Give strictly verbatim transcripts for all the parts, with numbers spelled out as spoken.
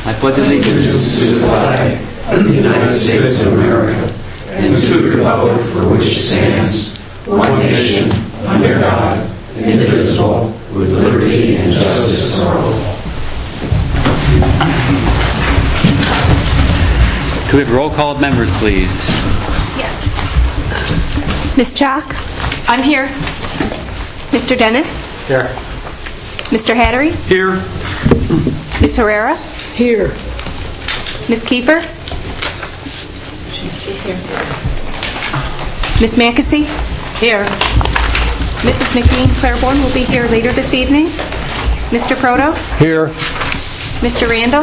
I pledge allegiance to the flag of the United States of America and to the republic for which it stands, one nation, under God, indivisible, with liberty and justice for all. Could we have roll call of members, please? Yes. Miz Chalk? I'm here. Mister Dennis? Here. Mister Hattery? Here. Miz Herrera? Here. Miz Kiefer? She's here. Miz Mankesy? Here. Missus McKean Claiborne will be here later this evening. Mister Proto? Here. Mister Randall?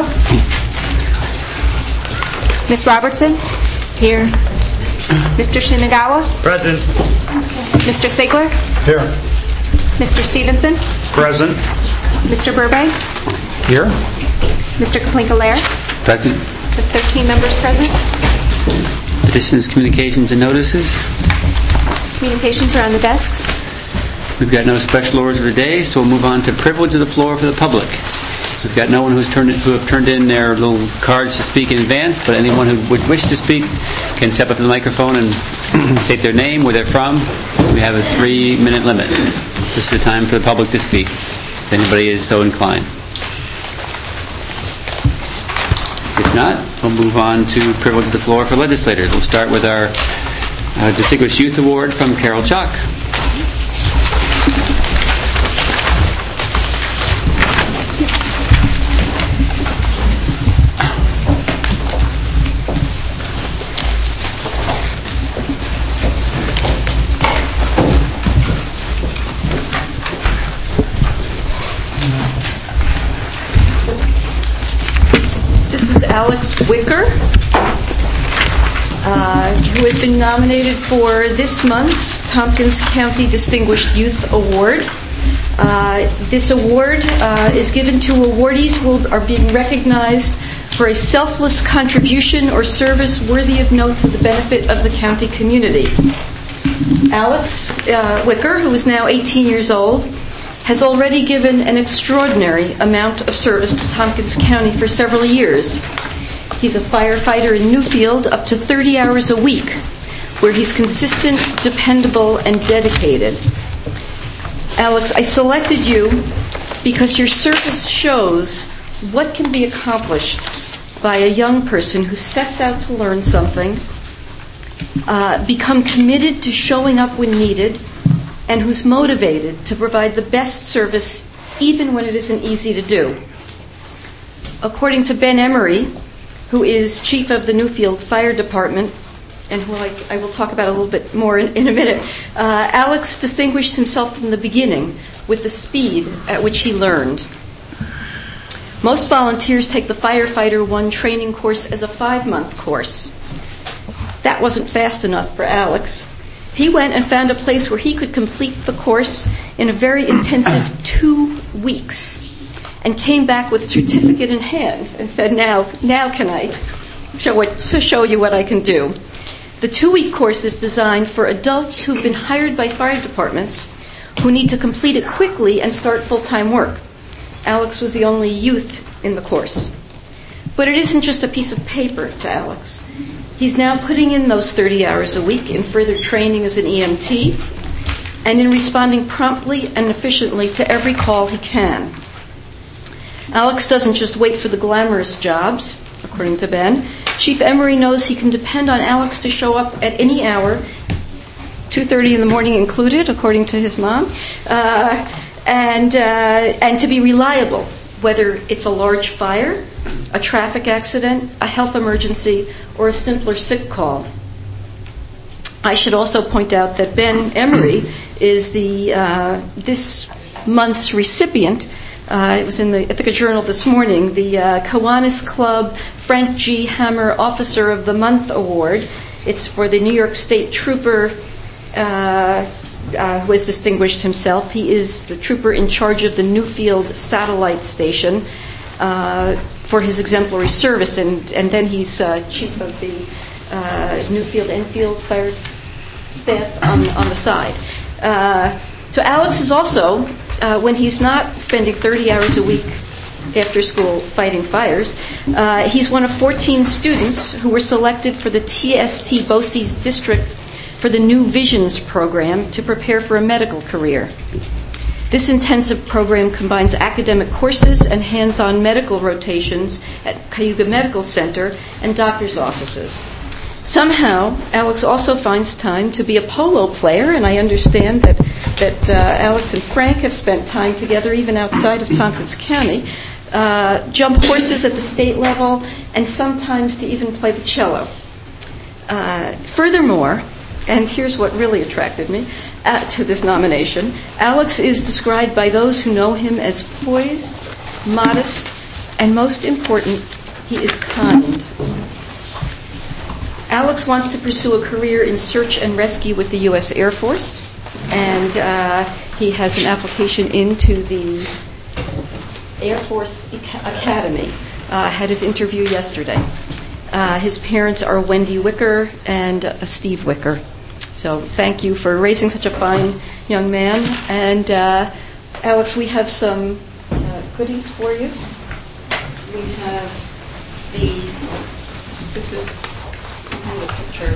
Miz Robertson? Here. Mister Shinagawa? Present. Mister Sigler? Here. Mister Stevenson? Present. Mister Burbank? Here. Mister Kaplinka-Lair? Present. The thirteen members present. Petitions, communications, and notices. Communications are on the desks. We've got no special orders of the day, so we'll move on to privilege of the floor for the public. We've got no one who's turned who have turned in their little cards to speak in advance, but anyone who would wish to speak can step up to the microphone and state their name, where they're from. We have a three-minute limit. This is the time for the public to speak, if anybody is so inclined. If not, we'll move on to privilege of the floor for legislators. We'll start with our uh, Distinguished Youth Award from Carol Chalk. Alex Wicker, uh, who has been nominated for this month's Tompkins County Distinguished Youth Award. Uh, this award uh, is given to awardees who are being recognized for a selfless contribution or service worthy of note to the benefit of the county community. Alex uh, Wicker, who is now eighteen years old, has already given an extraordinary amount of service to Tompkins County for several years. He's a firefighter in Newfield up to thirty hours a week, where he's consistent, dependable, and dedicated. Alex, I selected you because your service shows what can be accomplished by a young person who sets out to learn something, uh, become committed to showing up when needed, and who's motivated to provide the best service even when it isn't easy to do. According to Ben Emery, who is chief of the Newfield Fire Department, and who I, I will talk about a little bit more in, in a minute, uh, Alex distinguished himself from the beginning with the speed at which he learned. Most volunteers take the Firefighter One training course as a five-month course. That wasn't fast enough for Alex. He went and found a place where he could complete the course in a very intensive two weeks and came back with a certificate in hand and said, now, now can I show, what, so show you what I can do. The two-week course is designed for adults who've been hired by fire departments who need to complete it quickly and start full-time work. Alex was the only youth in the course. But it isn't just a piece of paper to Alex. He's now putting in those thirty hours a week in further training as an E M T and in responding promptly and efficiently to every call he can. Alex doesn't just wait for the glamorous jobs, according to Ben. Chief Emery knows he can depend on Alex to show up at any hour, two thirty in the morning included, according to his mom, uh, and uh, and to be reliable, whether it's a large fire, a traffic accident, a health emergency, or a simpler sick call. I should also point out that Ben Emery is the uh, this month's recipient. Uh, it was in the Ithaca Journal this morning, the uh, Kiwanis Club Frank G. Hammer Officer of the Month Award. It's for the New York State Trooper uh, uh, who has distinguished himself. He is the trooper in charge of the Newfield Satellite Station uh, for his exemplary service, and, and then he's uh, chief of the uh, Newfield Enfield Fire staff on, on the side. Uh, so Alex is also, uh, when he's not spending thirty hours a week after school fighting fires. Uh, he's one of fourteen students who were selected for the T S T BOCES district for the New Visions program to prepare for a medical career. This intensive program combines academic courses and hands-on medical rotations at Cayuga Medical Center and doctor's offices. Somehow, Alex also finds time to be a polo player, and I understand that, that uh, Alex and Frank have spent time together even outside of Tompkins County, uh, jump horses at the state level, and sometimes to even play the cello. Uh, furthermore, and here's what really attracted me uh, to this nomination, Alex is described by those who know him as poised, modest, and most important, he is kind. Alex wants to pursue a career in search and rescue with the U S Air Force, and uh, he has an application into the Air Force Academy. Uh, had his interview yesterday. Uh, his parents are Wendy Wicker and uh, Steve Wicker. So thank you for raising such a fine young man. And uh, Alex, we have some uh, goodies for you. We have the, this is, the picture.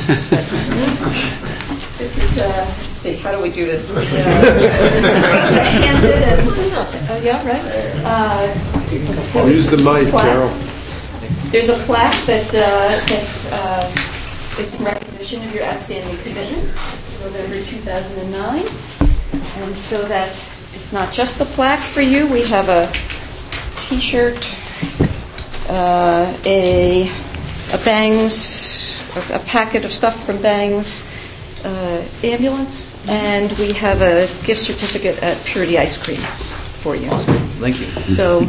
This is, uh, let's see, how do we do this? We, uh, handed and, uh, yeah, right. Uh, I'll use the mic, Carol. There's a plaque that, uh, that uh, is in recognition of your outstanding commitment, November two thousand nine. And so that it's not just a plaque for you. We have a T-shirt, uh, a a Bangs, a, a packet of stuff from Bangs uh, ambulance, and we have a gift certificate at Purity Ice Cream for you. Thank you. So.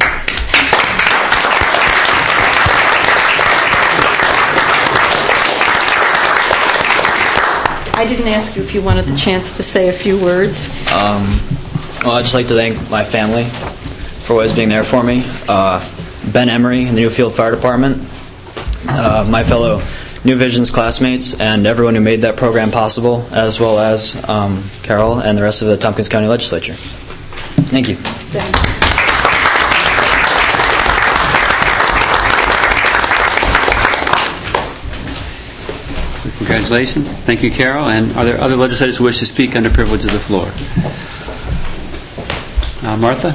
I didn't ask you if you wanted the chance to say a few words. Um, well, I'd just like to thank my family for always being there for me. Uh, Ben Emery in the Newfield Fire Department, uh, my fellow New Visions classmates, and everyone who made that program possible, as well as um, Carol and the rest of the Tompkins County Legislature. Thank you. Thanks. Congratulations. Thank you, Carol. And are there other legislators who wish to speak under privilege of the floor? Uh, Martha?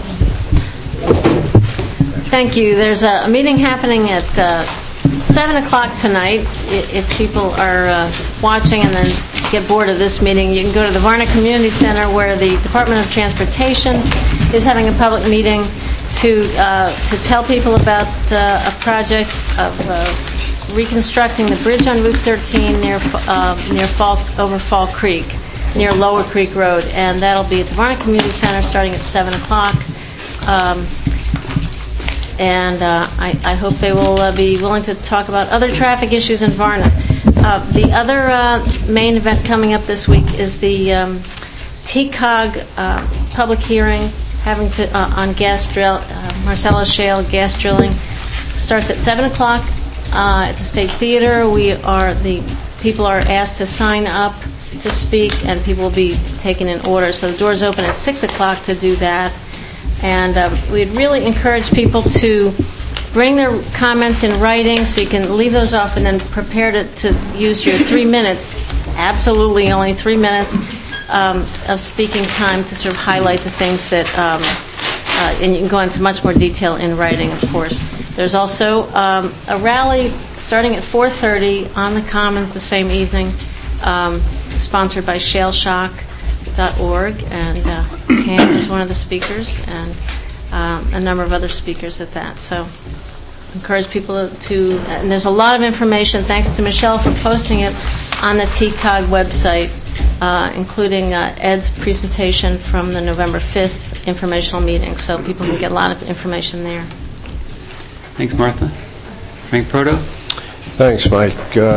Thank you. There's a meeting happening at uh, seven o'clock tonight. If people are uh, watching and then get bored of this meeting, you can go to the Varna Community Center, where the Department of Transportation is having a public meeting to uh, to tell people about uh, a project of uh, reconstructing the bridge on Route thirteen near uh, near Fall, over Fall Creek, near Lower Creek Road, and that'll be at the Varna Community Center starting at seven o'clock. Um, and uh, I, I hope they will uh, be willing to talk about other traffic issues in Varna. Uh, the other uh, main event coming up this week is the um, T C O G uh, public hearing having to, uh, on gas drill, uh, Marcellus Shale gas drilling. Starts at seven o'clock uh, at the State Theater. We are the people are asked to sign up to speak, and people will be taken in order. So the doors open at six o'clock to do that. And uh, we'd really encourage people to bring their comments in writing so you can leave those off and then prepare to, to use your three minutes, absolutely only three minutes um, of speaking time to sort of highlight the things that, um, uh, and you can go into much more detail in writing, of course. There's also um, a rally starting at four thirty on the Commons the same evening, um, sponsored by Shale Shock dot org, and uh, Pam is one of the speakers, and um, a number of other speakers at that. So encourage people to, and there's a lot of information, thanks to Michelle for posting it on the T C O G website, uh, including uh, Ed's presentation from the November fifth informational meeting, so people can get a lot of information there. Thanks, Martha. Frank Proto? Thanks, Mike. Uh,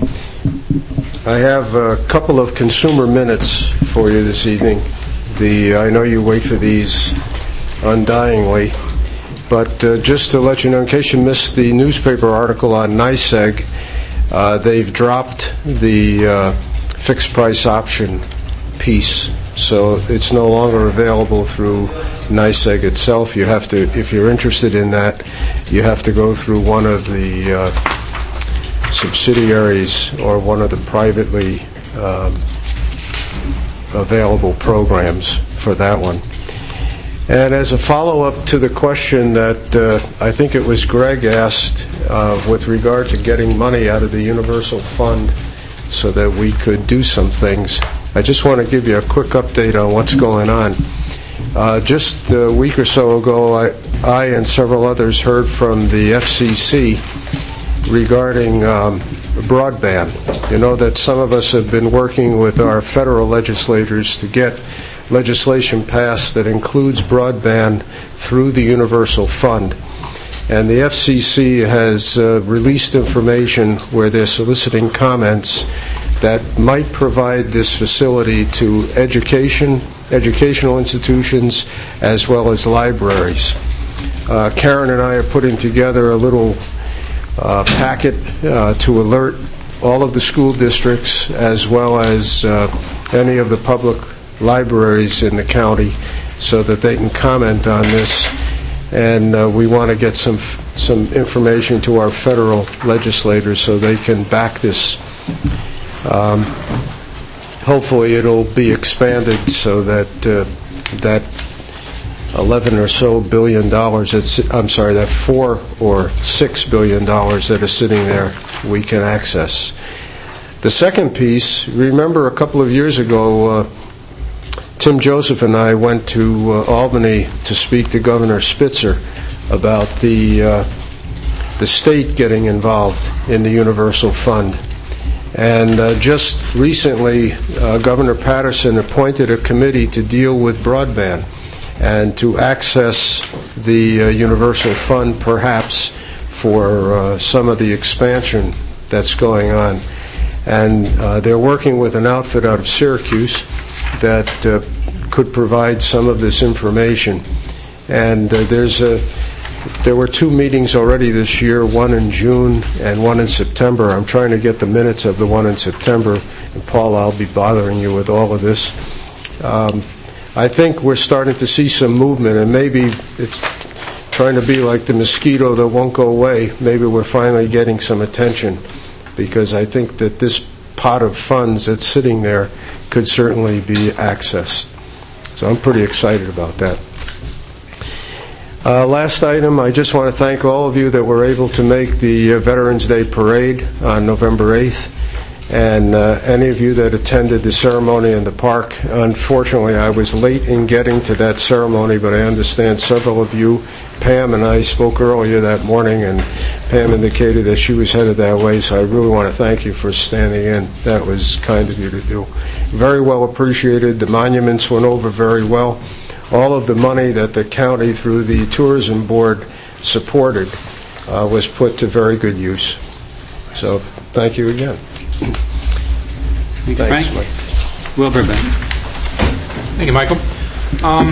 I have a couple of consumer minutes for you this evening. The I know you wait for these undyingly, but uh, just to let you know, in case you missed the newspaper article on NYSEG, uh, they've dropped the uh, fixed price option piece, so it's no longer available through NYSEG itself. You have to, if you're interested in that, you have to go through one of the uh, subsidiaries or one of the privately um, available programs for that one. And as a follow-up to the question that uh, I think it was Greg asked uh, with regard to getting money out of the Universal Fund so that we could do some things, I just want to give you a quick update on what's going on. Uh, just a week or so ago, I, I and several others heard from the F C C regarding um, broadband. You know that some of us have been working with our federal legislators to get legislation passed that includes broadband through the Universal Fund. And the F C C has uh, released information where they're soliciting comments that might provide this facility to education, educational institutions, as well as libraries. Uh, Karen and I are putting together a little uh, packet uh, to alert all of the school districts as well as uh, any of the public libraries in the county so that they can comment on this. And uh, we want to get some some information to our federal legislators so they can back this. Um, hopefully it'll be expanded so that uh, that eleven or so billion dollars, that's, I'm sorry, that four or six billion dollars that are sitting there we can access. The second piece, remember a couple of years ago, uh, Tim Joseph and I went to uh, Albany to speak to Governor Spitzer about the uh, the state getting involved in the Universal Fund. And uh, just recently, uh, Governor Patterson appointed a committee to deal with broadband and to access the uh, Universal Fund perhaps for uh, some of the expansion that's going on. And uh, they're working with an outfit out of Syracuse that uh, could provide some of this information. And uh, there's a, there were two meetings already this year, one in June and one in September. I'm trying to get the minutes of the one in September, and Paul, I'll be bothering you with all of this. Um, I think we're starting to see some movement, and maybe it's trying to be like the mosquito that won't go away. Maybe we're finally getting some attention, because I think that this pot of funds that's sitting there could certainly be accessed. So I'm pretty excited about that. Uh, last item, I just want to thank all of you that were able to make the uh, Veterans Day Parade on November eighth, and uh, any of you that attended the ceremony in the park. Unfortunately, I was late in getting to that ceremony, but I understand several of you, Pam and I spoke earlier that morning, and Pam indicated that she was headed that way, so I really want to thank you for standing in. That was kind of you to do. Very well appreciated. The monuments went over very well. All of the money that the county, through the tourism board, supported uh, was put to very good use. So, thank you again. Thanks, Thanks, Frank. Mike. Will Burbank. Thank you, Michael. Um,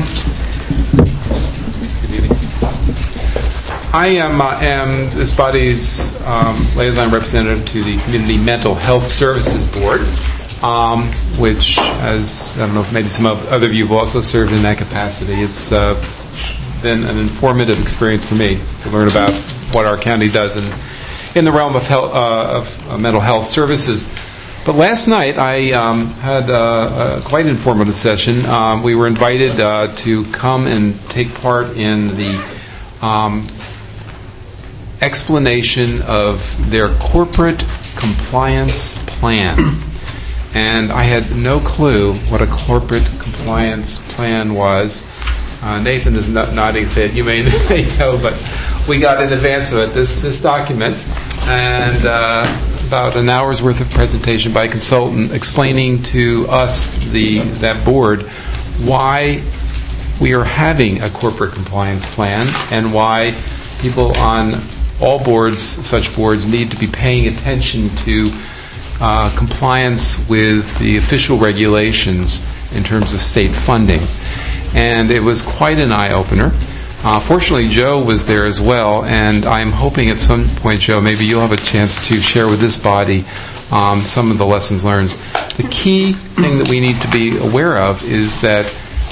I am, uh, am this body's um, liaison representative to the Community Mental Health Services Board, um, which, as I don't know, maybe some of other of you have also served in that capacity. It's uh, been an informative experience for me to learn about what our county does in, in the realm of, health, uh, of uh, mental health services. But last night I um, had a, a quite informative session. Um, we were invited uh, to come and take part in the um, explanation of their corporate compliance plan. And I had no clue what a corporate compliance plan was. Uh, Nathan is not nodding his head. You may know, but we got in advance of it, this, this document, and uh, about an hour's worth of presentation by a consultant explaining to us, the that board, why we are having a corporate compliance plan and why people on all boards, such boards, need to be paying attention to uh, compliance with the official regulations in terms of state funding. And it was quite an eye-opener. Uh, fortunately, Joe was there as well, and I'm hoping at some point, Joe, maybe you'll have a chance to share with this body um, some of the lessons learned. The key thing that we need to be aware of is that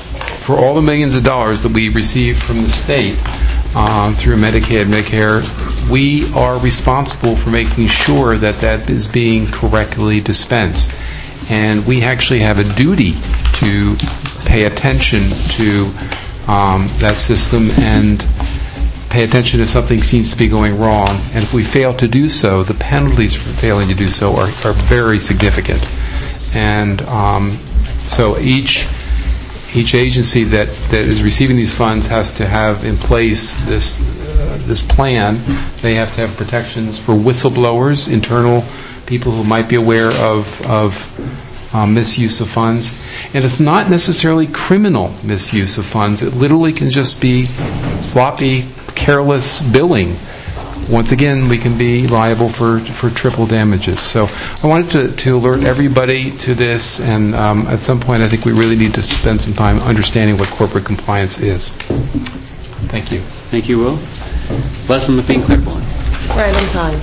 for all the millions of dollars that we receive from the state um, through Medicaid, Medicare, we are responsible for making sure that that is being correctly dispensed. And we actually have a duty to pay attention to um, that system and pay attention if something seems to be going wrong. And if we fail to do so, the penalties for failing to do so are, are very significant. And um, so each each agency that, that is receiving these funds has to have in place this uh, this plan. They have to have protections for whistleblowers, internal people who might be aware of of um, misuse of funds. And it's not necessarily criminal misuse of funds. It literally can just be sloppy, careless billing. Once again, we can be liable for, for triple damages. So I wanted to, to alert everybody to this, and um, at some point I think we really need to spend some time understanding what corporate compliance is. Thank you. Thank you, Will. Leslie McBean Claiborne. Right on time.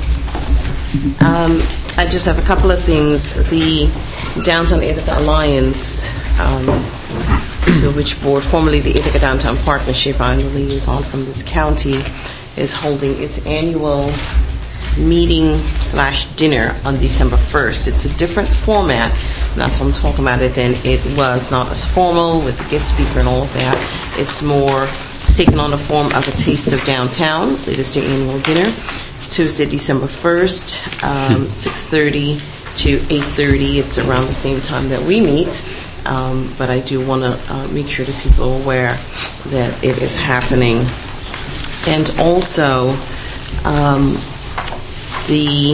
Um, I just have a couple of things. The Downtown Ithaca Alliance, um, to which board, formerly the Ithaca Downtown Partnership, I'm the liaison from this county, is holding its annual meeting slash dinner on December first. It's a different format, and that's what I'm talking about it then. It was not as formal with the guest speaker and all of that. It's more, it's taken on the form of a taste of downtown. It is their annual dinner, Tuesday, December first, um, six thirty to eight thirty. It's around the same time that we meet, um, but I do want to uh, make sure that people are aware that it is happening. And also, um, the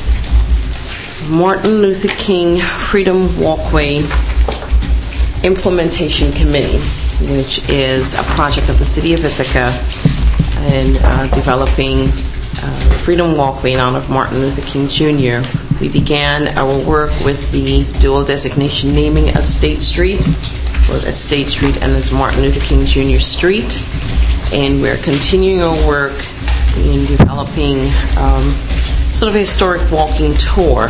Martin Luther King Freedom Walkway Implementation Committee, which is a project of the City of Ithaca and uh, developing uh, the Freedom Walkway in honor of Martin Luther King Junior We began our work with the dual designation naming of State Street, both as State Street and as Martin Luther King Junior Street. And we're continuing our work in developing um, sort of a historic walking tour,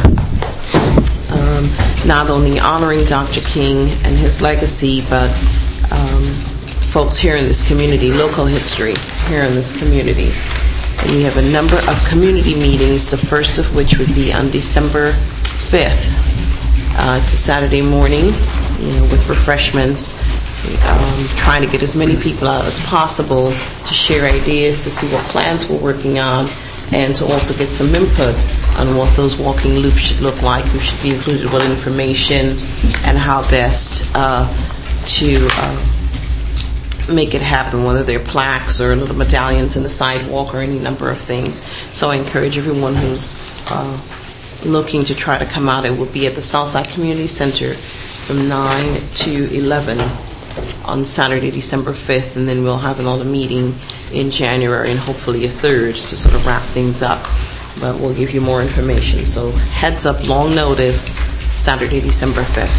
um, not only honoring Doctor King and his legacy, but um, folks here in this community, local history here in this community. And we have a number of community meetings, the first of which would be on December fifth. Uh, it's a Saturday morning, you know, with refreshments. Um, trying to get as many people out as possible to share ideas, to see what plans we're working on, and to also get some input on what those walking loops should look like, who should be included, what information, and how best uh, to uh, make it happen, whether they're plaques or little medallions in the sidewalk or any number of things. So I encourage everyone who's uh, looking to try to come out. It will be at the Southside Community Center from nine to eleven on Saturday, December fifth, and then we'll have another meeting in January and hopefully a third to sort of wrap things up. But we'll give you more information. So heads up, long notice, Saturday, December fifth.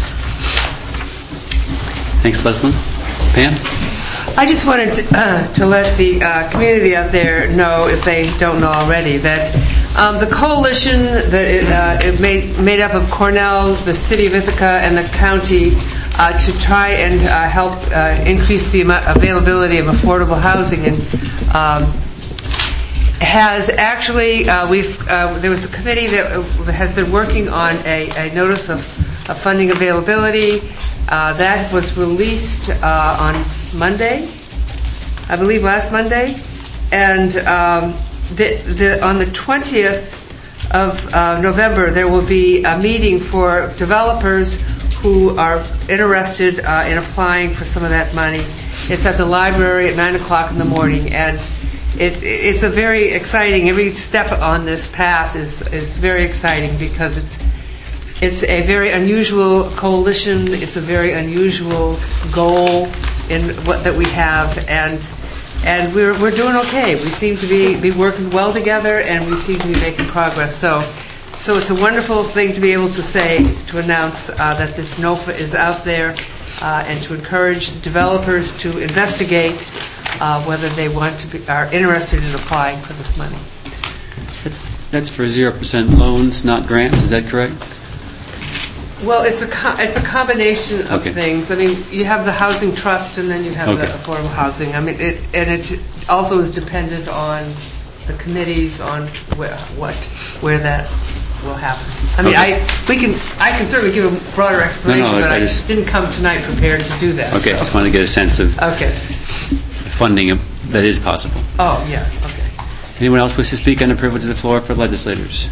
Thanks, Leslie. Pam? I just wanted to, uh, to let the uh, community out there know, if they don't know already, that um, the coalition that it, uh, it made, made up of Cornell, the City of Ithaca, and the county uh, to try and uh, help uh, increase the availability of affordable housing, and um, has actually uh, we've uh, there was a committee that has been working on a, a notice of, of funding availability uh, that was released uh, on Monday, I believe last Monday, and um, the, the, on the twentieth of uh, November there will be a meeting for developers who are interested uh, in applying for some of that money. It's at the library at nine o'clock in the morning, and it, it's a very exciting, every step on this path is, is very exciting because it's it's a very unusual coalition, it's a very unusual goal in what that we have, and and we're we're doing okay. We seem to be, be working well together, and we seem to be making progress. So so it's a wonderful thing to be able to say, to announce uh, that this NOFA is out there, uh, and to encourage the developers to investigate uh, whether they want to be, are interested in applying for this money. That's for zero percent loans, not grants. Is that correct? Well, it's a co- it's a combination of Okay. things. I mean, you have the housing trust, and then you have Okay. the affordable housing. I mean, it and it also is dependent on the committees on where, what where that will happen. I mean, Okay. I we can I can certainly give a broader explanation, No, no, but I I, just- didn't come tonight prepared to do that. Okay, so. just want to get a sense of Okay. the funding of, that is possible. Oh, yeah. Okay. Anyone else wish to speak on the privilege of the floor for legislators?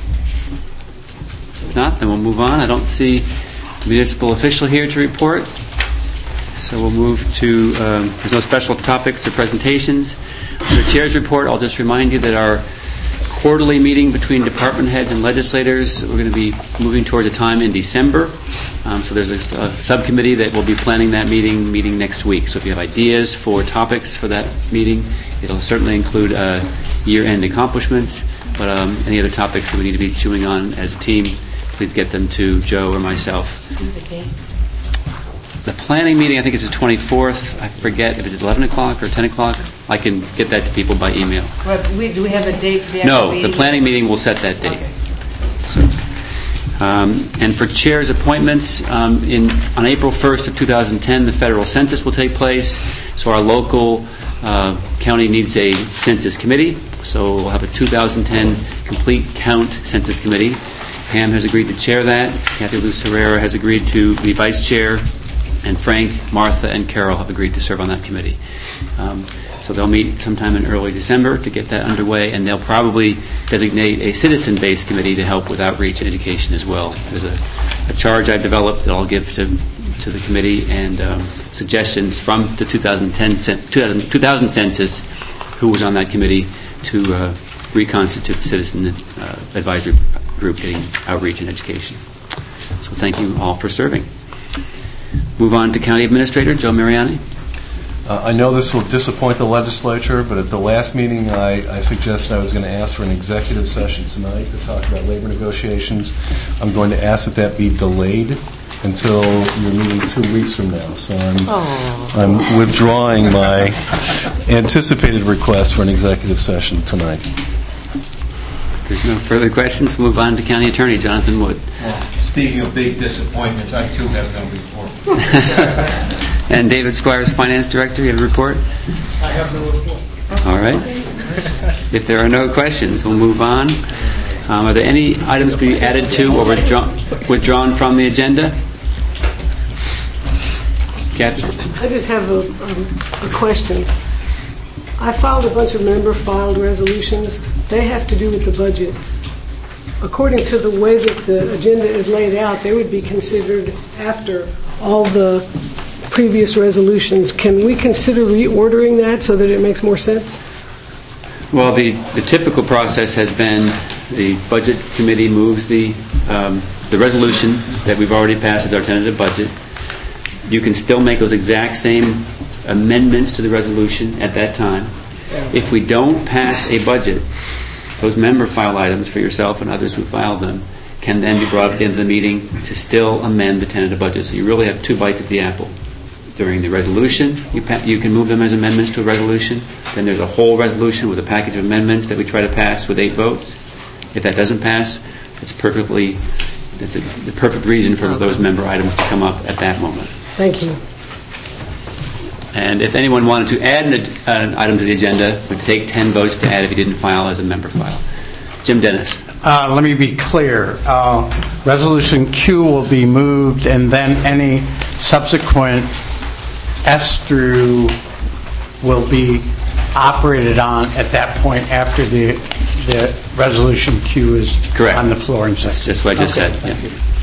If not, then we'll move on. I don't see a municipal official here to report, so we'll move to, um, there's no special topics or presentations. For the chair's report, I'll just remind you that our quarterly meeting between department heads and legislators, we're going to be moving towards a time in December. Um, so there's a, a subcommittee that will be planning that meeting, meeting next week. So if you have ideas for topics for that meeting, it'll certainly include uh, year-end accomplishments, but um, any other topics that we need to be chewing on as a team, please get them to Joe or myself. The planning meeting, I think it's the twenty-fourth. I forget if it's eleven o'clock or ten o'clock. I can get that to people by email. But we, do we have a date for the No, actual the meeting? planning meeting will set that date. Okay. So, um, and for chairs' appointments, um, in on April first of two thousand ten, the federal census will take place. So our local uh, county needs a census committee. So we'll have a two thousand ten complete count census committee. Pam has agreed to chair that. Kathy Luz Herrera has agreed to be vice chair. And Frank, Martha, and Carol have agreed to serve on that committee. Um, so they'll meet sometime in early December to get that underway, and they'll probably designate a citizen-based committee to help with outreach and education as well. There's a, a charge I've developed that I'll give to to the committee, and um, suggestions from the two thousand ten cen- two thousand, two thousand census, who was on that committee, to uh, reconstitute the citizen uh, advisory group getting outreach and education. So thank you all for serving. Move on to County Administrator Joe Mariani. Uh, I know this will disappoint the legislature, but at the last meeting I, I suggested I was going to ask for an executive session tonight to talk about labor negotiations. I'm going to ask that that be delayed until your meeting two weeks from now. So I'm, I'm withdrawing my anticipated request for an executive session tonight. If there's no further questions, we'll move on to County Attorney Jonathan Wood. Well, speaking of big disappointments, I too have no report. And David Squires, Finance Director, you have a report? I have no report. All right. If there are no questions, we'll move on. Um, are there any items to be added to or withdrawn, withdrawn from the agenda? Kathy? I just have a, um, a question. I filed a bunch of member-filed resolutions. They have to do with the budget. According to the way that the agenda is laid out, they would be considered after all the previous resolutions. Can we consider reordering that so that it makes more sense? Well, the, the typical process has been the Budget Committee moves the um, the resolution that we've already passed as our tentative budget. You can still make those exact same amendments to the resolution at that time. If we don't pass a budget, those member file items for yourself and others who filed them can then be brought into the meeting to still amend the tentative budget. So you really have two bites at the apple. During the resolution, you, pa- you can move them as amendments to a resolution. Then there's a whole resolution with a package of amendments that we try to pass with eight votes. If that doesn't pass, it's perfectly, that's a, the perfect reason for those member items to come up at that moment. Thank you. And if anyone wanted to add an, an item to the agenda, it would take ten votes to add if you didn't file as a member file. Jim Dennis. Uh, let me be clear. Uh, Resolution Q will be moved, and then any subsequent S through will be operated on at that point after the the resolution Q is Correct. on the floor and second. That's just what I just Okay. said.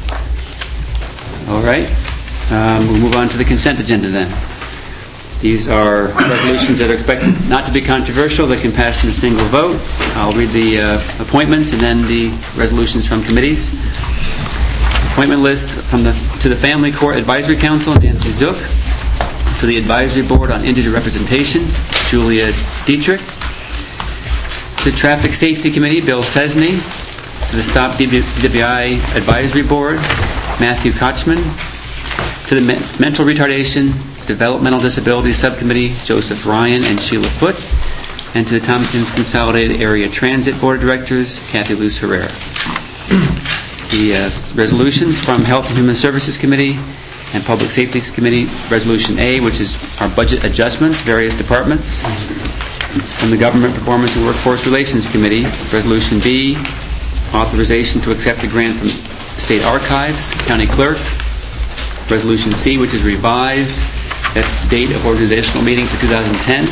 Yeah. All right. Um, we'll move on to the consent agenda then. These are resolutions that are expected not to be controversial, that can pass in a single vote. I'll read the uh, appointments and then the resolutions from committees. Appointment list from the to the Family Court Advisory Council, Nancy Zook. To the Advisory Board on Indigent Representation, Julia Dietrich. To the Traffic Safety Committee, Bill Cesney. To the Stop D W I Advisory Board, Matthew Kochman. To the Me- Mental Retardation Developmental Disability Subcommittee, Joseph Ryan and Sheila Foote. And to the Tompkins Consolidated Area Transit Board of Directors, Kathy Luz Herrera. the uh, resolutions from Health and Human Services Committee and Public Safety Committee. Resolution A, which is our budget adjustments, various departments. From the Government Performance and Workforce Relations Committee. Resolution B, authorization to accept a grant from the State Archives, County Clerk. Resolution C, which is revised. That's the date of organizational meeting for two thousand ten.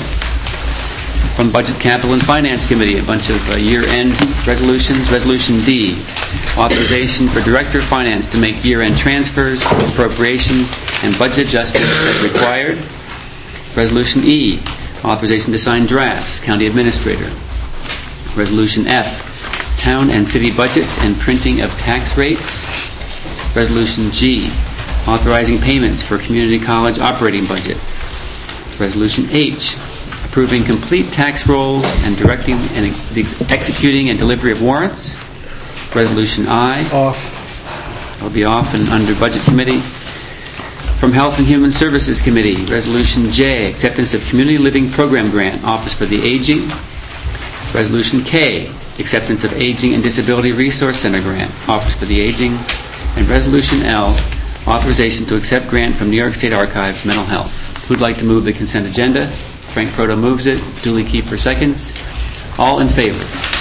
From Budget, Capital, and Finance Committee, a bunch of uh, year-end resolutions. Resolution D, authorization for Director of Finance to make year-end transfers, appropriations, and budget adjustments as required. Resolution E, authorization to sign drafts, County Administrator. Resolution F, town and city budgets and printing of tax rates. Resolution G, authorizing payments for community college operating budget. Resolution H, approving complete tax rolls and directing and ex- executing and delivery of warrants. Resolution I, off. Will be off and under Budget Committee. From Health and Human Services Committee, Resolution J, acceptance of Community Living Program Grant, Office for the Aging. Resolution K, acceptance of Aging and Disability Resource Center Grant, Office for the Aging. And Resolution L, authorization to accept grant from New York State Archives, Mental Health. Who'd like to move the consent agenda? Frank Proto moves it. Dooley Kiefer seconds. All in favor?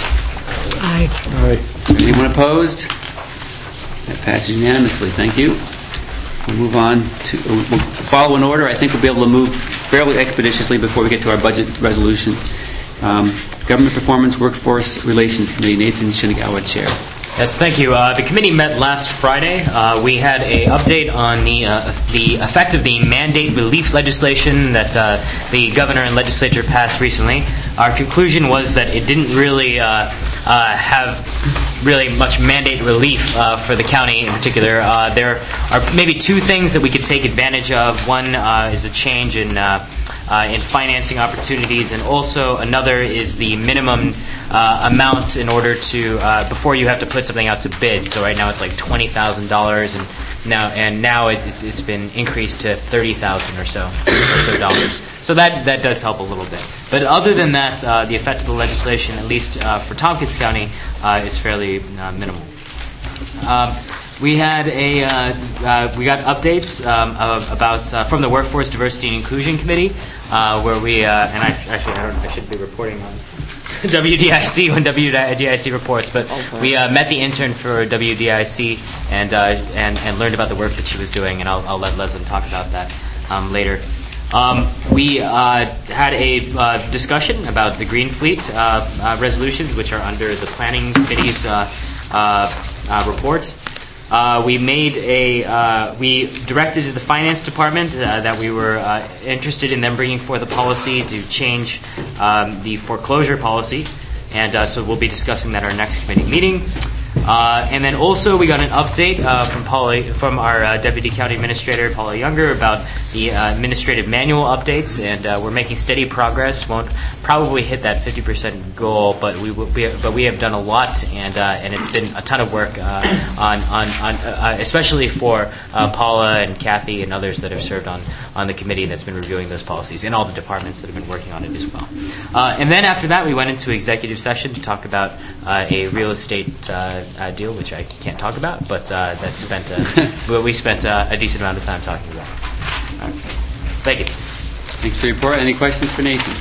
Aye. Aye. Anyone opposed? That passes unanimously. Thank you. We'll move on to, we'll follow in order. I think we'll be able to move fairly expeditiously before we get to our budget resolution. Um, Government Performance Workforce Relations Committee, Nathan Shinagawa, Chair. Yes, thank you. Uh, the committee met last Friday. Uh, we had an update on the uh, the effect of the mandate relief legislation that uh, the governor and legislature passed recently. Our conclusion was that it didn't really uh, uh, have really much mandate relief uh, for the county in particular. Uh, there are maybe two things that we could take advantage of. One uh, is a change in uh, Uh, in financing opportunities, and also another is the minimum uh, amounts in order to uh, before you have to put something out to bid. So right now it's like twenty thousand dollars, and now and now it, it's, it's been increased to thirty thousand or so or so dollars. So that that does help a little bit. But other than that, uh, the effect of the legislation, at least uh, for Tompkins County, uh, is fairly uh, minimal. Um, We had a uh, uh, we got updates um, of, about uh, from the Workforce Diversity and Inclusion Committee, uh, where we uh, and I actually I, don't, I should be reporting on W D I C when W D I C reports, but okay. we uh, met the intern for W D I C and uh, and and learned about the work that she was doing, and I'll, I'll let Leslie talk about that um, later. Um, we uh, had a uh, discussion about the Green Fleet uh, uh, resolutions, which are under the Planning Committee's uh, uh, uh, reports. Uh, we made a uh, we directed to the finance department uh, that we were uh, interested in them bringing forth a policy to change um, the foreclosure policy, and uh, so we'll be discussing that at our next committee meeting. Uh, and then also we got an update uh, from Paula, from our uh, Deputy County Administrator, Paula Younger, about the uh, administrative manual updates, and uh, we're making steady progress. Won't probably hit that fifty percent goal, but we will be, but we have done a lot, and uh, and it's been a ton of work uh, on on, on uh, especially for uh, Paula and Kathy and others that have served on, on the committee that's been reviewing those policies, and all the departments that have been working on it as well. Uh, and then after that, we went into executive session to talk about uh, a real estate Uh, Uh, deal, which I can't talk about, but uh, that spent uh, but we spent uh, a decent amount of time talking about it. All right. Thank you. Thanks for your report. Any questions for Nathan?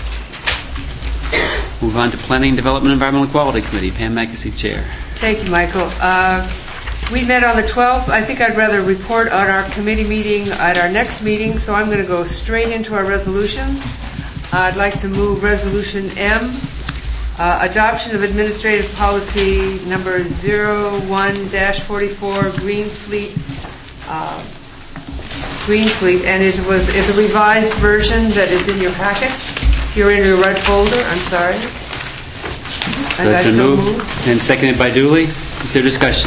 Move on to Planning, Development, Environmental Quality Committee. Pam Mackesy, Chair. Thank you, Michael. Uh, we met on the twelfth. I think I'd rather report on our committee meeting at our next meeting, so I'm going to go straight into our resolutions. I'd like to move Resolution M. Uh, adoption of Administrative Policy number zero one dash forty-four, Green Fleet, uh, Green Fleet, and it was it's a revised version that is in your packet. You're in your red folder. I'm sorry. So that's been so moved and seconded by Dooley. Is there discussion?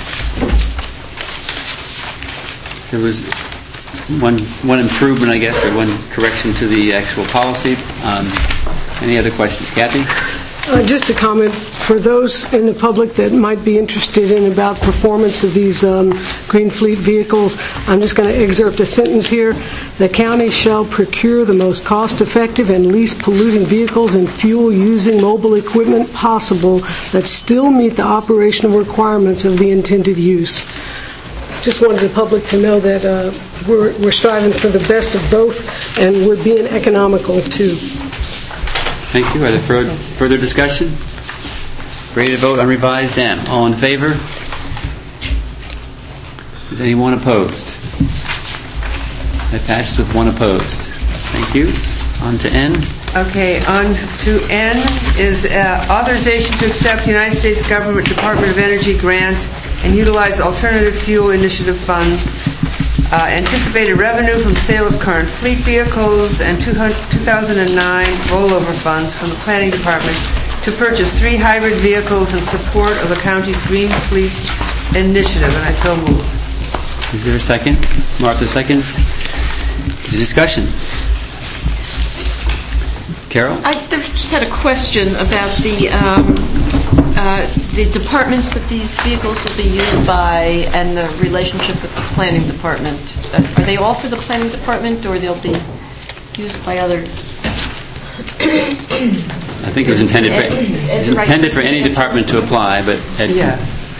There was one one improvement, I guess, or one correction to the actual policy. Um, any other questions, Kathy? Uh, just a comment for those in the public that might be interested in about performance of these um, Green Fleet vehicles. I'm just going to excerpt a sentence here. The county shall procure the most cost-effective and least polluting vehicles and fuel-using mobile equipment possible that still meet the operational requirements of the intended use. Just wanted the public to know that uh, we're, we're striving for the best of both, and we're being economical too. Thank you. Are there further, further discussion? Ready to vote on revised M. All in favor? Is anyone opposed? That passes with one opposed. Thank you. On to N. Okay, on to N is uh, authorization to accept United States Government Department of Energy grant and utilize alternative fuel initiative funds. Uh, anticipated revenue from sale of current fleet vehicles and two thousand nine rollover funds from the Planning Department to purchase three hybrid vehicles in support of the county's Green Fleet initiative, and I so move. Is there a second? Martha seconds. Is there discussion? Carol? I just had a question about the um, uh, the departments that these vehicles will be used by and the relationship with the planning department. Uh, are they all for the planning department, or they'll be used by others? I think it was intended for, it was intended for any department to apply, but Ed, yeah.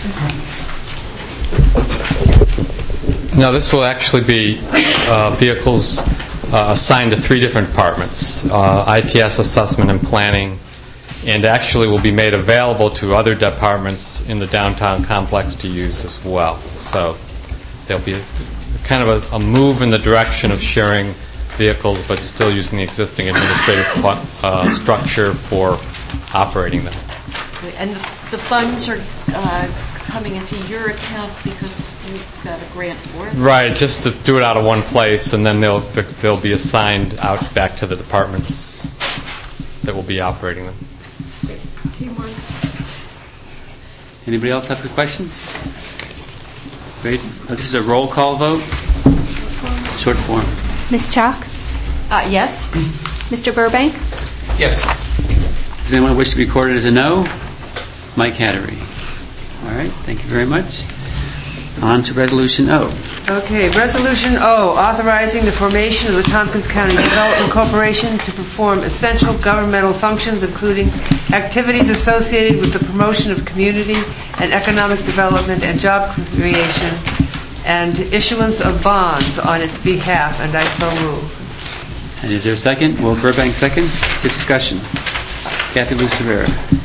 No, this will actually be uh, vehicles uh, assigned to three different departments, uh, I T S, assessment, and planning, and actually will be made available to other departments in the downtown complex to use as well. So there'll be a, kind of a, a move in the direction of sharing vehicles, but still using the existing administrative uh, structure for operating them. And the, the funds are uh, coming into your account because you've got a grant for it? Right, just to do it out of one place, and then they'll they'll be assigned out back to the departments that will be operating them. Teamwork. Anybody else have any questions? Great. This is a roll call vote. Short form. Miz Chalk? Uh, yes. Mister Burbank? Yes. Does anyone wish to be recorded as a no? Mike Hattery. All right. Thank you very much. On to Resolution O. Okay, Resolution O, authorizing the formation of the Tompkins County Development Corporation to perform essential governmental functions, including activities associated with the promotion of community and economic development and job creation, and issuance of bonds on its behalf, and I so move. And is there a second? Will Burbank seconds? Is there discussion? Kathy Lucevera.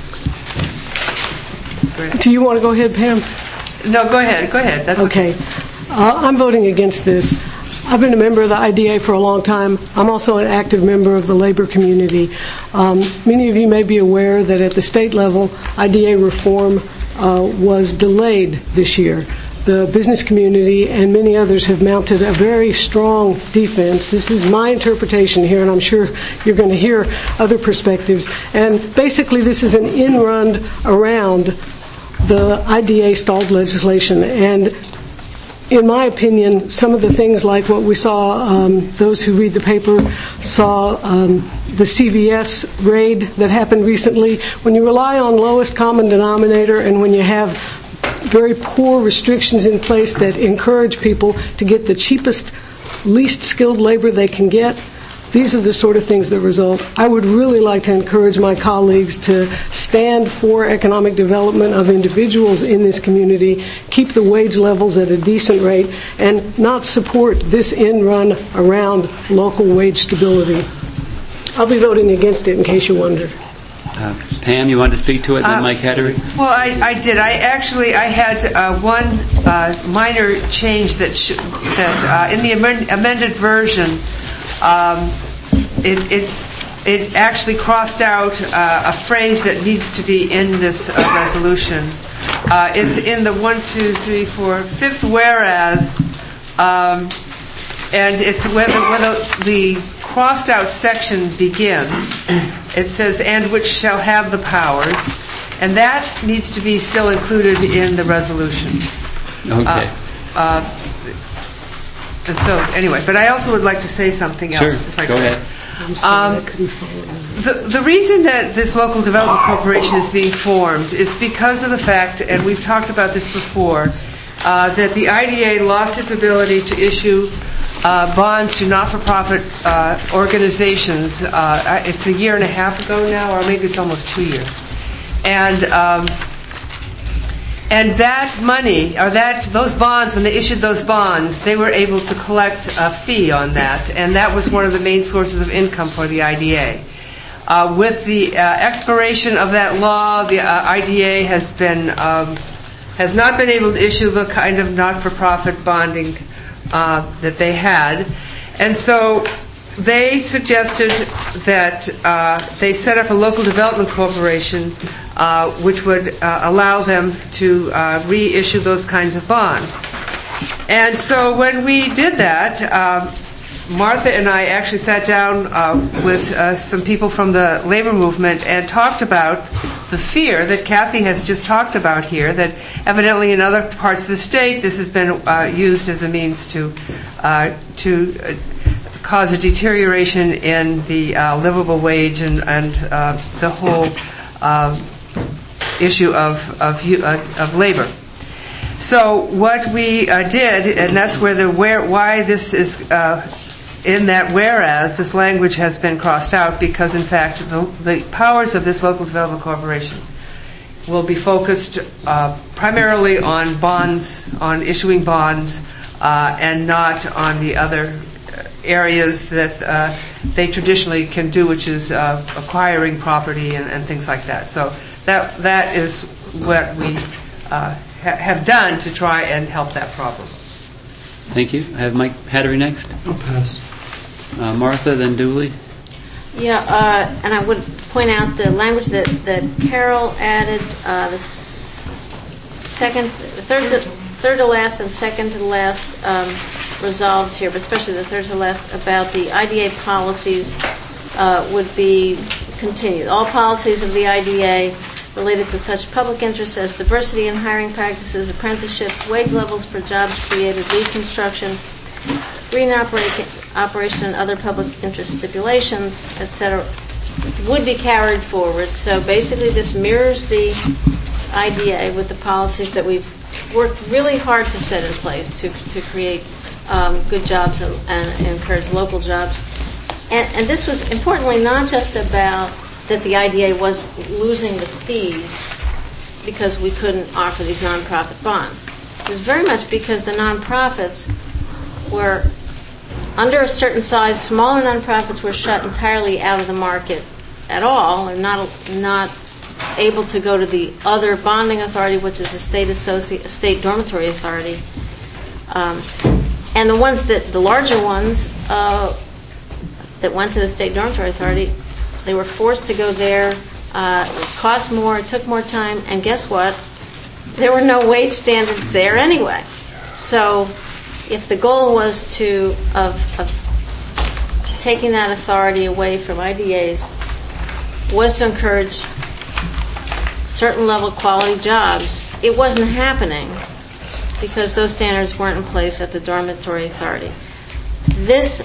Do you want to go ahead, Pam? No, go ahead. Go ahead. That's okay. okay. Uh, I'm voting against this. I've been a member of the I D A for a long time. I'm also an active member of the labor community. Um, many of you may be aware that at the state level, I D A reform uh, was delayed this year. The business community and many others have mounted a very strong defense. This is my interpretation here, and I'm sure you're going to hear other perspectives. And basically, this is an in-run around the I D A stalled legislation. And in my opinion, some of the things like what we saw, um, those who read the paper saw um, the C V S raid that happened recently. When you rely on lowest common denominator and when you have very poor restrictions in place that encourage people to get the cheapest, least skilled labor they can get, these are the sort of things that result. I would really like to encourage my colleagues to stand for economic development of individuals in this community, keep the wage levels at a decent rate, and not support this in-run around local wage stability. I'll be voting against it in case you wondered. Uh, Pam, you wanted to speak to it, then Uh, Mike Hattery? Well, I, I did. I actually I had uh, one uh, minor change that sh- that uh, in the amend- amended version, um, it it it actually crossed out uh, a phrase that needs to be in this uh, resolution. Uh, it's in the one, two, three, four, fifth whereas, um, and it's whether whether the crossed out section begins. It says, and which shall have the powers, and that needs to be still included in the resolution. Okay. Uh, uh, and so, anyway, but I also would like to say something else. Sure, If I go could. ahead. I'm sorry, Um, I couldn't follow that. the, the reason that this local development corporation is being formed is because of the fact, and we've talked about this before, uh, that the I D A lost its ability to issue uh, bonds to not-for-profit uh, organizations. Uh, it's a year and a half ago now, or maybe it's almost two years. And um, and that money, or that those bonds, when they issued those bonds, they were able to collect a fee on that, and that was one of the main sources of income for the I D A. Uh, with the uh, expiration of that law, the uh, I D A has been um, has not been able to issue the kind of not-for-profit bonding uh, that they had, and so they suggested that uh, they set up a local development corporation, uh, which would uh, allow them to uh, reissue those kinds of bonds. And so when we did that, um, Martha and I actually sat down uh, with uh, some people from the labor movement and talked about the fear that Kathy has just talked about here, that evidently in other parts of the state this has been uh, used as a means to uh, to uh, cause a deterioration in the uh, livable wage and, and uh, the whole uh, issue of of, uh, of labor. So what we uh, did, and that's where the where why this is uh, in that whereas this language has been crossed out, because in fact the, the powers of this local development corporation will be focused uh, primarily on bonds, on issuing bonds, uh, and not on the other areas that uh, they traditionally can do, which is uh, acquiring property and, and things like that. So that that is what we uh, ha- have done to try and help that problem. Thank you. I have Mike Hattery next. I'll pass. Uh, Martha, then Dooley. Yeah, uh, and I would point out the language that, that Carol added, uh, the s- second, third, to, third to last and second to last um, resolves here, but especially the third to last, about the I D A policies uh, would be continued. All policies of the I D A related to such public interests as diversity in hiring practices, apprenticeships, wage levels for jobs created, lead construction, green operation, operation and other public interest stipulations, et cetera, would be carried forward. So basically this mirrors the I D A with the policies that we've worked really hard to set in place to to create um, good jobs and, and encourage local jobs. And, and this was importantly not just about that the I D A was losing the fees because we couldn't offer these nonprofit bonds. It was very much because the nonprofits were under a certain size. Smaller nonprofits were shut entirely out of the market at all, and not not able to go to the other bonding authority, which is the state associ- state dormitory authority. Um, and the ones that the larger ones uh, that went to the state dormitory authority, they were forced to go there. Uh, it cost more, it took more time, and guess what? There were no wage standards there anyway. So if the goal was to, of, of taking that authority away from I D As, was to encourage certain level quality jobs, it wasn't happening because those standards weren't in place at the dormitory authority. This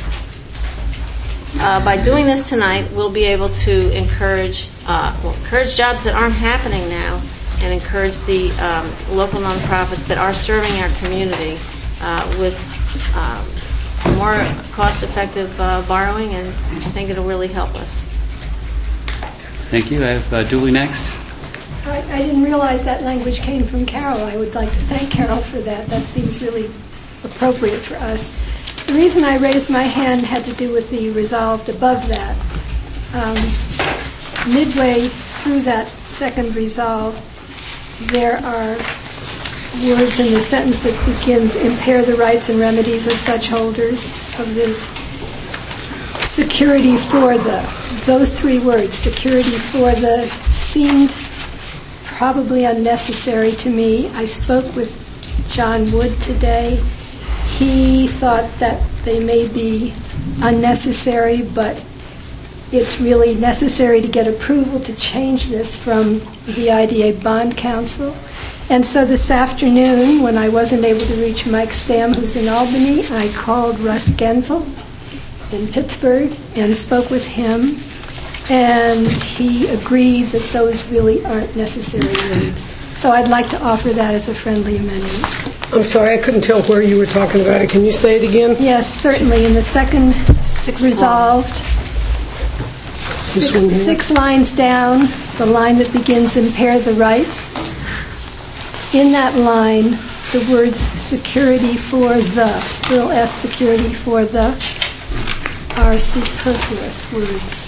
Uh, by doing this tonight, we'll be able to encourage uh, well, encourage jobs that aren't happening now, and encourage the um, local nonprofits that are serving our community uh, with um, more cost-effective uh, borrowing, and I think it'll really help us. Thank you. I have uh, Dooley next. I, I didn't realize that language came from Carol. I would like to thank Carol for that. That seems really appropriate for us. The reason I raised my hand had to do with the resolved above that. Um, midway through that second resolve, there are words in the sentence that begins, impair the rights and remedies of such holders of the security for the. Those three words, security for the, seemed probably unnecessary to me. I spoke with John Wood today. He thought that they may be unnecessary, but it's really necessary to get approval to change this from the I D A Bond Council. And so this afternoon, when I wasn't able to reach Mike Stamm, who's in Albany, I called Russ Genzel in Pittsburgh and spoke with him. and he agreed that those really aren't necessary words. So I'd like to offer that as a friendly amendment. I'm sorry, I couldn't tell where you were talking about it. Can you say it again? Yes, certainly. In the second resolved, six, six lines down, the line that begins impair the rights, in that line, the words security for the, little s security for the, are superfluous words.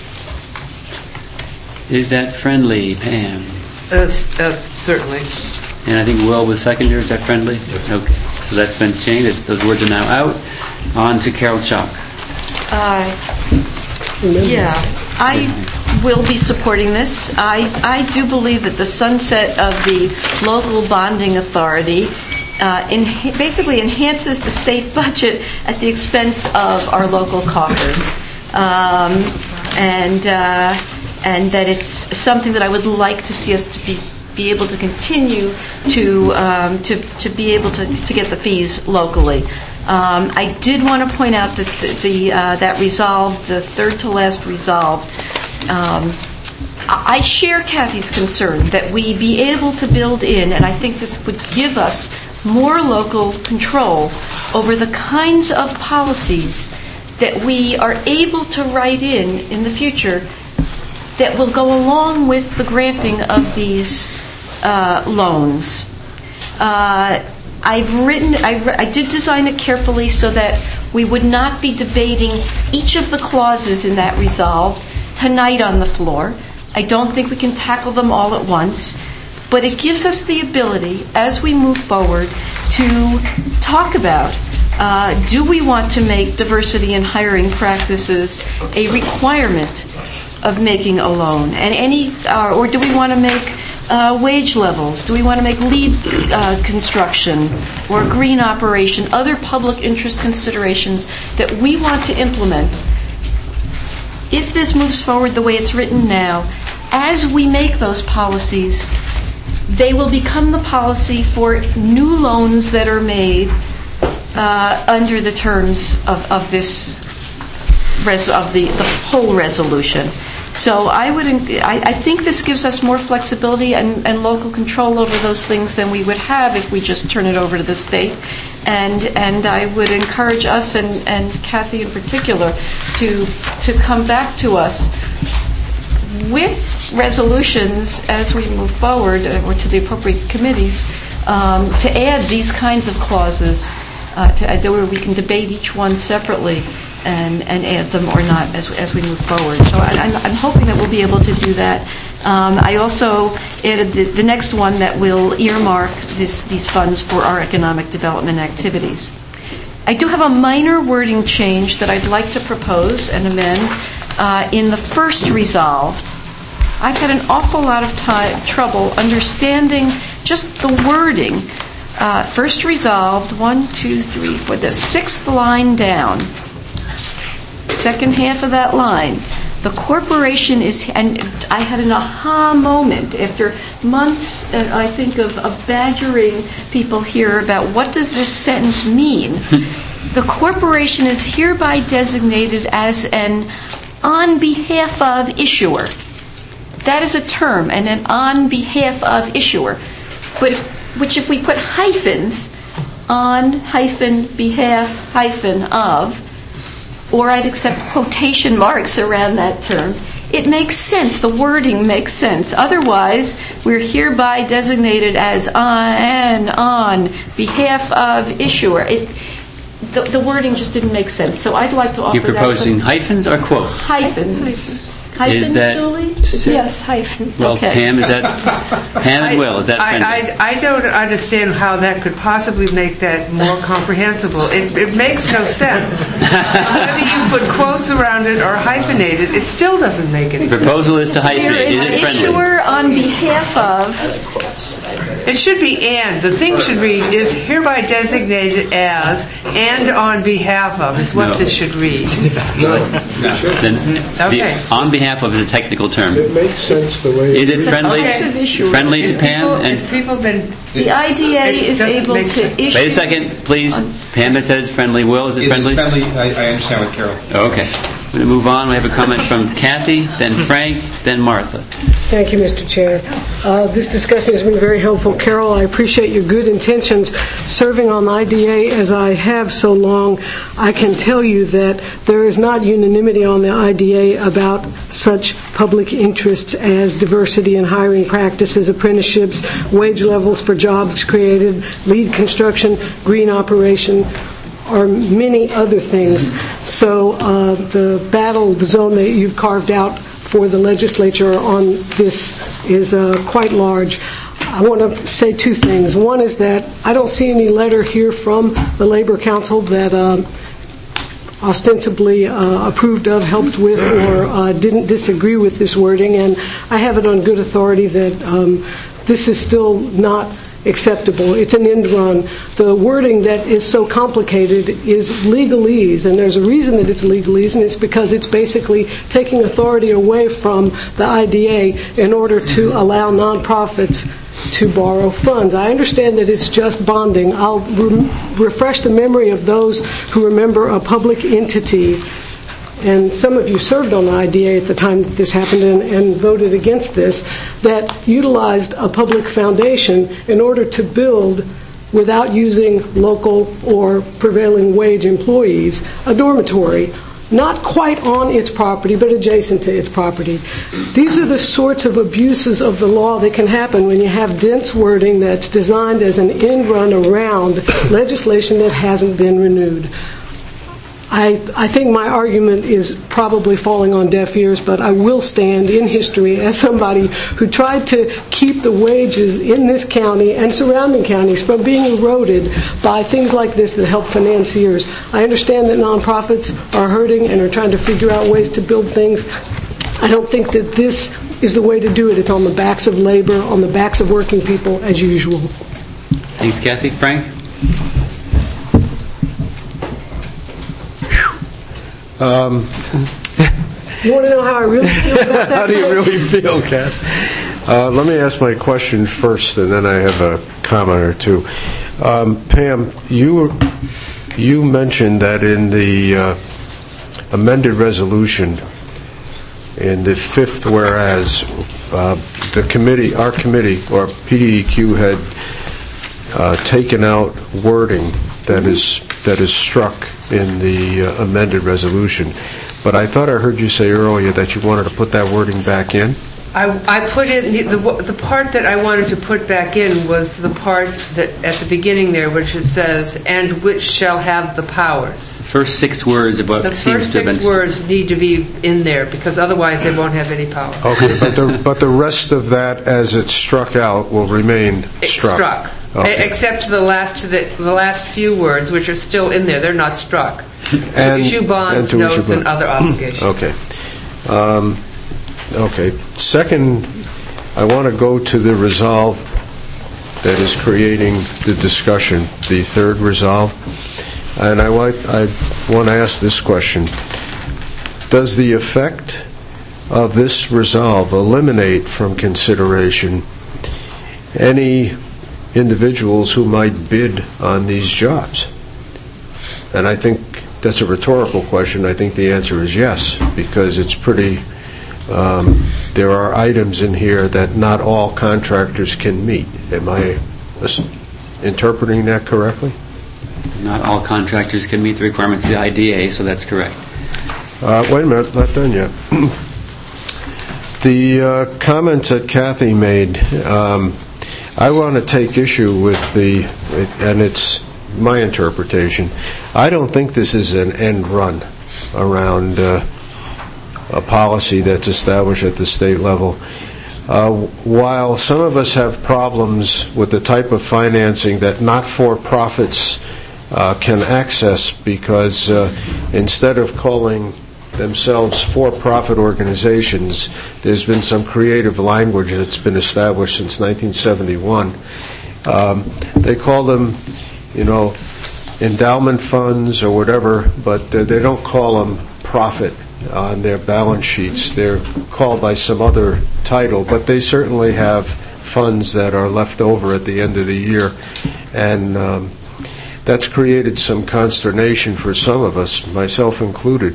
Is that friendly, Pam? Uh, s- uh, certainly. And I think Will was seconder. Is that friendly? Yes. Okay. So that's been changed. Those words are now out. On to Carol Chalk. Uh, yeah, I will be supporting this. I, I do believe that the sunset of the local bonding authority uh, en- basically enhances the state budget at the expense of our local coffers. Um, and uh, and that it's something that I would like to see us to be be able to continue to um, to to be able to, to get the fees locally. Um, I did want to point out that the, the uh, that resolve, the third to last resolve, um, I share Kathy's concern that we be able to build in, and I think this would give us more local control over the kinds of policies that we are able to write in in the future that will go along with the granting of these uh, loans. Uh, I've written, I, I did design it carefully so that we would not be debating each of the clauses in that resolve tonight on the floor. I don't think we can tackle them all at once, but it gives us the ability, as we move forward, to talk about uh, do we want to make diversity in hiring practices a requirement of making a loan, and any, uh, or do we want to make uh, wage levels? Do we want to make lead uh, construction or green operation, other public interest considerations that we want to implement? If this moves forward the way it's written now, as we make those policies, they will become the policy for new loans that are made uh, under the terms of, of this res- of the, the whole resolution. So I would, I, I think this gives us more flexibility and, and local control over those things than we would have if we just turn it over to the state. And and I would encourage us and, and Kathy in particular to to come back to us with resolutions as we move forward, or to the appropriate committees, um, to add these kinds of clauses, uh, to add, where we can debate each one separately and, and add them or not as as we move forward. So I, I'm, I'm hoping that we'll be able to do that. Um, I also added the, the next one that will earmark this, these funds for our economic development activities. I do have a minor wording change that I'd like to propose and amend. Uh, in the first resolved, I've had an awful lot of time, trouble understanding just the wording. Uh, first resolved, one, two, three, four, the sixth line down, second half of that line. The corporation is, and I had an aha moment after months, uh, I think, of, of badgering people here about what does this sentence mean. The corporation is hereby designated as an on behalf of issuer. That is a term, and an on behalf of issuer. But if, which if we put hyphens, on hyphen behalf hyphen of, or I'd accept quotation marks around that term, it makes sense. The wording makes sense. Otherwise, we're hereby designated as on and on behalf of issuer. It, the, the wording just didn't make sense. So I'd like to offer that. You're proposing that hyphens or quotes? Hyphens. Hyphens. Hyphens, is that, Julie? Yes, hyphen. Well, okay. Pam, is that Pam and I, Will? Is that I, friendly? I, I don't understand how that could possibly make that more comprehensible. It, it makes no sense. Whether you put quotes around it or hyphenate it, it still doesn't make any The sense. proposal is to hyphenate. Is it friendly? Issuer on behalf of. It should be and. The thing should read is hereby designated as and on behalf of is what No. this should read. No. Then Okay. the on behalf of is a technical term. It makes sense the way Is it reads. friendly? Okay. Friendly to If Pam? people, And if people been The I D A It is doesn't able make to sense. issue. wait a second, please. Pam has said it's friendly. Will, is it It is friendly? friendly. I, I understand what Carol. Oh, okay. We're going to move on. We have a comment from Kathy, then Frank, then Martha. Thank you, Mister Chair. Uh, this discussion has been very helpful. Carol, I appreciate your good intentions. Serving on the I D A as I have so long, I can tell you that there is not unanimity on the I D A about such public interests as diversity in hiring practices, apprenticeships, wage levels for jobs created, lead construction, green operation, or many other things. So uh, the battle, the zone that you've carved out for the legislature on this is uh, quite large. I want to say two things. One is that I don't see any letter here from the Labor Council that uh, ostensibly uh, approved of, helped with, or uh, didn't disagree with this wording, and I have it on good authority that um, this is still not acceptable. It's an end run. The wording that is so complicated is legalese, and there's a reason that it's legalese, and it's because it's basically taking authority away from the I D A in order to allow nonprofits to borrow funds. I understand that it's just bonding. I'll re- refresh the memory of those who remember a public entity, and some of you served on the I D A at the time that this happened and, and voted against this, that utilized a public foundation in order to build, without using local or prevailing wage employees, a dormitory, not quite on its property, but adjacent to its property. These are the sorts of abuses of the law that can happen when you have dense wording that's designed as an end run around legislation that hasn't been renewed. I, I think my argument is probably falling on deaf ears, but I will stand in history as somebody who tried to keep the wages in this county and surrounding counties from being eroded by things like this that help financiers. I understand that nonprofits are hurting and are trying to figure out ways to build things. I don't think that this is the way to do it. It's on the backs of labor, on the backs of working people, as usual. Thanks, Kathy. Frank? Um, you want to know how I really feel about that? How do you really feel, Kat? Uh, let me ask my question first, and then I have a comment or two. Um, Pam, you you mentioned that in the uh, amended resolution, in the fifth whereas, uh, the committee, our committee, or P D E Q, had uh, taken out wording that is that is struck in the uh, amended resolution. But I thought I heard you say earlier that you wanted to put that wording back in. I, I put in the, the the part that I wanted to put back in was the part that at the beginning there, which it says, "and which shall have the powers." The first six words of what the seems first to have been. six words need to be in there because otherwise they won't have any power. Okay, but the but the rest of that, as it's struck out, will remain It's struck. struck. Okay. Except the last the, the last few words, which are still in there. They're not struck. And, to issue bonds, and to notes, issue and bond- other obligations. Okay. Um, okay. Second, I want to go to the resolve that is creating the discussion, the third resolve. And I want, I want to ask this question. Does the effect of this resolve eliminate from consideration any individuals who might bid on these jobs? And I think that's a rhetorical question. I think the answer is yes, because it's pretty, um, there are items in here that not all contractors can meet. Am I interpreting that correctly? Not all contractors can meet the requirements of the I D A, so that's correct. Uh, wait a minute, not done yet. The uh, comments that Kathy made, um, I want to take issue with the, and it's my interpretation. I don't think this is an end run around uh, a policy that's established at the state level. Uh, while some of us have problems with the type of financing that not-for-profits uh, can access because uh, instead of calling themselves for-profit organizations, there's been some creative language that's been established since nineteen seventy-one. Um, they call them, you know, endowment funds or whatever, but uh, they don't call them profit on their balance sheets. They're called by some other title, but they certainly have funds that are left over at the end of the year. And um, that's created some consternation for some of us, myself included.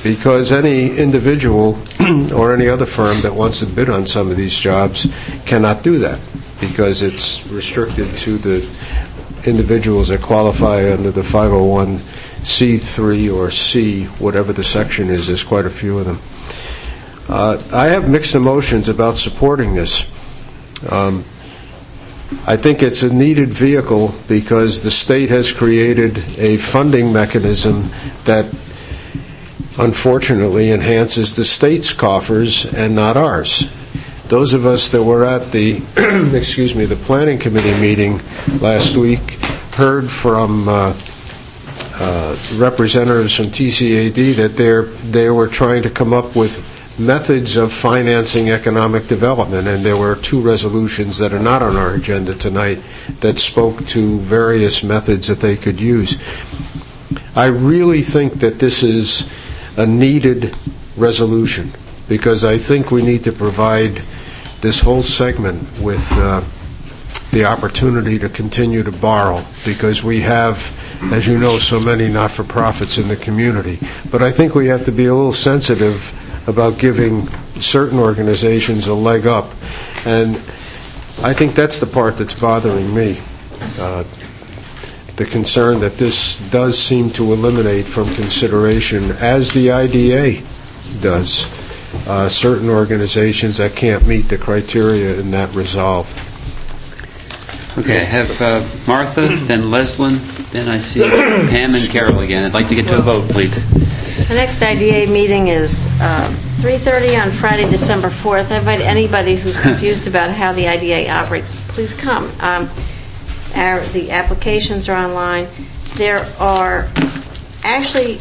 because any individual or any other firm that wants to bid on some of these jobs cannot do that, because it's restricted to the individuals that qualify under the five oh one c three or C, whatever the section is. There's quite a few of them. Uh, I have mixed emotions about supporting this. Um, I think it's a needed vehicle because the state has created a funding mechanism that unfortunately enhances the state's coffers and not ours. Those of us that were at the excuse me, the planning committee meeting last week heard from uh, uh, representatives from T C A D that they're, they were trying to come up with methods of financing economic development, and there were two resolutions that are not on our agenda tonight that spoke to various methods that they could use. I really think that this is a needed resolution, because I think we need to provide this whole segment with uh, the opportunity to continue to borrow, because we have, as you know, so many not-for-profits in the community. But I think we have to be a little sensitive about giving certain organizations a leg up. And I think that's the part that's bothering me, uh, the concern that this does seem to eliminate from consideration, as the I D A does, uh, certain organizations that can't meet the criteria in that resolve. Okay, I have uh, Martha, then Leslin, then I see Pam and Carol again. I'd like to get to a vote, please. The next I D A meeting is uh, three thirty on Friday, December fourth. I invite anybody who's confused about how the I D A operates, please come. Um, our, the applications are online. There are actually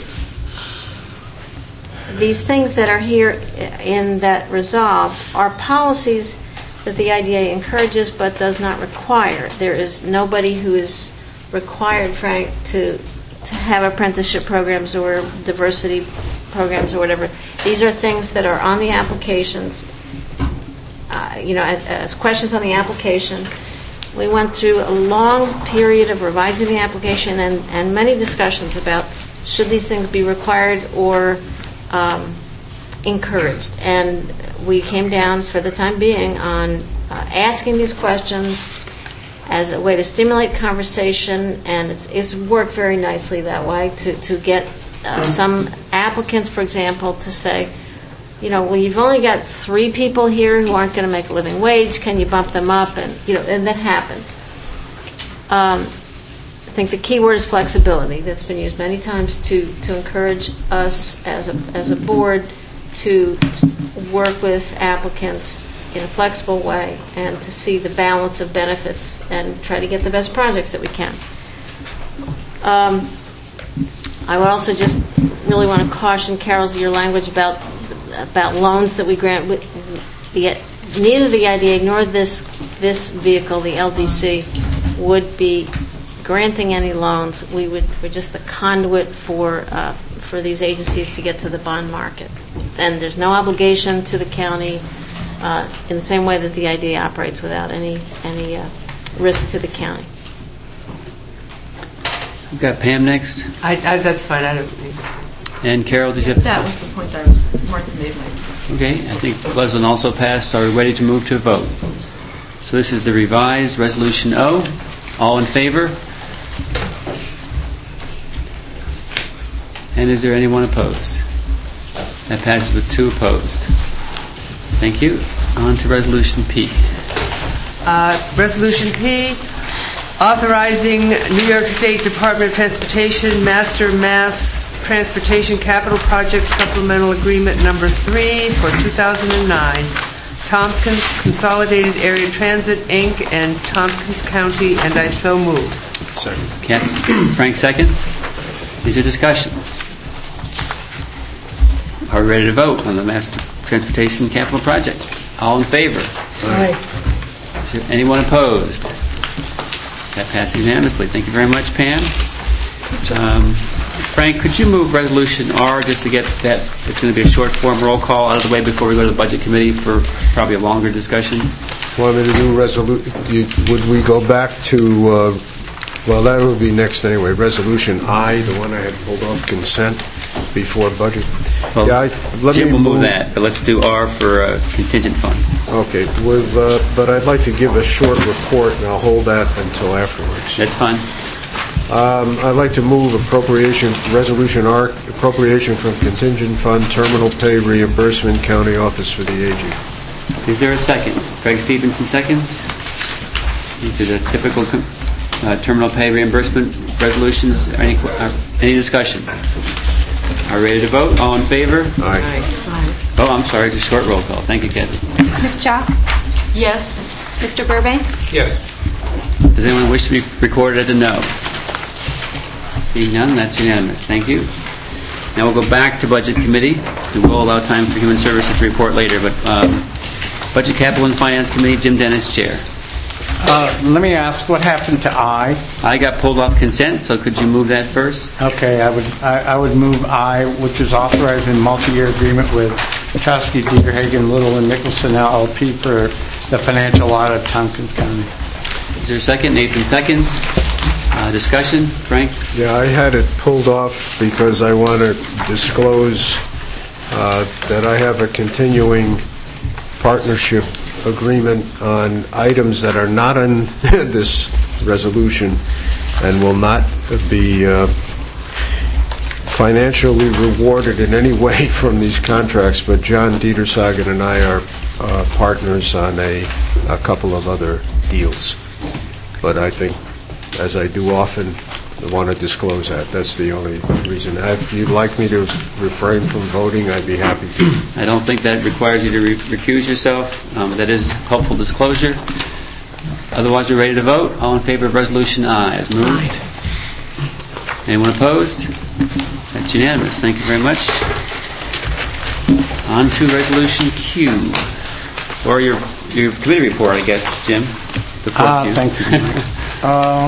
these things that are here in that resolve are policies that the I D A encourages but does not require. There is nobody who is required, Frank, to to have apprenticeship programs or diversity programs or whatever. These are things that are on the applications, uh, you know, as, as questions on the application. We went through a long period of revising the application and, and many discussions about should these things be required or um, encouraged. And we came down, for the time being, on uh, asking these questions as a way to stimulate conversation, and it's, it's worked very nicely that way to, to get uh, some applicants, for example, to say, you know, well, you've only got three people here who aren't going to make a living wage. Can you bump them up? And, you know, and that happens. Um, I think the key word is flexibility. That's been used many times to, to encourage us as a, as a board to work with applicants in a flexible way and to see the balance of benefits and try to get the best projects that we can. Um, I would also just really want to caution Carol's your language about about loans that we grant. With the, neither the I D A nor this this vehicle, the L D C, would be granting any loans. We would we're just the conduit for uh, for these agencies to get to the bond market, and there's no obligation to the county. Uh, in the same way that the I D A operates without any any uh, risk to the county. We've got Pam next. I, I, that's fine. I don't need to. And Carol, did you have... That was the point I was... Martha made my... Okay, I think Leslin also passed. Are we ready to move to a vote? So this is the revised Resolution O. All in favor? And is there anyone opposed? That passes with two opposed. Thank you. On to Resolution P. Uh, Resolution P, authorizing New York State Department of Transportation Master Mass Transportation Capital Project Supplemental Agreement Number three for two thousand nine, Tompkins Consolidated Area Transit, Incorporated and Tompkins County, and I so move. Second. Frank seconds. Is there discussion? Are we ready to vote on the Master Transportation Capital Project? All in favor? Aye. Is there anyone opposed? That passes unanimously. Thank you very much, Pam. Um, Frank, could you move Resolution R just to get that? It's going to be a short form roll call out of the way before we go to the Budget Committee for probably a longer discussion. Want me to do resolution? Would we go back to? Uh, well, that would be next anyway. Resolution I, the one I had pulled off consent before budget. Well, Yeah, I- let Jim me will move move- that, but let's do R for uh, contingent fund. Okay, with, uh, but I'd like to give a short report, and I'll hold that until afterwards. That's fine. Um, I'd like to move appropriation, Resolution R, appropriation from contingent fund, terminal pay reimbursement, county office for the aging. Is there a second? Craig Stevenson seconds. These are the typical com- uh, terminal pay reimbursement resolutions. Any qu- uh, any discussion? Are we ready to vote? All in favor? Aye. Oh, I'm sorry. It's a short roll call. Thank you, Kathy. Miz Chalk? Yes. Mister Burbank? Yes. Does anyone wish to be recorded as a no? Seeing none, that's unanimous. Thank you. Now we'll go back to Budget Committee. We will allow time for Human Services to report later, but um, Budget, Capital, and Finance Committee, Jim Dennis, Chair. Uh, let me ask, what happened to I? I got pulled off consent, so could you move that first? Okay, I would I, I would move I, which is authorizing multi-year agreement with Chosky, Dieter, Hagen, Little, and Nicholson L L P for the financial audit of Tompkins County. Is there a second? Nathan seconds. Uh, discussion? Frank? Yeah, I had it pulled off because I want to disclose uh, that I have a continuing partnership agreement on items that are not on this resolution and will not be uh, financially rewarded in any way from these contracts, but John Dietersagen and I are uh, partners on a, a couple of other deals. But I think, as I do often, I want to disclose that. That's the only reason. If you'd like me to refrain from voting, I'd be happy to. I don't think that requires you to re- recuse yourself. Um, that is helpful disclosure. Otherwise, we're ready to vote. All in favor of Resolution I as moved? Aye. Anyone opposed? That's unanimous. Thank you very much. On to Resolution Q. Or your your committee report, I guess, Jim. Before Uh, Q. thank you. uh,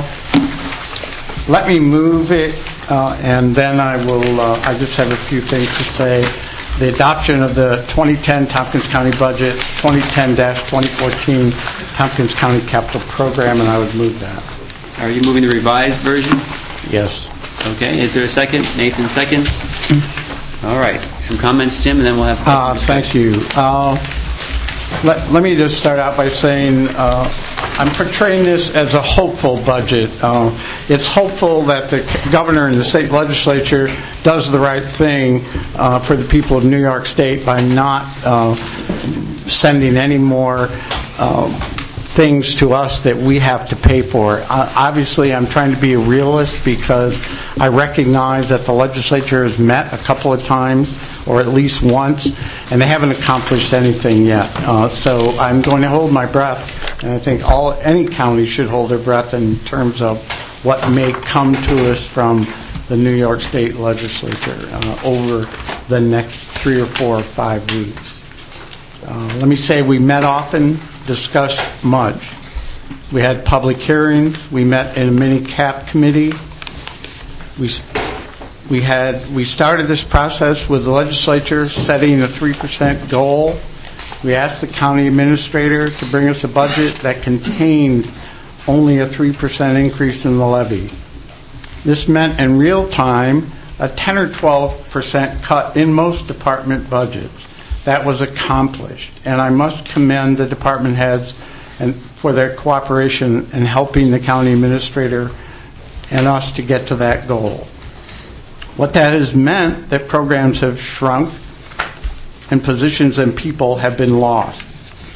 let me move it, uh, and then I will. Uh, I just have a few things to say. The adoption of the twenty ten Tompkins County budget, twenty ten to twenty fourteen Tompkins County Capital Program, and I would move that. Are you moving the revised version? Yes. Okay. Is there a second? Nathan seconds. All right. Some comments, Jim, and then we'll have. Uh, thank you. Uh, let, let me just start out by saying uh, I'm portraying this as a hopeful budget. Uh, it's hopeful that the governor and the state legislature does the right thing uh, for the people of New York State by not uh, sending any more uh, things to us that we have to pay for. Uh, obviously, I'm trying to be a realist because I recognize that the legislature has met a couple of times, or at least once, and they haven't accomplished anything yet. Uh, so I'm going to hold my breath, and I think all any county should hold their breath in terms of what may come to us from the New York State legislature uh, over the next three or four or five weeks. Uh, let me say we met often, discussed much. We had public hearings. We met in a mini-cap committee. We we had we started this process with the legislature setting a three percent goal. We asked the county administrator to bring us a budget that contained only a three percent increase in the levy. This meant in real time a ten or twelve percent cut in most department budgets. That was accomplished, and I must commend the department heads and for their cooperation in helping the county administrator and us to get to that goal. What that has meant that programs have shrunk and positions and people have been lost.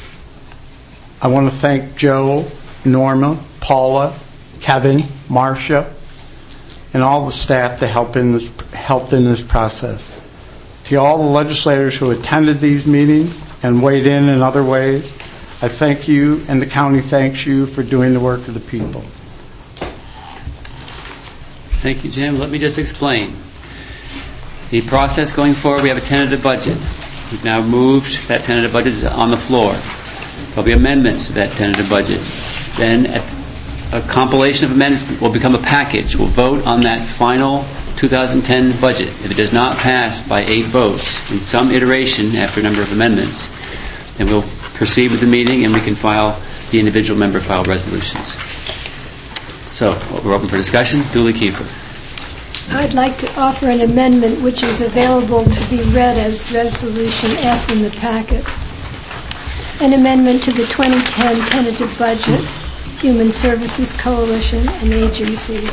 I want to thank Joe, Norma, Paula, Kevin, Marcia, and all the staff that helped in this, helped in this process. To all the legislators who attended these meetings and weighed in in other ways, I thank you, and the county thanks you for doing the work of the people. Thank you, Jim. Let me just explain. The process going forward, we have a tentative budget. We've now moved that tentative budget is on the floor. There'll be amendments to that tentative budget. Then a compilation of amendments will become a package. We'll vote on that final two thousand ten budget. If it does not pass by eight votes in some iteration after a number of amendments, then we'll proceed with the meeting and we can file the individual member file resolutions. So we're open for discussion. Dooley Kiefer. I'd like to offer an amendment which is available to be read as Resolution S in the packet. An amendment to the twenty ten tentative budget, Human Services Coalition and agencies.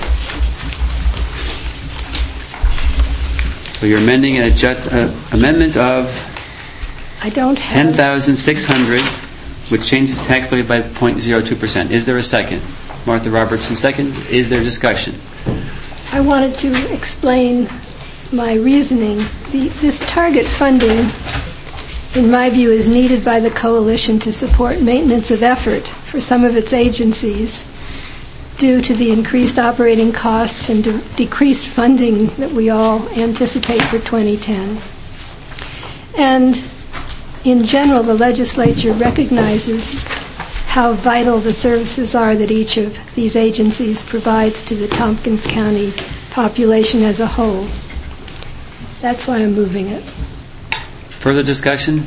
So you're amending an adjust, uh, amendment of I don't have... ten thousand six hundred, which changes tax levy by zero point zero two percent. Is there a second? Martha Robertson, second. Is there discussion? I wanted to explain my reasoning. The, this target funding, in my view, is needed by the coalition to support maintenance of effort for some of its agencies due to the increased operating costs and de- decreased funding that we all anticipate for twenty ten. And in general, the legislature recognizes how vital the services are that each of these agencies provides to the Tompkins County population as a whole. That's why I'm moving it. Further discussion?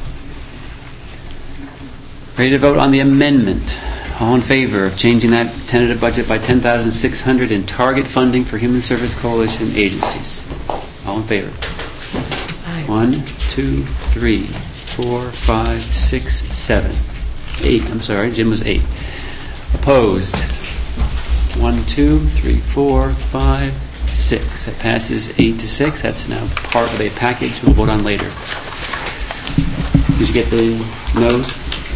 Ready to vote on the amendment? All in favor of changing that tentative budget by ten thousand six hundred in target funding for Human Service Coalition agencies? All in favor? Aye. One, two, three, four, five, six, seven. Eight. I'm sorry, Jim was eight. Opposed? One, two, three, four, five, six. That passes eight to six. That's now part of a package we'll vote on later. Did you get the no's?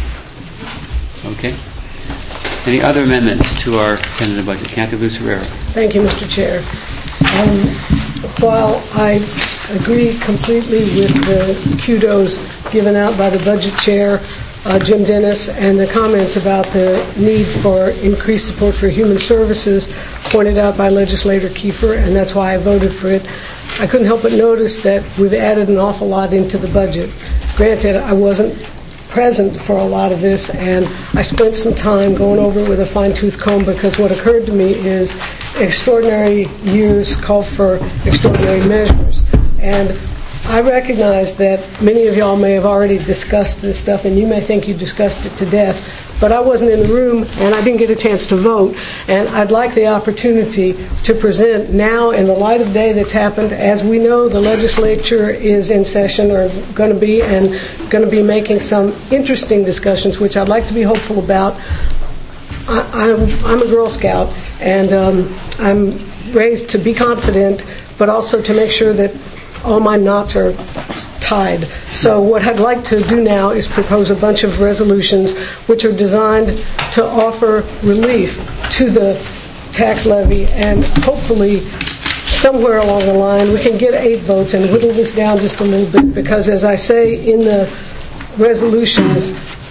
Okay. Any other amendments to our tentative budget? Kathy Lucerera. Thank you, Mister Chair. Um, while I agree completely with the kudos given out by the budget chair, Uh, Jim Dennis, and the comments about the need for increased support for human services pointed out by Legislator Kiefer, and that's why I voted for it. I couldn't help but notice that we've added an awful lot into the budget. Granted, I wasn't present for a lot of this, and I spent some time going over it with a fine-tooth comb, because what occurred to me is extraordinary years call for extraordinary measures. And I recognize that many of y'all may have already discussed this stuff, and you may think you discussed it to death, but I wasn't in the room, and I didn't get a chance to vote, and I'd like the opportunity to present now, in the light of day that's happened. As we know, the legislature is in session, or going to be, and going to be making some interesting discussions, which I'd like to be hopeful about. I, I'm, I'm a Girl Scout, and um, I'm raised to be confident, but also to make sure that all my knots are tied. So what I'd like to do now is propose a bunch of resolutions which are designed to offer relief to the tax levy, and hopefully somewhere along the line we can get eight votes and whittle this down just a little bit, because as I say in the resolutions,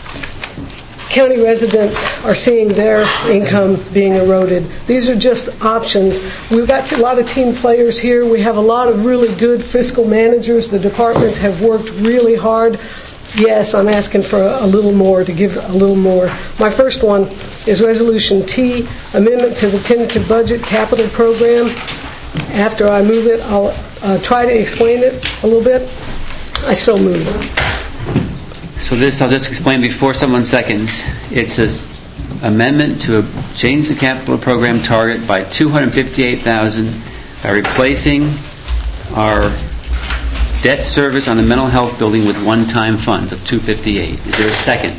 county residents are seeing their income being eroded. These are just options. We've got a lot of team players here. We have a lot of really good fiscal managers. The departments have worked really hard. Yes, I'm asking for a little more, to give a little more. My first one is Resolution T, Amendment to the Tentative Budget Capital Program. After I move it, I'll uh, try to explain it a little bit. I so move. So this, I'll just explain before someone seconds. It's an amendment to change the capital program target by two hundred fifty-eight thousand dollars by replacing our debt service on the mental health building with one-time funds of two hundred fifty-eight thousand dollars. Is there a second?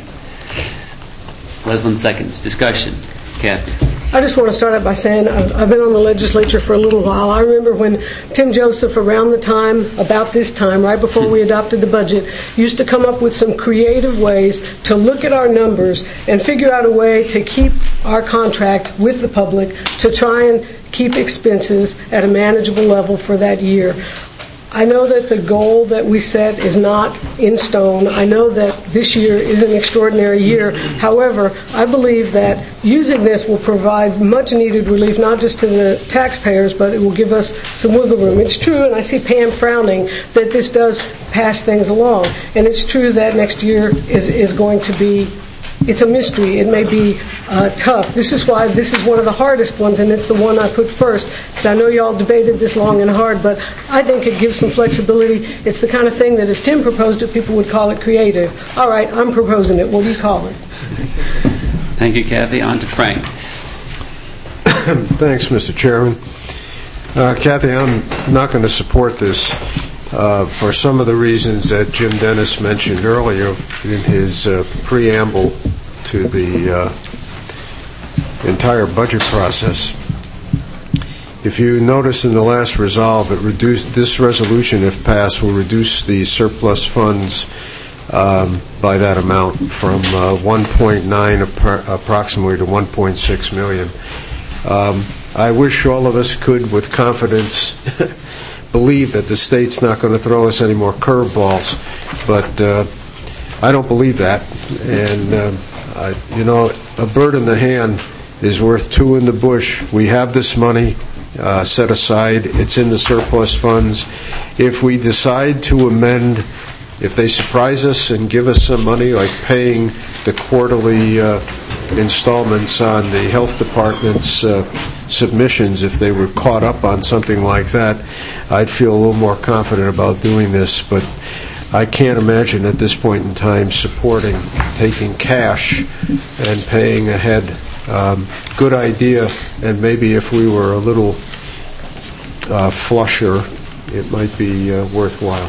Leslin seconds. Discussion. Kathy. I just want to start out by saying I've, I've been on the legislature for a little while. I remember when Tim Joseph, around the time, about this time, right before we adopted the budget, used to come up with some creative ways to look at our numbers and figure out a way to keep our contract with the public, to try and keep expenses at a manageable level for that year. I know that the goal that we set is not in stone. I know that this year is an extraordinary year. However, I believe that using this will provide much needed relief, not just to the taxpayers, but it will give us some wiggle room. It's true, and I see Pam frowning, that this does pass things along. And it's true that next year is, is going to be, it's a mystery. It may be uh, tough. This is why this is one of the hardest ones, and it's the one I put first, because I know you all debated this long and hard, but I think it gives some flexibility. It's the kind of thing that if Tim proposed it, people would call it creative. All right, I'm proposing it. What do you call it? Thank you, Kathy. On to Frank. Thanks, Mister Chairman. Uh, Kathy, I'm not going to support this uh, for some of the reasons that Jim Dennis mentioned earlier in his uh, preamble to the uh, entire budget process. If you notice in the last resolve, it reduced, this resolution, if passed, will reduce the surplus funds um, by that amount from uh, one point nine appro- approximately to one point six million. Um, I wish all of us could, with confidence, believe that the state's not going to throw us any more curveballs, but uh, I don't believe that. And uh, I, you know, a bird in the hand is worth two in the bush. We have this money uh, set aside. It's in the surplus funds. If we decide to amend, if they surprise us and give us some money, like paying the quarterly uh, installments on the health department's uh, submissions, if they were caught up on something like that, I'd feel a little more confident about doing this. But I can't imagine at this point in time supporting taking cash and paying ahead. Um, good idea, and maybe if we were a little uh, flusher, it might be uh, worthwhile.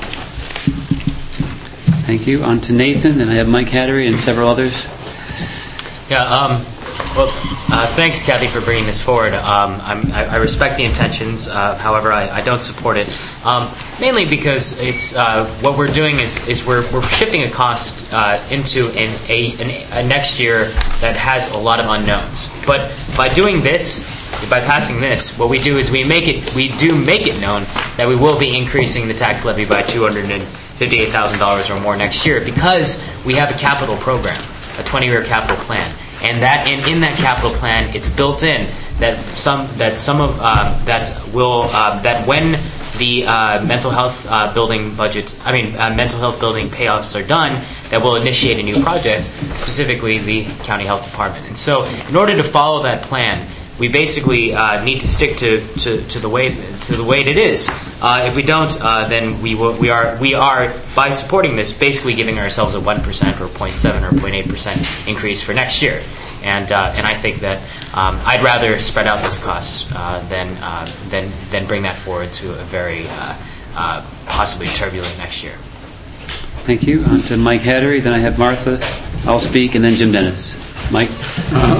Thank you. On to Nathan, then I have Mike Hattery and several others. Yeah, um, well, uh, thanks, Kathy, for bringing this forward. Um, I'm, I, I respect the intentions. Uh, however, I, I don't support it, um, mainly because it's uh, what we're doing is, is we're, we're shifting a cost uh, into an, a, an, a next year that has a lot of unknowns. But by doing this, by passing this, what we do is we make it, we do make it known that we will be increasing the tax levy by two hundred fifty-eight thousand dollars or more next year, because we have a capital program, a twenty-year capital plan. And that, and in that capital plan, it's built in that some that some of uh, that will uh, that when the uh, mental health uh, building budget, I mean uh, mental health building payoffs are done, that will initiate a new project, specifically the county health department. And so, in order to follow that plan, we basically uh, need to stick to, to, to the way to the way it is. Uh, if we don't, uh, then we will, we are we are by supporting this basically giving ourselves a one percent or zero point seven or zero point eight percent increase for next year. And uh, and I think that um, I'd rather spread out those costs uh, than uh, than than bring that forward to a very uh, uh, possibly turbulent next year. Thank you. On to Mike Hattery. Then I have Martha. I'll speak, and then Jim Dennis. Mike. Uh,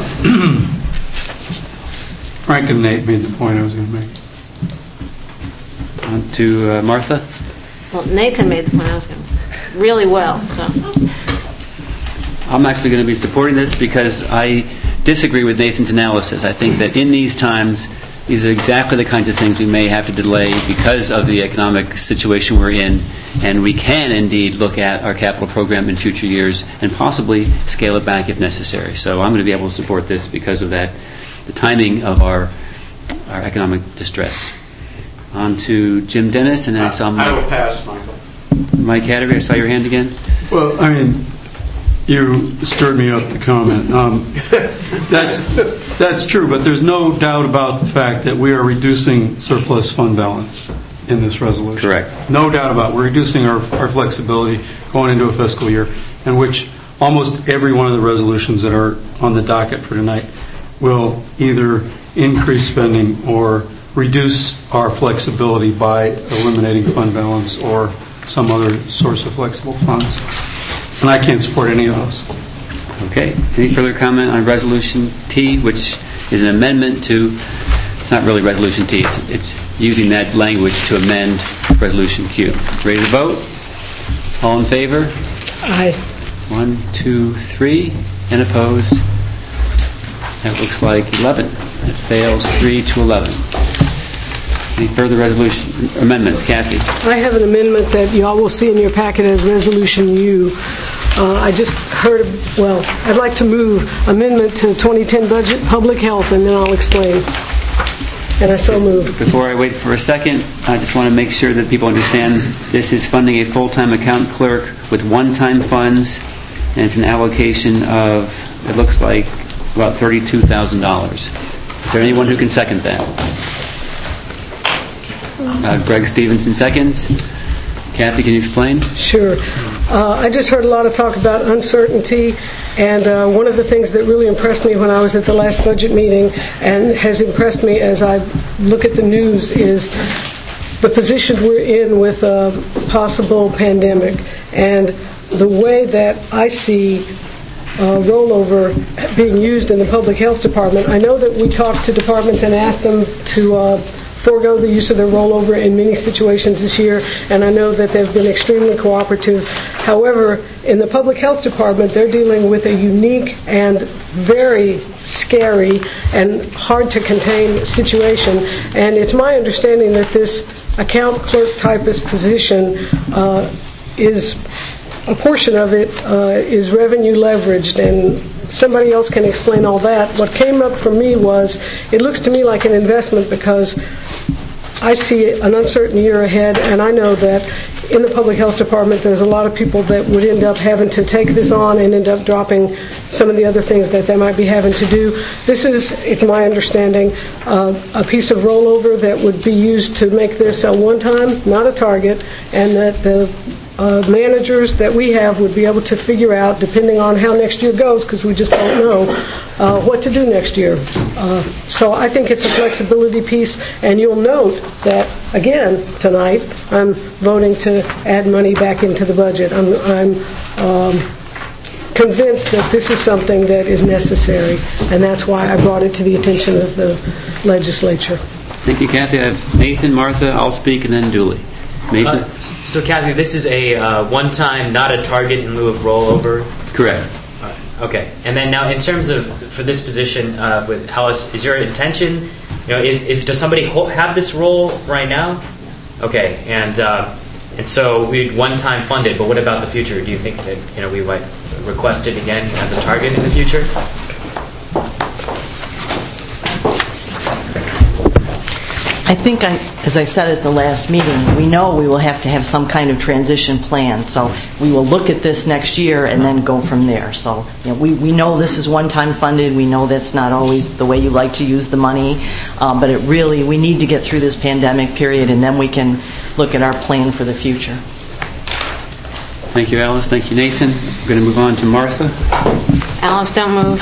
Frank and Nate made the point I was going to make. On to uh, Martha. Well, Nathan made the point I was going to make really well. So. I'm actually going to be supporting this because I disagree with Nathan's analysis. I think that in these times, these are exactly the kinds of things we may have to delay because of the economic situation we're in, and we can indeed look at our capital program in future years and possibly scale it back if necessary. So I'm going to be able to support this because of that, the timing of our our economic distress. On to Jim Dennis, and then I saw Mike. I will pass, Michael. Mike Hattery, I saw your hand again. Well, I mean, you stirred me up to comment. Um, that's that's true, but there's no doubt about the fact that we are reducing surplus fund balance in this resolution. Correct. No doubt about it. We're reducing our, our flexibility going into a fiscal year, in which almost every one of the resolutions that are on the docket for tonight will either increase spending or reduce our flexibility by eliminating fund balance or some other source of flexible funds. And I can't support any of those. Okay. Any further comment on Resolution T, which is an amendment to, it's not really Resolution T, it's, it's using that language to amend Resolution Q. Ready to vote? All in favor? Aye. One, two, three. And opposed? That looks like eleven. That fails three to eleven. Any further resolution amendments? Kathy? I have an amendment that y'all will see in your packet as Resolution U. Uh, I just heard, well, I'd like to move amendment to twenty ten budget, public health, and then I'll explain. And I so move. Before I wait for a second, I just want to make sure that people understand this is funding a full-time account clerk with one-time funds, and it's an allocation of, it looks like, about thirty-two thousand dollars. Is there anyone who can second that? Uh, Greg Stevenson seconds. Kathy, can you explain? Sure. Uh, I just heard a lot of talk about uncertainty, and uh, one of the things that really impressed me when I was at the last budget meeting and has impressed me as I look at the news is the position we're in with a possible pandemic, and the way that I see uh, rollover being used in the public health department. I know that we talked to departments and asked them to uh, forego the use of their rollover in many situations this year, and I know that they've been extremely cooperative. However, in the public health department, they're dealing with a unique and very scary and hard to contain situation, and it's my understanding that this account clerk typist position uh, is a portion of it uh, is revenue leveraged, and somebody else can explain all that. What came up for me was, it looks to me like an investment because I see an uncertain year ahead, and I know that in the public health department there's a lot of people that would end up having to take this on and end up dropping some of the other things that they might be having to do. This is, it's my understanding, uh, a piece of rollover that would be used to make this a one-time, not a target, and that the Uh, managers that we have would be able to figure out, depending on how next year goes, because we just don't know, uh, what to do next year. Uh, so I think it's a flexibility piece, and you'll note that, again, tonight, I'm voting to add money back into the budget. I'm, I'm um, convinced that this is something that is necessary, and that's why I brought it to the attention of the legislature. Thank you, Kathy. I have Nathan, Martha, I'll speak, and then Dooley. Uh, so, Kathy, this is a uh, one-time, not a target in lieu of rollover? Correct. Uh, okay. And then now, in terms of, for this position uh, with Alice, is your intention, you know, is, is does somebody ho- have this role right now? Okay. And uh, and so we'd one-time fund it, but what about the future? Do you think that, you know, we might request it again as a target in the future? I think, I, as I said at the last meeting, we know we will have to have some kind of transition plan. So we will look at this next year and then go from there. So you know, we, we know this is one-time funded. We know that's not always the way you like to use the money. Um, but it really, we need to get through this pandemic period, and then we can look at our plan for the future. Thank you, Alice. Thank you, Nathan. We're going to move on to Martha. Alice, don't move.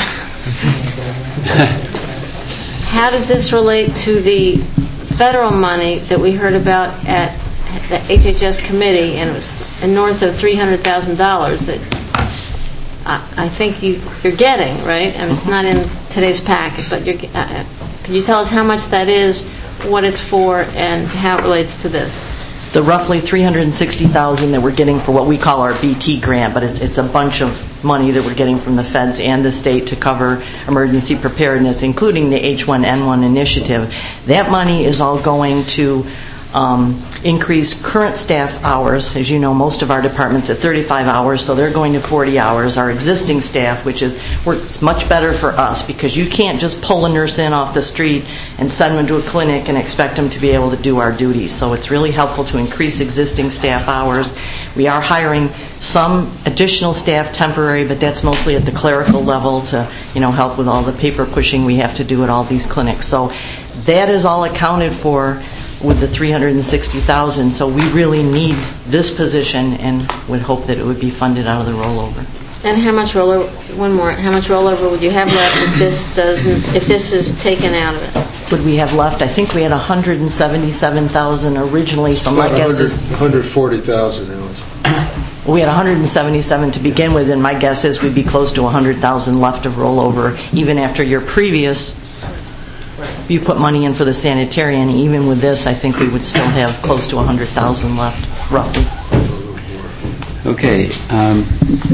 How does this relate to the federal money that we heard about at the H H S committee, and it was north of three hundred thousand dollars that I, I think you, you're getting, right? I mean, it's not in today's packet, but you're, uh, could you tell us how much that is, what it's for, and how it relates to this? The roughly three hundred sixty thousand dollars that we're getting for what we call our B T grant, but it's, it's a bunch of money that we're getting from the feds and the state to cover emergency preparedness, including the H one N one initiative. That money is all going to um, increase current staff hours. As you know, most of our departments at thirty-five hours, so they're going to forty hours. Our existing staff, which is works much better for us, because you can't just pull a nurse in off the street and send them to a clinic and expect them to be able to do our duties. So it's really helpful to increase existing staff hours. We are hiring some additional staff temporary, but that's mostly at the clerical level to, you know, help with all the paper pushing we have to do at all these clinics. So that is all accounted for with the three hundred sixty thousand dollars. So we really need this position and would hope that it would be funded out of the rollover. And how much rollover? One more. How much rollover would you have left if this doesn't? If this is taken out of it? Would we have left? I think we had one hundred seventy-seven thousand dollars originally. So my guess is one hundred forty thousand dollars. We had one hundred seventy-seven to begin with, and my guess is we'd be close to one hundred thousand dollars left of rollover, even after your previous. You put money in for the sanitarian. Even with this, I think we would still have close to one hundred thousand dollars left, roughly. Okay. Um,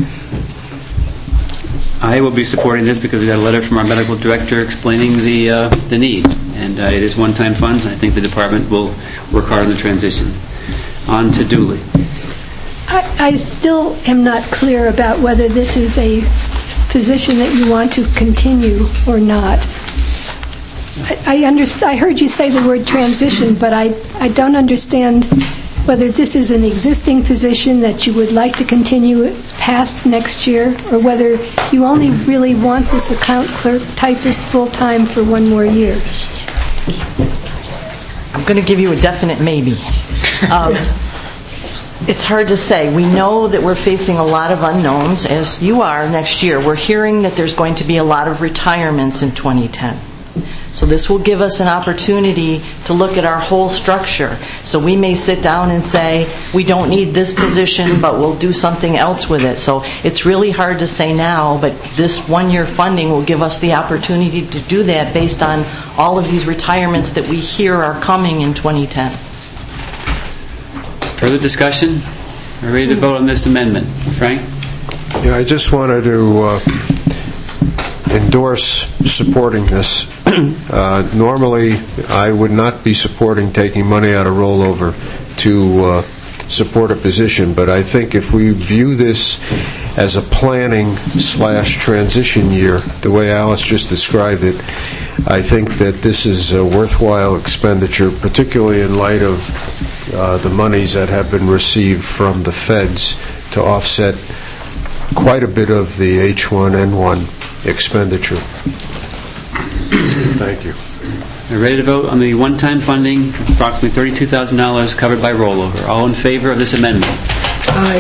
I will be supporting this because we got a letter from our medical director explaining the uh, the need, and uh, it is one-time funds. And I think the department will work hard on the transition. On to Dooley. I, I still am not clear about whether this is a position that you want to continue or not. I, I, underst- I heard you say the word transition, but I, I don't understand whether this is an existing position that you would like to continue past next year, or whether you only really want this account clerk typist full-time for one more year. I'm going to give you a definite maybe. Um, It's hard to say. We know that we're facing a lot of unknowns, as you are next year. We're hearing that there's going to be a lot of retirements in twenty ten. So this will give us an opportunity to look at our whole structure. So we may sit down and say, we don't need this position, but we'll do something else with it. So it's really hard to say now, but this one-year funding will give us the opportunity to do that based on all of these retirements that we hear are coming in twenty ten. Further discussion? Are we ready to vote on this amendment? Frank? Yeah, I just wanted to uh, endorse supporting this. Uh, normally, I would not be supporting taking money out of rollover to uh, support a position, but I think if we view this as a planning slash transition year, the way Alice just described it, I think that this is a worthwhile expenditure, particularly in light of uh, the monies that have been received from the feds to offset quite a bit of the H one N one expenditure. Thank you. We're ready to vote on the one-time funding, approximately thirty-two thousand dollars covered by rollover. All in favor of this amendment? Aye.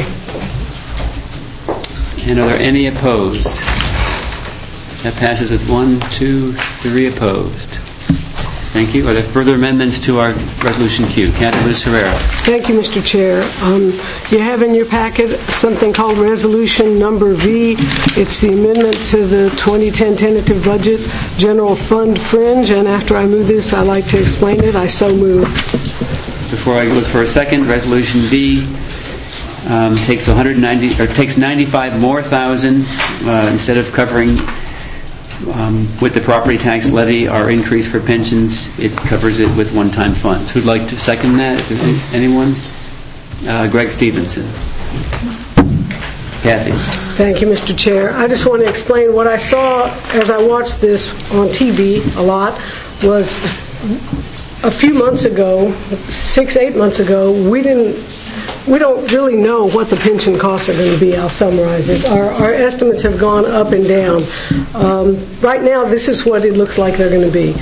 And are there any opposed? That passes with one, two, three opposed. Thank you. Are there further amendments to our resolution Q? Kathy Luz Herrera. Thank you, Mister Chair. Um, you have in your packet something called Resolution Number V. It's the amendment to the twenty ten tentative budget, General Fund Fringe, and after I move this, I'd like to explain it. I so move. Before I look for a second, Resolution V um, takes one hundred ninety or takes ninety-five more thousand uh, instead of covering. Um, with the property tax levy, our increase for pensions, it covers it with one-time funds. Who'd like to second that? Anyone? Uh, Greg Stevenson. Kathy. Thank you, Mister Chair. I just want to explain what I saw as I watched this on T V a lot was a few months ago, six, eight months ago, we didn't We don't really know what the pension costs are going to be. I'll summarize it. Our, our estimates have gone up and down. Um, right now, this is what it looks like they're going to be.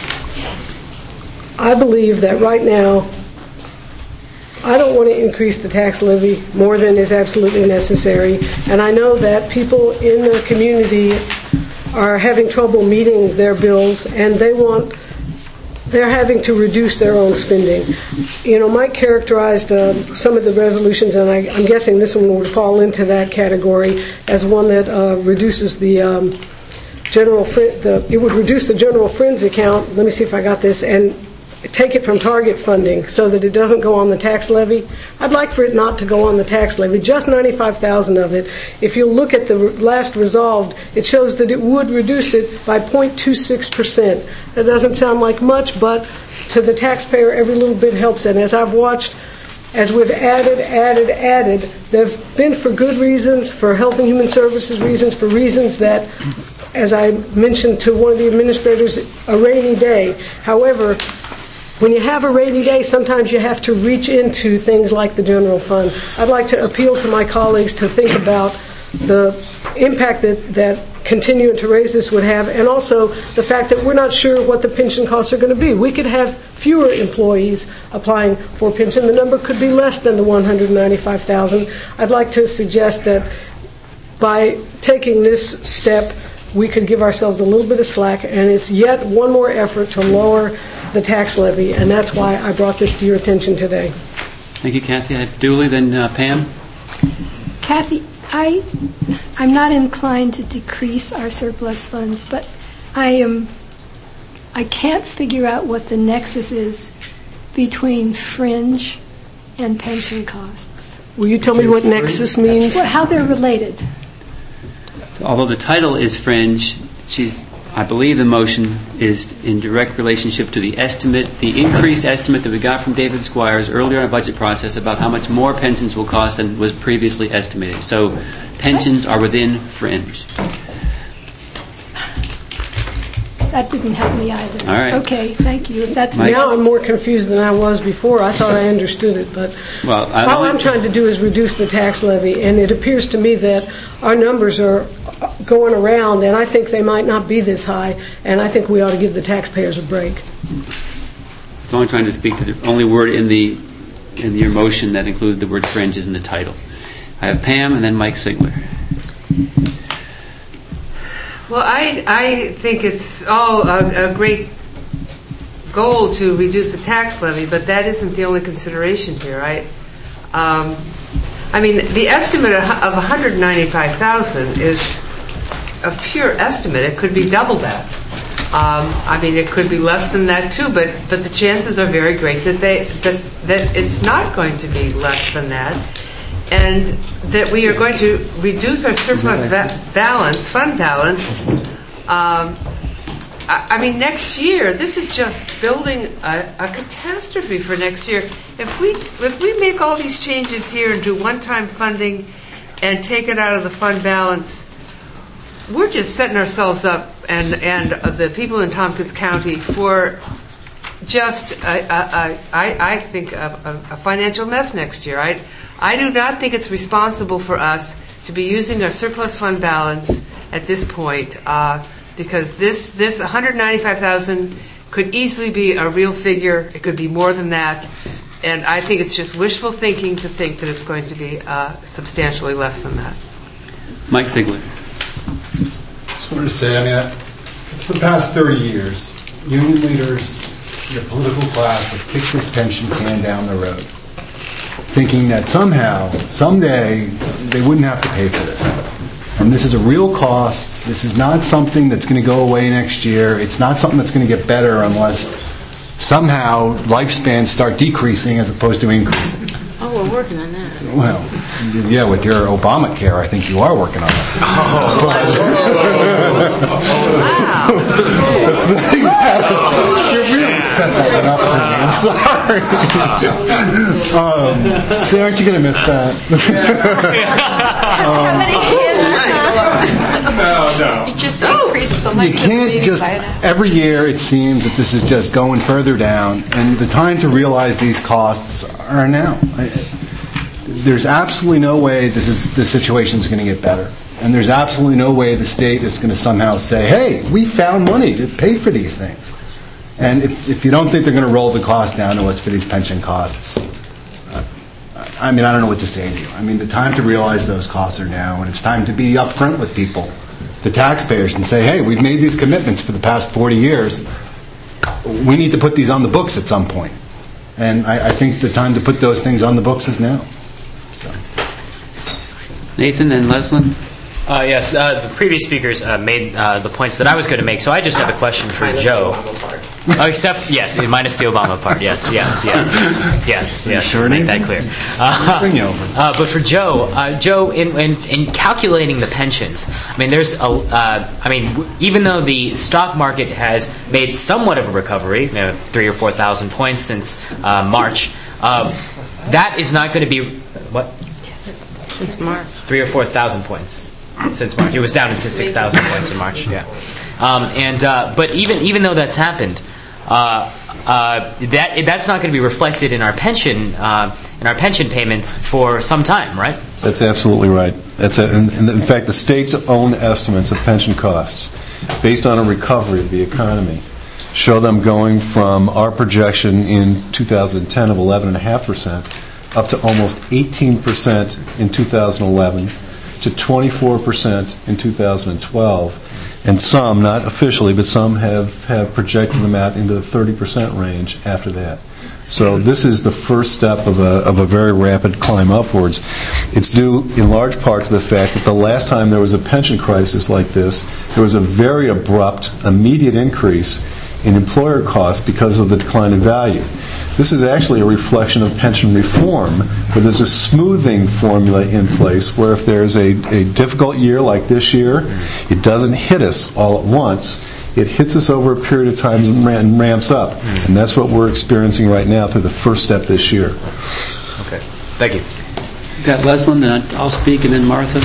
I believe that right now, I don't want to increase the tax levy more than is absolutely necessary. And I know that people in the community are having trouble meeting their bills, and they want they're having to reduce their own spending. You know, Mike characterized uh, some of the resolutions, and I, I'm guessing this one would fall into that category as one that uh, reduces the um, general. Fr- the, it would reduce the general friends account. Let me see if I got this, and take it from target funding so that it doesn't go on the tax levy. I'd like for it not to go on the tax levy, just ninety-five thousand of it. If you look at the last resolved, it shows that it would reduce it by zero point two six percent. That doesn't sound like much, but to the taxpayer, every little bit helps. And as I've watched, as we've added, added, added, they've been for good reasons, for Health and Human Services reasons, for reasons that, as I mentioned to one of the administrators, a rainy day. However, when you have a rainy day, sometimes you have to reach into things like the general fund. I'd like to appeal to my colleagues to think about the impact that, that continuing to raise this would have, and also the fact that we're not sure what the pension costs are going to be. We could have fewer employees applying for pension. The number could be less than the one hundred ninety-five thousand. I'd like to suggest that by taking this step, we could give ourselves a little bit of slack, and it's yet one more effort to lower the tax levy, and that's why I brought this to your attention today. Thank you, Kathy. I have Dooley, then uh, Pam. Kathy, I, I'm not inclined to decrease our surplus funds, but I am. I can't figure out what the nexus is between fringe and pension costs. Will you tell me what nexus means? Well, how they're related. Although the title is fringe, she's, I believe the motion is in direct relationship to the estimate, the increased estimate that we got from David Squires earlier in our budget process about how much more pensions will cost than was previously estimated. So pensions are within fringe. That didn't help me either. All right. Okay, thank you. That's now I'm more confused than I was before. I thought I understood it, but well, I all I'm trying to do is reduce the tax levy, and it appears to me that our numbers are going around, and I think they might not be this high, and I think we ought to give the taxpayers a break. I'm only trying to speak to the only word in the in your motion that included the word fringes in the title. I have Pam and then Mike Sigler. Well, I I think it's all a, a great goal to reduce the tax levy, but that isn't the only consideration here, right? Um, I mean, the estimate of one hundred ninety-five thousand is a pure estimate. It could be double that. Um, I mean, it could be less than that too, but, but the chances are very great that they that that it's not going to be less than that, and that we are going to reduce our surplus va- balance, fund balance. Um, I, I mean, next year, this is just building a, a catastrophe for next year. If we if we make all these changes here and do one-time funding and take it out of the fund balance, we're just setting ourselves up and and the people in Tompkins County for just a, a, a, I, I think a, a, a financial mess next year. I I do not think it's responsible for us to be using our surplus fund balance at this point, uh, because this this one hundred ninety-five thousand could easily be a real figure. It could be more than that, and I think it's just wishful thinking to think that it's going to be uh, substantially less than that. Mike Sigler. I just wanted to say, I mean, I, for the past thirty years, union leaders, your political class have kicked this pension can down the road, thinking that somehow, someday, they wouldn't have to pay for this. And this is a real cost. This is not something that's going to go away next year. It's not something that's going to get better unless somehow lifespans start decreasing as opposed to increasing. Oh, we're working on that. Well, yeah, with your Obamacare, I think you are working on it. Oh, wow. You really set that one up for me. I'm sorry. um, so aren't you going to miss that? How many hands are No, no. You just increased the length You of the can't meeting just, by that. every year it seems that this is just going further down, and the time to realize these costs are now. I, there's absolutely no way this is this situation is going to get better. And there's absolutely no way the state is going to somehow say, hey, we found money to pay for these things. And if, if you don't think they're going to roll the cost down to us for these pension costs, uh, I mean, I don't know what to say to you. I mean, the time to realize those costs are now, and it's time to be upfront with people, the taxpayers, and say, hey, we've made these commitments for the past forty years. We need to put these on the books at some point. And I, I think the time to put those things on the books is now. So. Nathan and Leslin? Uh, yes, uh, the previous speakers uh, made uh, the points that I was going to make, so I just have a question for Minus Joe. the Obama part. Oh, except, yes, minus the Obama part, yes, yes, yes, yes, yes, yes, sure, make that clear. Uh, Bring you over. Uh, but for Joe, uh, Joe, in, in, in calculating the pensions, I mean, there's a, uh, I mean, w- even though the stock market has made somewhat of a recovery, you know, three or four thousand points since uh, March, uh, that is not going to be what? Since March. Three or four thousand points since March. It was down to six thousand points in March. Yeah, um, and uh, but even even though that's happened, uh, uh, that that's not going to be reflected in our pension uh, in our pension payments for some time, right? That's absolutely right. That's a, and, and in fact, the state's own estimates of pension costs, based on a recovery of the economy, show them going from our projection in two thousand ten of eleven point five percent up to almost eighteen percent in two thousand eleven, to twenty-four percent in two thousand twelve, and some, not officially, but some have, have projected them out into the thirty percent range after that. So this is the first step of a, of a very rapid climb upwards. It's due in large part to the fact that the last time there was a pension crisis like this, there was a very abrupt, immediate increase in employer costs because of the decline in value. This is actually a reflection of pension reform, where there's a smoothing formula in place where if there's a, a difficult year like this year, it doesn't hit us all at once. It hits us over a period of time and ram- ramps up. And that's what we're experiencing right now through the first step this year. Okay. Thank you. We've got Leslin, and I'll speak, and then Martha.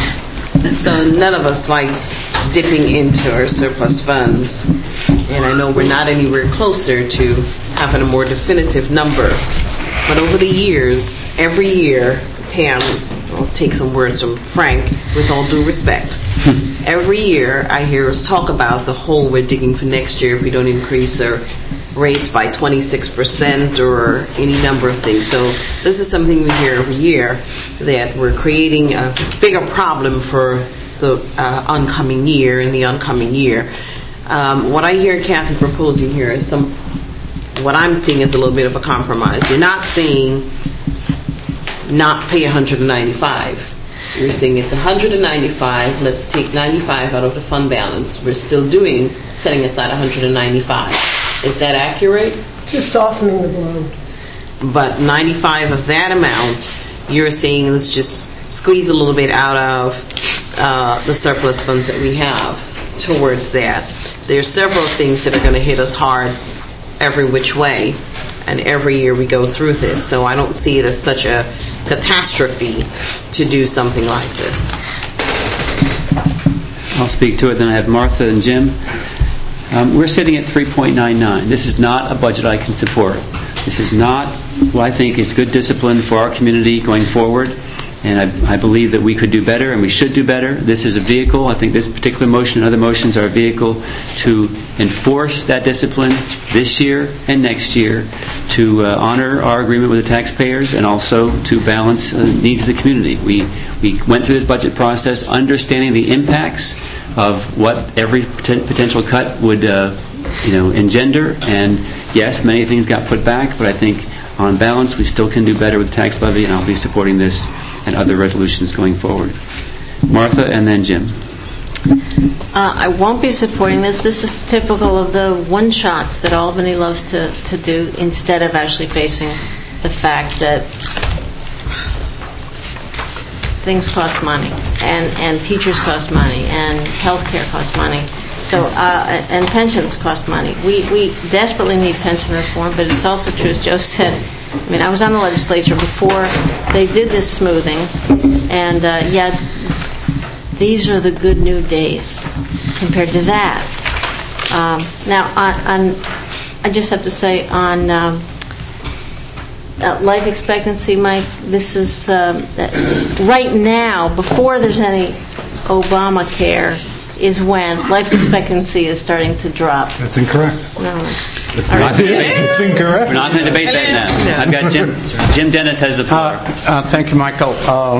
So none of us likes dipping into our surplus funds, and I know we're not anywhere closer to having a more definitive number. But over the years, every year, Pam, I'll take some words from Frank, with all due respect. Every year, I hear us talk about the hole we're digging for next year if we don't increase our rates by twenty-six percent or any number of things. So this is something we hear every year, that we're creating a bigger problem for the uh, oncoming year and the oncoming year. Um, what I hear Kathy proposing here is some, what I'm seeing is a little bit of a compromise. You're not saying not pay one hundred ninety-five. You're saying it's one hundred ninety-five, let's take ninety-five out of the fund balance. We're still doing, setting aside one hundred ninety-five. Is that accurate? Just softening the blow. But ninety-five of that amount, you're saying let's just squeeze a little bit out of uh, the surplus funds that we have towards that. There's several things that are going to hit us hard every which way, and every year we go through this. So I don't see it as such a catastrophe to do something like this. I'll speak to it, then I have Martha and Jim. Um, we're sitting at three point nine nine. This is not a budget I can support. This is not, well, I think it's good discipline for our community going forward, and I, I believe that we could do better and we should do better. This is a vehicle. I think this particular motion and other motions are a vehicle to enforce that discipline this year and next year, to uh, honor our agreement with the taxpayers, and also to balance the uh, needs of the community. We we went through this budget process understanding the impacts of what every poten- potential cut would uh, you know engender, and yes, many things got put back, but I think on balance we still can do better with the tax levy, and I'll be supporting this and other resolutions going forward. Martha and then Jim. Uh, I won't be supporting this. This is typical of the one-shots that Albany loves to, to do, instead of actually facing the fact that things cost money, and, and teachers cost money, and healthcare costs money, so uh, and pensions cost money. We we desperately need pension reform, but it's also true, as Joe said. I mean, I was on the legislature before they did this smoothing, and uh, yet these are the good new days compared to that. Um, now, on, on, I just have to say, on um, uh, life expectancy, Mike, this is um, uh, right now, before there's any Obamacare, is when life expectancy is starting to drop. That's incorrect. No, it's, It's, all right. it's incorrect. We're not going to debate that now. I've got Jim. Jim Dennis has the floor. Uh, uh, thank you, Michael. Uh,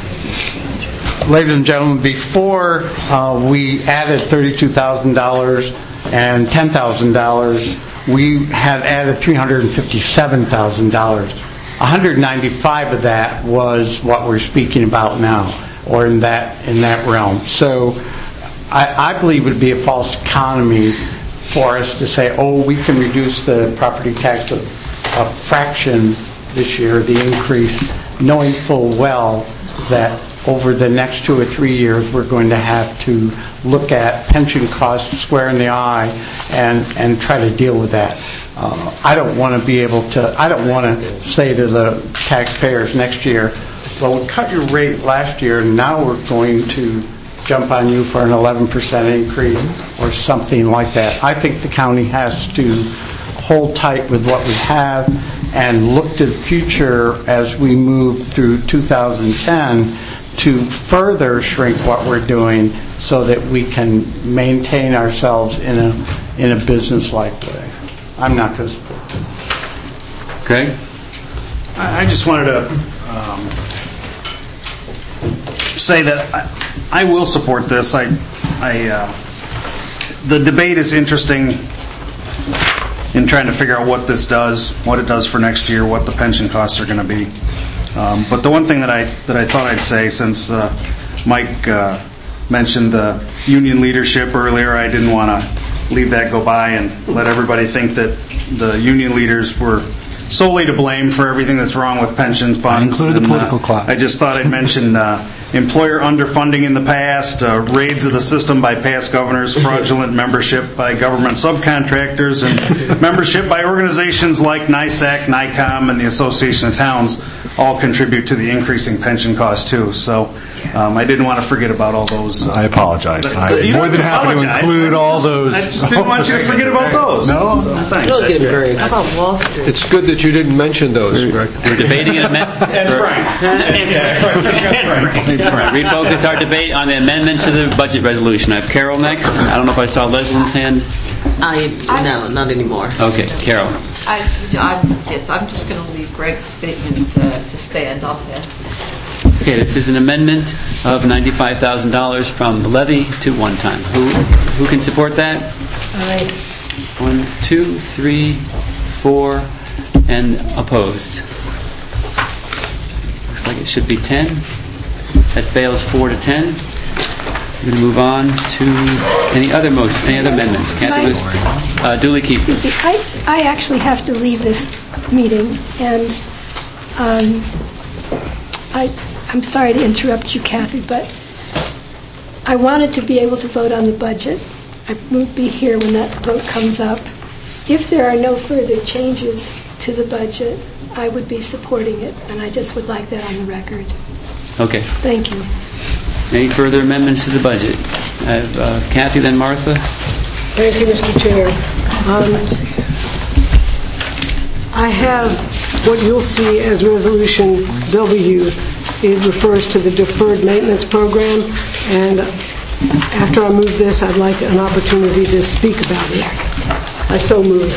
ladies and gentlemen, before uh, we added thirty-two thousand dollars and ten thousand dollars, we had added three hundred fifty-seven thousand dollars. one hundred ninety-five of that was what we're speaking about now, or in that in that realm. So I, I believe it would be a false economy for us to say, oh, we can reduce the property tax a, a fraction this year, the increase, knowing full well that over the next two or three years we're going to have to look at pension costs square in the eye and, and try to deal with that. Uh, I don't want to be able to, I don't want to say to the taxpayers next year, well, we cut your rate last year and now we're going to jump on you for an eleven percent increase or something like that. I think the county has to hold tight with what we have and look to the future as we move through two thousand ten to further shrink what we're doing so that we can maintain ourselves in a in a business-like way. I'm not going to support that. Greg? I just wanted to um, say that I, I will support this. I, I, uh, the debate is interesting in trying to figure out what this does, what it does for next year, what the pension costs are going to be. Um, but the one thing that I that I thought I'd say, since uh, Mike uh, mentioned the union leadership earlier, I didn't want to leave that go by and let everybody think that the union leaders were solely to blame for everything that's wrong with pensions funds. I included the And, political uh, class. I just thought I'd mention uh, employer underfunding in the past, uh, raids of the system by past governors, fraudulent membership by government subcontractors, and membership by organizations like NISAC, NICOM, and the Association of Towns all contribute to the increasing pension costs too. So um, I didn't want to forget about all those. Uh, I apologize. But, I'm you more don't than happy to apologize. include all I just- those. I just didn't want you to forget about those. No, So, thanks. Don't get very How about Wall Street? It's good that you didn't mention those, Greg. We're debating an amendment. Refocus our debate on the amendment to the budget resolution. I have Carol next. I don't know if I saw Leslie's hand. I, no, not anymore. Okay, Carol. I, I'm, yes, I'm just going to leave Greg's statement uh, to stand. I'll pass. Okay, this is an amendment of ninety-five thousand dollars from the levy to one-time. Who who can support that? Aye. One, two, three, four, and opposed. Looks like it should be ten. That fails four to ten. We're going to move on to any other motion, any other amendments. Kathy was uh, duly keep. Excuse me, I, I actually have to leave this meeting, and um, I, I'm sorry to interrupt you, Kathy, but I wanted to be able to vote on the budget. I won't be here when that vote comes up. If there are no further changes to the budget, I would be supporting it, and I just would like that on the record. Okay. Thank you. Any further amendments to the budget? I have uh, Kathy, then Martha. Thank you, Mister Chair. Um, I have what you'll see as Resolution W. It refers to the deferred maintenance program, and after I move this, I'd like an opportunity to speak about it. I so move.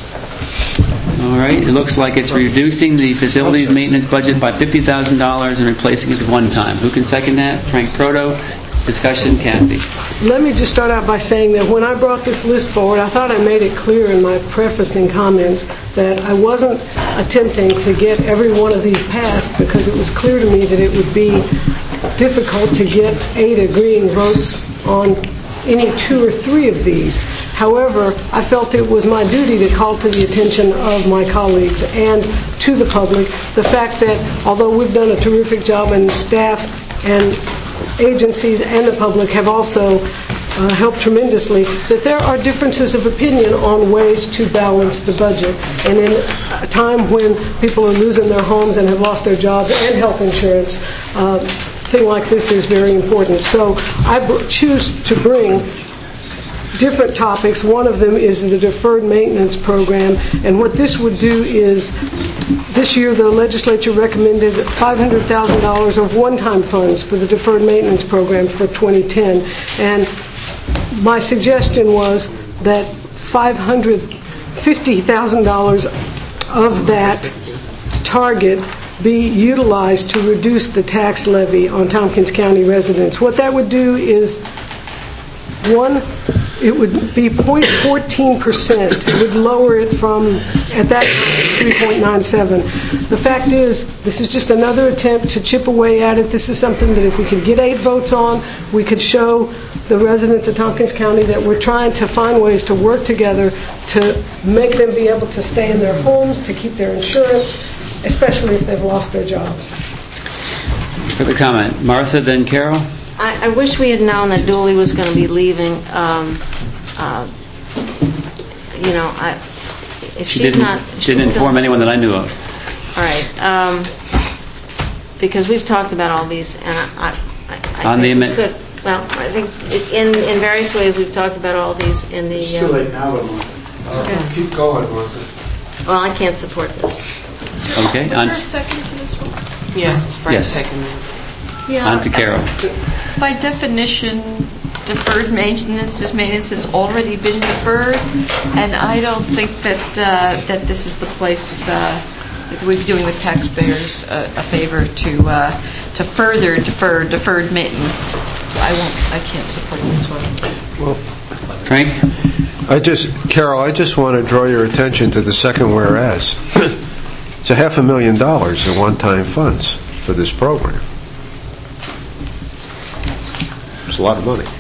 All right. It looks like it's reducing the facilities maintenance budget by fifty thousand dollars and replacing it with one time. Who can second that? Frank Proto. Discussion, Kathy. Let me just start out by saying that when I brought this list forward, I thought I made it clear in my prefacing comments that I wasn't attempting to get every one of these passed because it was clear to me that it would be difficult to get eight agreeing votes on any two or three of these. However, I felt it was my duty to call to the attention of my colleagues and to the public the fact that although we've done a terrific job, and staff and agencies and the public have also uh, helped tremendously, that there are differences of opinion on ways to balance the budget. And in a time when people are losing their homes and have lost their jobs and health insurance, uh, a thing like this is very important. So I b- choose to bring different topics. One of them is the deferred maintenance program, and what this would do is, this year the legislature recommended five hundred thousand dollars of one-time funds for the deferred maintenance program for twenty ten, and my suggestion was that five hundred fifty thousand dollars of that target be utilized to reduce the tax levy on Tompkins County residents. What that would do is, one, it would be zero point one four percent. It would lower it from, at that time, three point nine seven. The fact is, this is just another attempt to chip away at it. This is something that if we could get eight votes on, we could show the residents of Tompkins County that we're trying to find ways to work together to make them be able to stay in their homes, to keep their insurance, especially if they've lost their jobs. Further comment. Martha, then Carol. I, I wish we had known that Dooley was going to be leaving. Um, uh, you know, I, if She she's didn't, not, didn't she's inform still, anyone that I knew of. all right, um, because we've talked about all these, and I, I, I On the think we amend- could. Well, I think it- in in various ways we've talked about all these in the. It's too um, late now, but Martha. Uh, Keep going, Martha. Well, I can't support this. Okay. Was On, there a second to this one? Yes, Frank Yes. seconded. Yeah. on to Carol. By definition, deferred maintenance is maintenance that's already been deferred, and I don't think that uh, that this is the place uh, that we'd be doing the taxpayers uh, a favor to uh, to further defer deferred maintenance. I won't. I can't support this one. Well, Frank? I just, Carol, I just want to draw your attention to the second whereas. It's a half a million dollars in one-time funds for this program. It's a lot of money.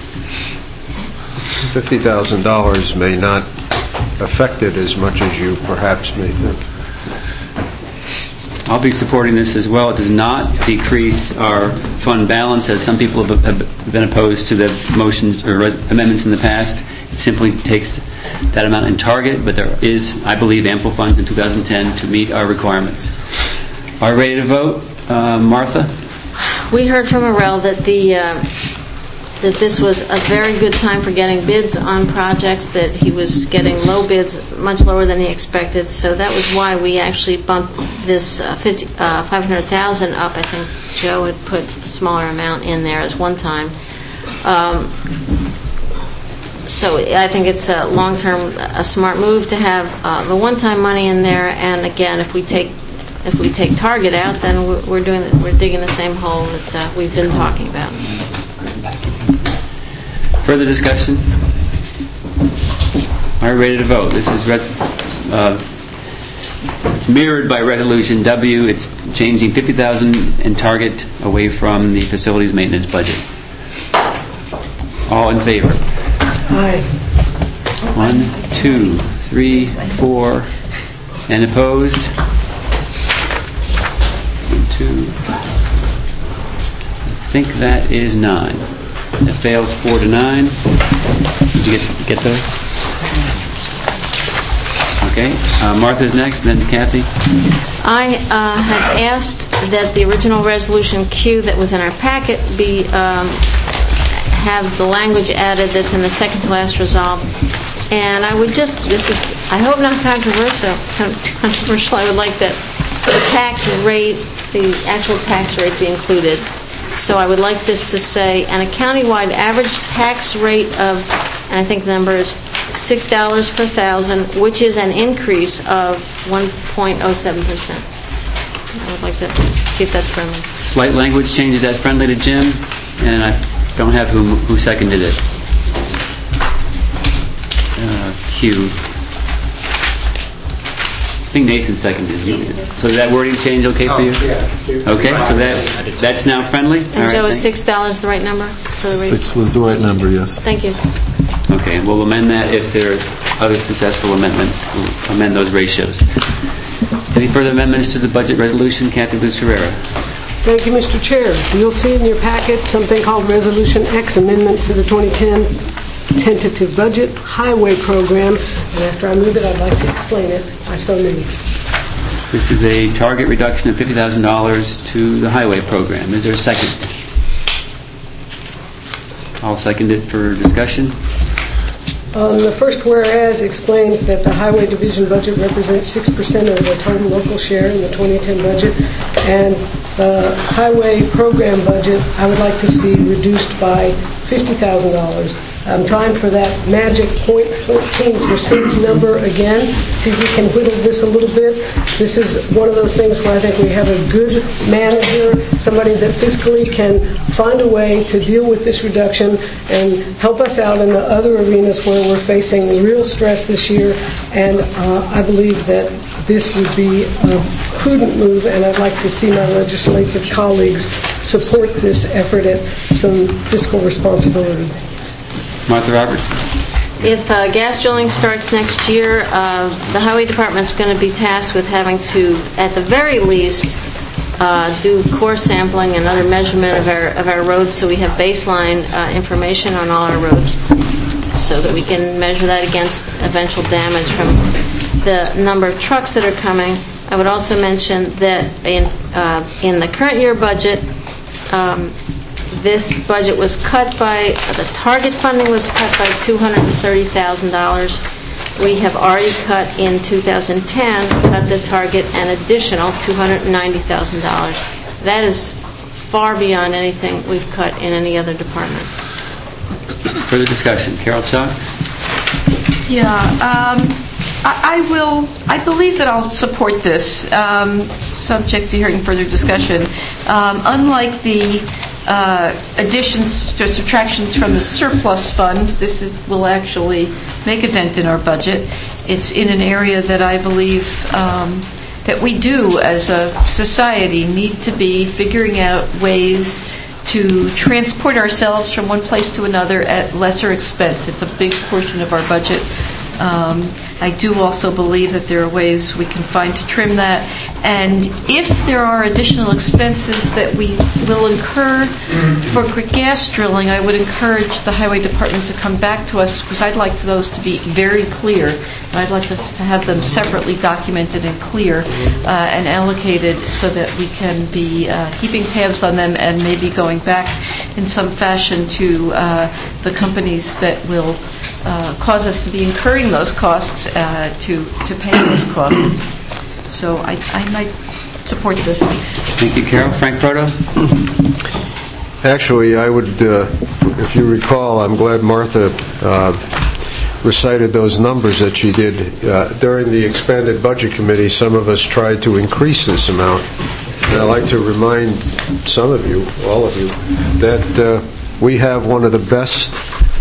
fifty thousand dollars may not affect it as much as you perhaps may think. I'll be supporting this as well. It does not decrease our fund balance, as some people have, have been opposed to the motions or res- amendments in the past. It simply takes that amount in target, but there is, I believe, ample funds in two thousand ten to meet our requirements. Are we ready to vote? Uh, Martha? We heard from Arel that the uh, that this was a very good time for getting bids on projects, that he was getting low bids, much lower than he expected. So that was why we actually bumped this uh, fifty, uh, five hundred thousand dollars up. I think Joe had put a smaller amount in there as one time. Um, So I think it's a long-term, a smart move to have uh, the one-time money in there. And again, if we take if we take Target out, then we're, we're doing we're digging the same hole that uh, we've been talking about. Further discussion? Are we ready to vote? This is res- uh, it's mirrored by Resolution W. It's changing fifty thousand dollars in Target away from the facilities maintenance budget. All in favor? Aye. One, two, three, four. And opposed? One, two. I think that is nine. It fails four to nine. Did you get get those? Okay. Uh, Martha's next, then Kathy. I uh, had asked that the original resolution Q that was in our packet be um, have the language added that's in the second to last resolve. And I would just, this is, I hope not controversial, controversial, I would like that the tax rate, the actual tax rate be included. So I would like this to say, and a countywide average tax rate of, and I think the number is six dollars per thousand, which is an increase of one point oh seven percent. I would like to see if that's friendly. Slight language change. Is that friendly to Jim? And I don't have who, who seconded it. Uh, Q. I think Nathan seconded it. So is that wording change okay for you? Oh, yeah. Okay, so that that's now friendly? And All right, Joe, is thanks. six dollars the right number for the rate? Six was the right number, yes. Thank you. Okay, we'll amend that if there are other successful amendments. We'll amend those ratios. Any further amendments to the budget resolution? Kathy Luz Herrera. Thank you, Mister Chair. You'll see in your packet something called Resolution X, Amendment to the twenty ten Tentative Budget Highway Program. And after I move it, I'd like to explain it. I so move. This is a target reduction of fifty thousand dollars to the highway program. Is there a second? I'll second it for discussion. Um, the first whereas explains that the Highway Division budget represents six percent of the total local share in the twenty ten budget, and the Highway Program budget I would like to see reduced by fifty thousand dollars. I'm trying for that magic zero point one four percent number again. See if we can whittle this a little bit. This is one of those things where I think we have a good manager, somebody that fiscally can find a way to deal with this reduction and help us out in the other arenas where we're facing real stress this year. And uh, I believe that this would be a prudent move, and I'd like to see my legislative colleagues support this effort at some fiscal responsibility. Martha Roberts. If uh, gas drilling starts next year, uh, the Highway Department's going to be tasked with having to, at the very least, uh, do core sampling and other measurement of our of our roads, so we have baseline uh, information on all our roads, so that we can measure that against eventual damage from the number of trucks that are coming. I would also mention that in uh, in the current year budget, um, this budget was cut by, the target funding was cut by two hundred thirty thousand dollars. We have already cut in two thousand ten, cut the target an additional two hundred ninety thousand dollars. That is far beyond anything we've cut in any other department. Further discussion. Carol Chalk. Yeah, um, I, I will. I believe that I'll support this, um, subject to hearing further discussion. Um, unlike the uh, additions or subtractions from the surplus fund, this is, will actually make a dent in our budget. It's in an area that I believe um, that we do, as a society, need to be figuring out ways to transport ourselves from one place to another at lesser expense. It's a big portion of our budget. Um, I do also believe that there are ways we can find to trim that. And if there are additional expenses that we will incur for gas drilling, I would encourage the Highway Department to come back to us, because I'd like those to be very clear. And I'd like us to have them separately documented and clear uh, and allocated, so that we can be uh, keeping tabs on them and maybe going back in some fashion to uh, the companies that will uh, cause us to be incurring those costs uh, to, to pay those costs. So I, I might support this. Thank you, Carol. Frank Proto. Actually, I would, uh, if you recall, I'm glad Martha uh, recited those numbers that she did. Uh, during the expanded budget committee, some of us tried to increase this amount. And I'd like to remind some of you, all of you, that uh, we have one of the best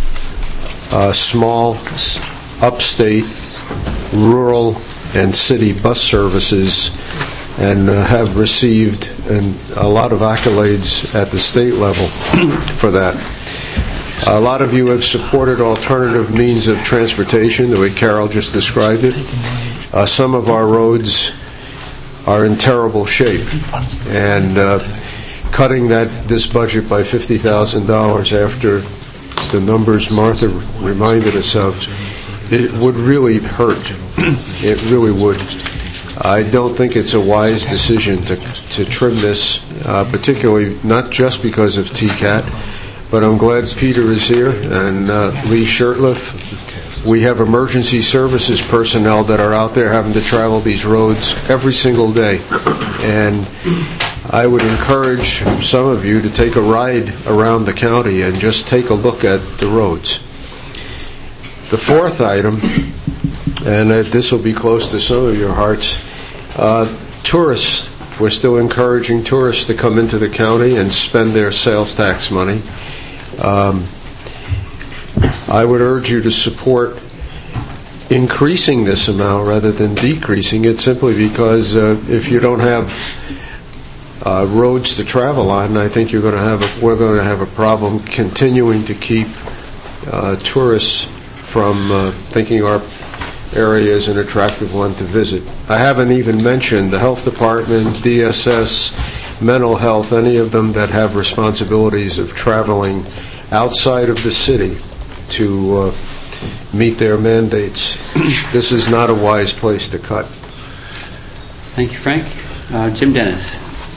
uh, small, upstate, rural, and city bus services, and uh, have received an, a lot of accolades at the state level for that. A lot of you have supported alternative means of transportation, the way Carol just described it. Uh, some of our roads are in terrible shape, and uh, cutting that this budget by fifty thousand dollars after the numbers Martha reminded us of, it would really hurt. It really would. I don't think it's a wise decision to to trim this, uh, particularly not just because of T CAT, but I'm glad Peter is here and uh, Lee Shirtliff. We have emergency services personnel that are out there having to travel these roads every single day, and I would encourage some of you to take a ride around the county and just take a look at the roads. The fourth item, and uh, this will be close to some of your hearts, uh, tourists. We're still encouraging tourists to come into the county and spend their sales tax money. Um, I would urge you to support increasing this amount rather than decreasing it, simply because uh, if you don't have uh, roads to travel on, I think you're going to have a, we're going to have a problem continuing to keep uh, tourists from uh, thinking our area is an attractive one to visit. I haven't even mentioned the health department, D S S, mental health, any of them that have responsibilities of traveling outside of the city to uh, meet their mandates. This is not a wise place to cut. Thank you, Frank. Uh, Jim Dennis.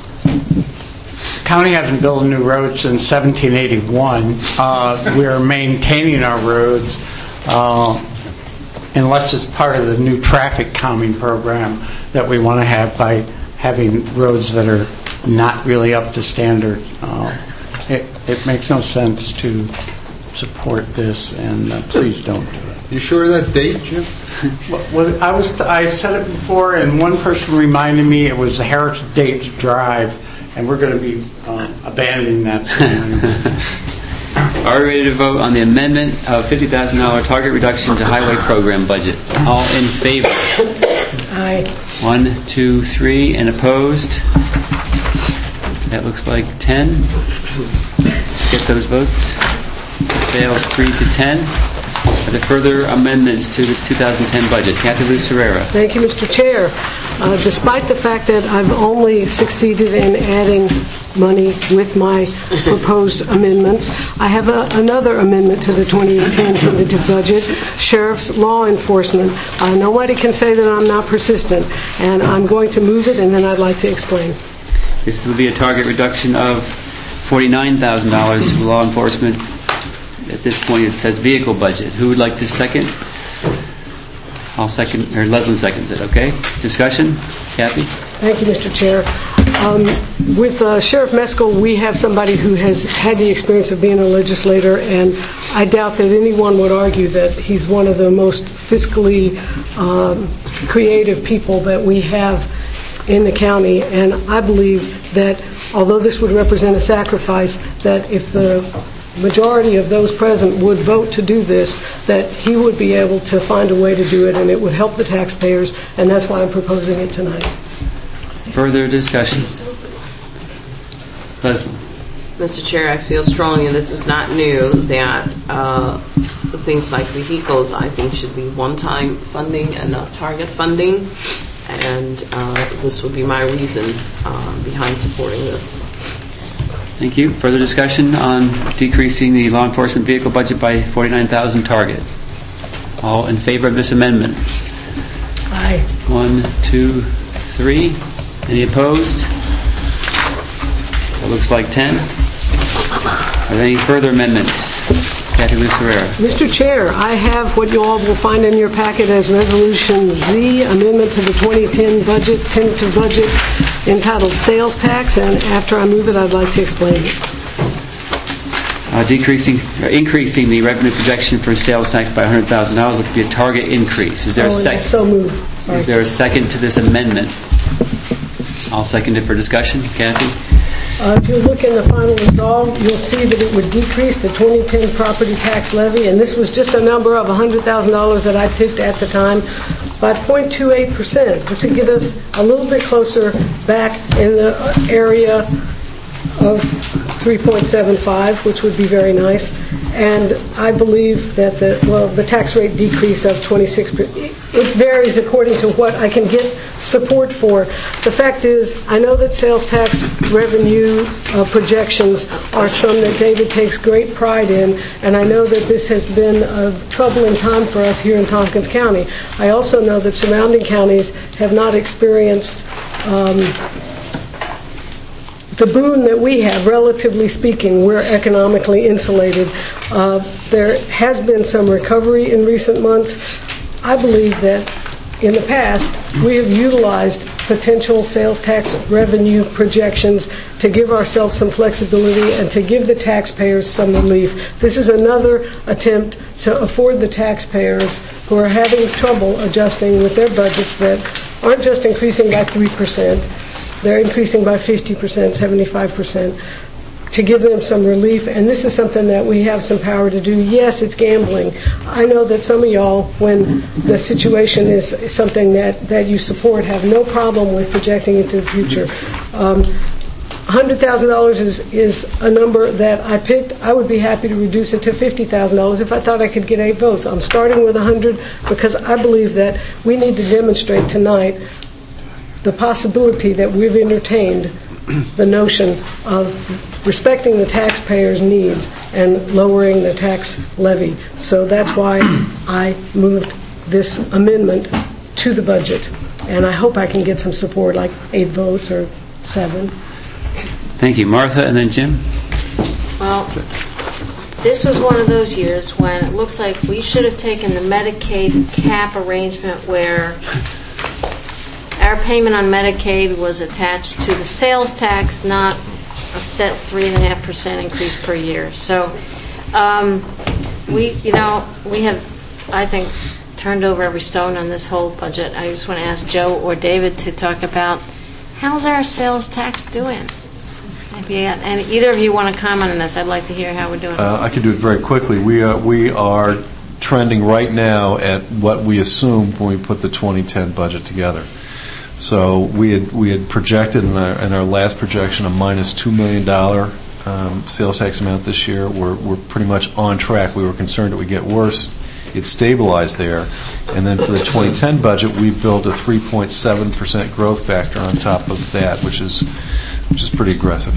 The county hasn't built a new road since seventeen eighty-one. Uh, we're maintaining our roads uh, unless it's part of the new traffic calming program that we want to have by having roads that are not really up to standard. Uh, it, it makes no sense to support this, and uh, please don't do it. You sure of that date, Jim? Well, I was I said it before, and one person reminded me it was the Harris Dates Drive, and we're going to be uh, abandoning that. Are we ready to vote on the amendment of fifty thousand dollars target reduction to highway program budget? All in favor? Aye. One, two, three, and opposed? That looks like ten. Get those votes. Fails three to ten. Are there further amendments to the two thousand ten budget? Kathy Lou Serrera. Thank you, Mister Chair. Uh, despite the fact that I've only succeeded in adding money with my proposed amendments, I have a, another amendment to the twenty ten tentative budget, Sheriff's Law Enforcement. Uh, nobody can say that I'm not persistent, and I'm going to move it, and then I'd like to explain. This will be a target reduction of forty-nine thousand dollars for law enforcement. At this point, it says vehicle budget. Who would like to second? I'll second, or Leslie seconds it, okay? Discussion? Kathy? Thank you, Mister Chair. Um, with uh, Sheriff Meskel, we have somebody who has had the experience of being a legislator, and I doubt that anyone would argue that he's one of the most fiscally um, creative people that we have in the county. And I believe that although this would represent a sacrifice, that if the majority of those present would vote to do this, that he would be able to find a way to do it, and it would help the taxpayers, and that's why I'm proposing it tonight. Further discussion? Leslie. Mister Chair, I feel strongly, and this is not new, that uh, things like vehicles, I think, should be one-time funding and not target funding, and uh, this would be my reason uh, behind supporting this. Thank you. Further discussion on decreasing the law enforcement vehicle budget by forty-nine thousand target? All in favor of this amendment? Aye. One, two, three. Any opposed? It looks like ten. Are there any further amendments? Kathy Lou Serrera. Mister Chair, I have what you all will find in your packet as Resolution Z, amendment to the twenty ten budget, tentative budget, entitled Sales Tax, and after I move it, I'd like to explain it. uh, decreasing, or increasing the revenue projection for sales tax by one hundred thousand dollars, which would be a target increase. Is there a Oh, second? so moved. Sorry. Is there a second to this amendment? I'll second it for discussion. Kathy? Uh, If you look in the final resolve, you'll see that it would decrease the twenty ten property tax levy, and this was just a number of one hundred thousand dollars that I picked at the time, by zero point two eight percent. This would get us a little bit closer back in the area of three point seven five, which would be very nice. And I believe that the, well, the tax rate decrease of twenty-six percent, it varies according to what I can get support for. The fact is, I know that sales tax revenue uh, projections are some that David takes great pride in, and I know that this has been a troubling time for us here in Tompkins County. I also know that surrounding counties have not experienced um, the boon that we have, relatively speaking. We're economically insulated. Uh, there has been some recovery in recent months. I believe that in the past, we have utilized potential sales tax revenue projections to give ourselves some flexibility and to give the taxpayers some relief. This is another attempt to afford the taxpayers who are having trouble adjusting with their budgets that aren't just increasing by three percent, they're increasing by fifty percent, seventy-five percent, to give them some relief. And this is something that we have some power to do. Yes, it's gambling. I know that some of y'all, when the situation is something that, that you support, have no problem with projecting into the future. Um, one hundred thousand dollars is, is a number that I picked. I would be happy to reduce it to fifty thousand dollars if I thought I could get eight votes. I'm starting with one hundred because I believe that we need to demonstrate tonight the possibility that we've entertained the notion of respecting the taxpayers' needs and lowering the tax levy. So that's why I moved this amendment to the budget. And I hope I can get some support, like eight votes or seven. Thank you. Martha and then Jim. Well, this was one of those years when it looks like we should have taken the Medicaid cap arrangement where our payment on Medicaid was attached to the sales tax, not a set three and a half percent increase per year. So, um, we, you know, we have, I think, turned over every stone on this whole budget. I just want to ask Joe or David to talk about how's our sales tax doing. If you, and either of you want to comment on this, I'd like to hear how we're doing. Uh, I can do it very quickly. We uh, we are trending right now at what we assumed when we put the twenty ten budget together. So we had we had projected in our, in our last projection a minus two million dollar um, sales tax amount this year. We're we're pretty much on track. We were concerned it would get worse. It stabilized there, and then for the twenty ten budget, we built a three point seven percent growth factor on top of that, which is which is pretty aggressive.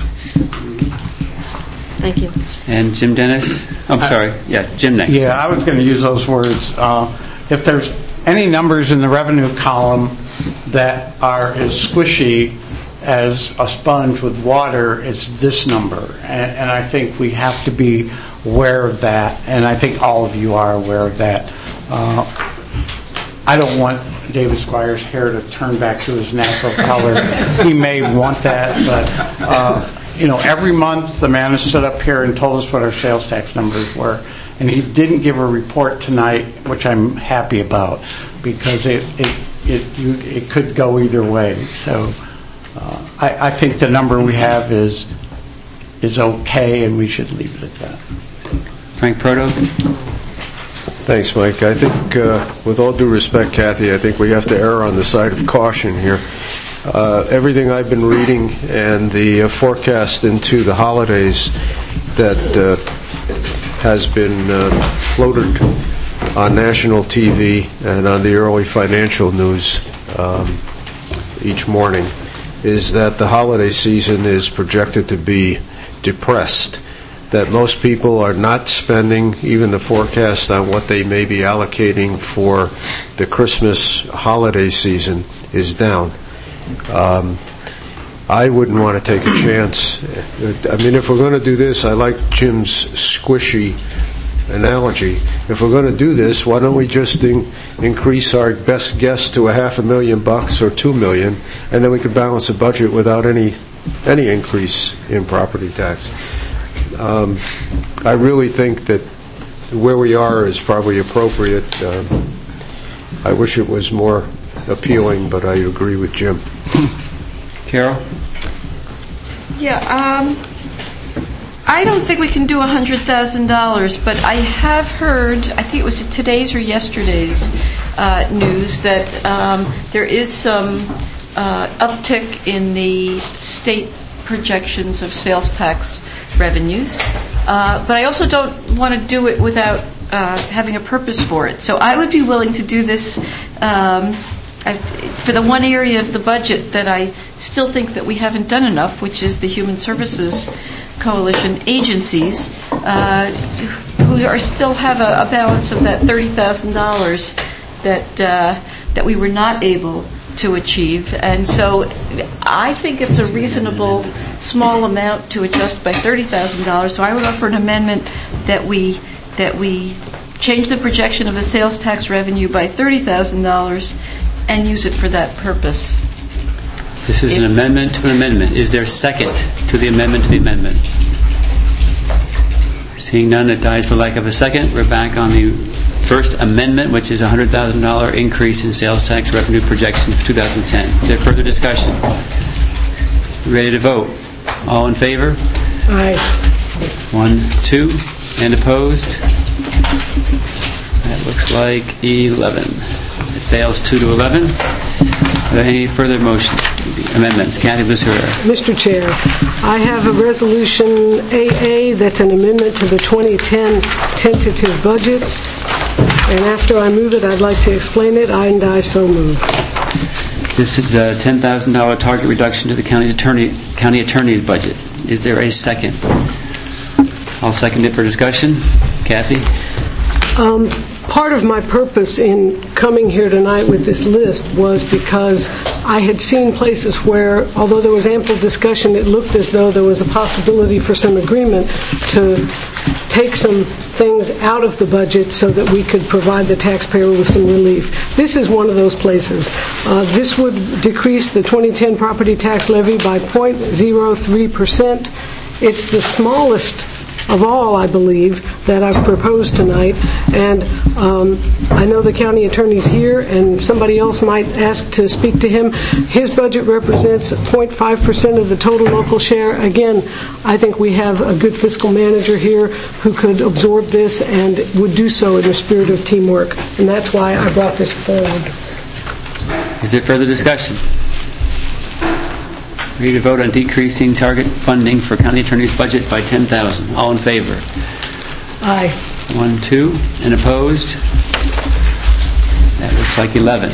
Thank you. And Jim Dennis. I'm Uh, sorry. Yeah, Jim next. Yeah, I was going to use those words. Uh, if there's any numbers in the revenue column that are as squishy as a sponge with water, it's this number. And, and I think we have to be aware of that, and I think all of you are aware of that. Uh, I don't want David Squire's hair to turn back to his natural color. He may want that, but uh, you know, every month the man has stood up here and told us what our sales tax numbers were, and he didn't give a report tonight, which I'm happy about, because it it it, you, it could go either way. So uh, I, I think the number we have is is okay, and we should leave it at that. Frank Proto. Thanks, Mike. I think, uh, with all due respect, Kathy, I think we have to err on the side of caution here. Uh, everything I've been reading and the uh, forecast into the holidays that uh, has been uh, floated on national T V and on the early financial news um, each morning is that the holiday season is projected to be depressed, that most people are not spending even the forecast on what they may be allocating for the Christmas holiday season is down. Um, I wouldn't want to take a chance. I mean, if we're going to do this, I like Jim's squishy analogy. If we're going to do this, why don't we just in, increase our best guess to a half a million bucks or two million, and then we could balance the budget without any any increase in property tax. Um, I really think that where we are is probably appropriate. Um, I wish it was more appealing, but I agree with Jim. Carol? Yeah, um, I don't think we can do one hundred thousand dollars, but I have heard, I think it was today's or yesterday's uh, news, that um, there is some uh, uptick in the state projections of sales tax revenues. Uh, but I also don't want to do it without uh, having a purpose for it. So I would be willing to do this um, I, for the one area of the budget that I still think that we haven't done enough, which is the Human Services Coalition agencies, uh, who are still have a, a balance of that thirty thousand dollars that uh, that we were not able to achieve. And so I think it's a reasonable small amount to adjust by thirty thousand dollars. So I would offer an amendment that we that we change the projection of the sales tax revenue by thirty thousand dollars and use it for that purpose. This is an amendment to an amendment. Is there a second to the amendment to the amendment? Seeing none, it dies for lack of a second. We're back on the first amendment, which is a one hundred thousand dollars increase in sales tax revenue projection for two thousand ten. Is there further discussion? Ready to vote? All in favor? Aye. One, two, and opposed? That looks like eleven. It fails two to eleven. Are there any further motions, amendments? Kathy Bluss-Herrera. Mister Chair, I have a resolution A A that's an amendment to the twenty ten tentative budget. And after I move it, I'd like to explain it, and I so move. This is a ten thousand dollars target reduction to the county attorney county attorney's budget. Is there a second? I'll second it for discussion. Kathy? Um, part of my purpose in coming here tonight with this list was because I had seen places where, although there was ample discussion, it looked as though there was a possibility for some agreement to take some things out of the budget so that we could provide the taxpayer with some relief. This is one of those places. Uh, this would decrease the twenty ten property tax levy by zero point zero three percent. It's the smallest of all, I believe, that I've proposed tonight. And um, I know the county attorney's here, and somebody else might ask to speak to him. His budget represents zero point five percent of the total local share. Again, I think we have a good fiscal manager here who could absorb this and would do so in the spirit of teamwork. And that's why I brought this forward. Is there further discussion? Ready to vote on decreasing target funding for county attorney's budget by ten thousand dollars. All in favor? Aye. One, two, and opposed? That looks like eleven.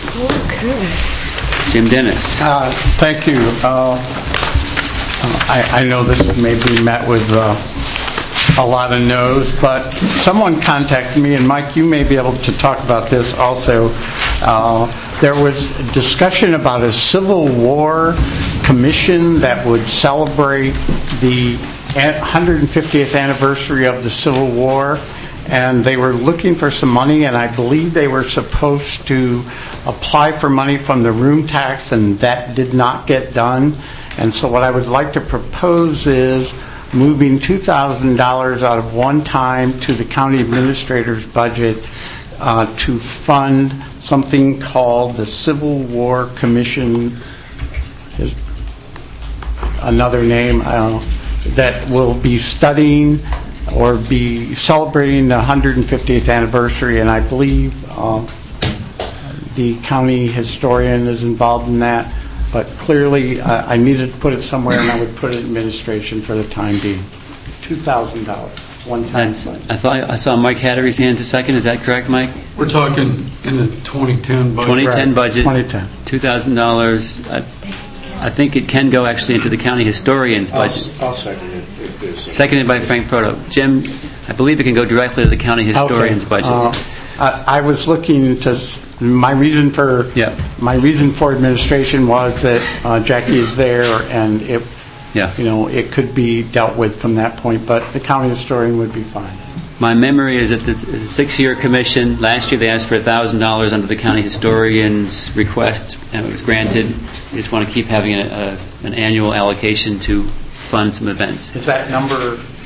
Okay. Jim Dennis. Uh, thank you. Uh, I, I know this may be met with uh, a lot of no's, but someone contacted me, and Mike, you may be able to talk about this also. Uh, there was discussion about a Civil War commission that would celebrate the one hundred fiftieth anniversary of the Civil War, and they were looking for some money, and I believe they were supposed to apply for money from the room tax, and that did not get done. And so what I would like to propose is moving two thousand dollars out of one time to the county administrator's budget uh, to fund something called the Civil War Commission, is another name, I don't know, that will be studying or be celebrating the one hundred fiftieth anniversary, and I believe uh, the county historian is involved in that, but clearly uh, I needed to put it somewhere, and I would put it in administration for the time being. two thousand dollars. One time. That's, I thought I saw Mike Hattery's hand to second. Is that correct, Mike? We're talking in the twenty ten budget. twenty ten right. budget. twenty ten. two thousand dollars. I, I think it can go actually into the county historian's budget. I'll, I'll second it. If there's a- Seconded by Frank Proto. Jim, I believe it can go directly to the county historian's Okay. budget. Uh, I, I was looking to. My reason for yeah. my reason for administration was that uh, Jackie is there, and it, yeah. you know, it could be dealt with from that point. But the county historian would be fine. My memory is that the six-year commission, last year they asked for one thousand dollars under the county historian's request, and it was granted. We just want to keep having a, a, an annual allocation to fund some events. Is that number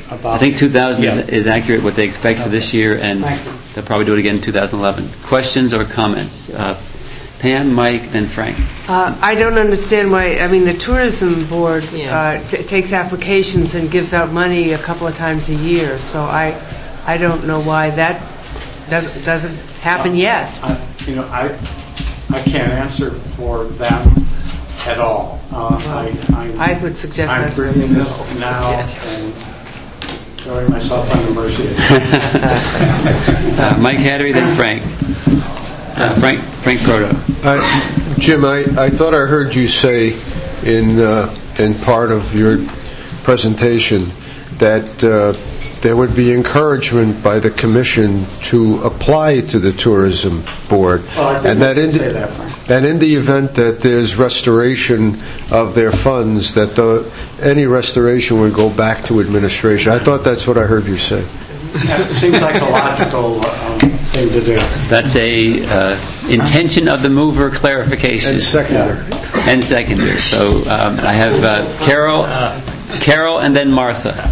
about. I think two thousand Yeah. is, is accurate what they expect for this year, and Thank you. they'll probably do it again in two thousand eleven. Questions or comments? Uh, Pam, Mike, then Frank. Uh, I don't understand why, I mean, the tourism board uh, t- takes applications and gives out money a couple of times a year, so I I don't know why that doesn't, doesn't happen yet. Uh, you know, I I can't answer for them at all. Uh, I, I'm, I would suggest I'm that's bringing where they this go. now and throwing myself on the mercy of uh, Mike Hattery, then Frank. Uh, Frank Frank Proto. Uh, Jim, I, I thought I heard you say in uh, in part of your presentation that uh, there would be encouragement by the commission to apply to the tourism board, Well, I and that in say that, Frank. and in the event that there's restoration of their funds, that the, any restoration would go back to administration. I thought that's what I heard you say. It seems like a logical um, thing to do. That's a uh, intention of the mover clarification. And seconder. And seconder. So um, I have uh, Carol, Carol, and then Martha.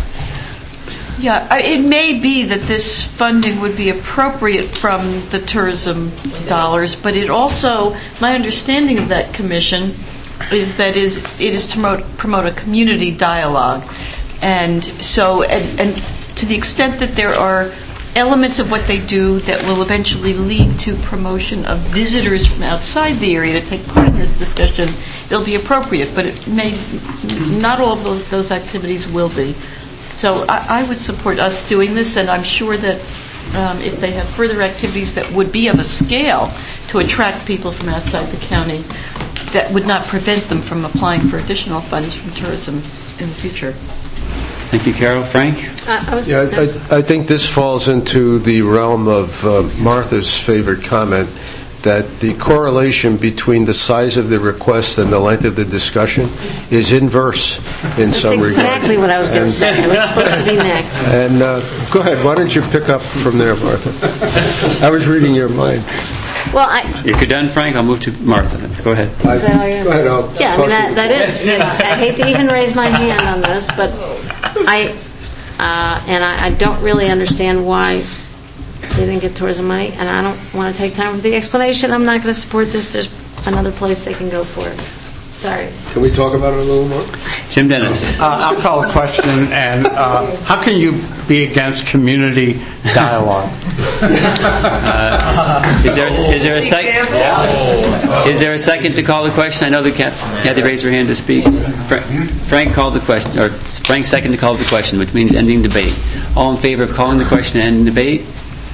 Yeah, I- it may be that this funding would be appropriate from the tourism dollars, but it also, my understanding of that commission is that is it is to promote, promote a community dialogue. And so, and, and to the extent that there are elements of what they do that will eventually lead to promotion of visitors from outside the area to take part in this discussion, it'll be appropriate, but it may, not all of those, those activities will be. So I, I would support us doing this, and I'm sure that um, if they have further activities that would be of a scale to attract people from outside the county, that would not prevent them from applying for additional funds from tourism in the future. Thank you, Carol. Frank? Uh, I was, Yeah, I, I think this falls into the realm of uh, Martha's favorite comment, that the correlation between the size of the request and the length of the discussion is inverse in that's some regard. exactly what I was going to say. It was supposed to be next. And uh, go ahead, why don't you pick up from there, Martha? I was reading your mind. Well, I, If you're done, Frank, I'll move to Martha. Go ahead. Is that all you're Go ahead, gonna I'll say? Yeah, I talk mean, to that, you. that is, you know, I hate to even raise my hand on this, but I, uh, and I, I don't really understand why they didn't get tourism money, and I don't want to take time for the explanation. I'm not going to support this. There's another place they can go for it. Sorry. Can we talk about it a little more? Jim Dennis. Uh, I'll call a question, and uh, how can you be against community dialogue? Uh, is there is there a second? Is there a second to call the question? I know that Kathy raised her hand to speak. Fra- Frank called the question, or Frank second to call the question, which means ending debate. All in favor of calling the question and ending debate?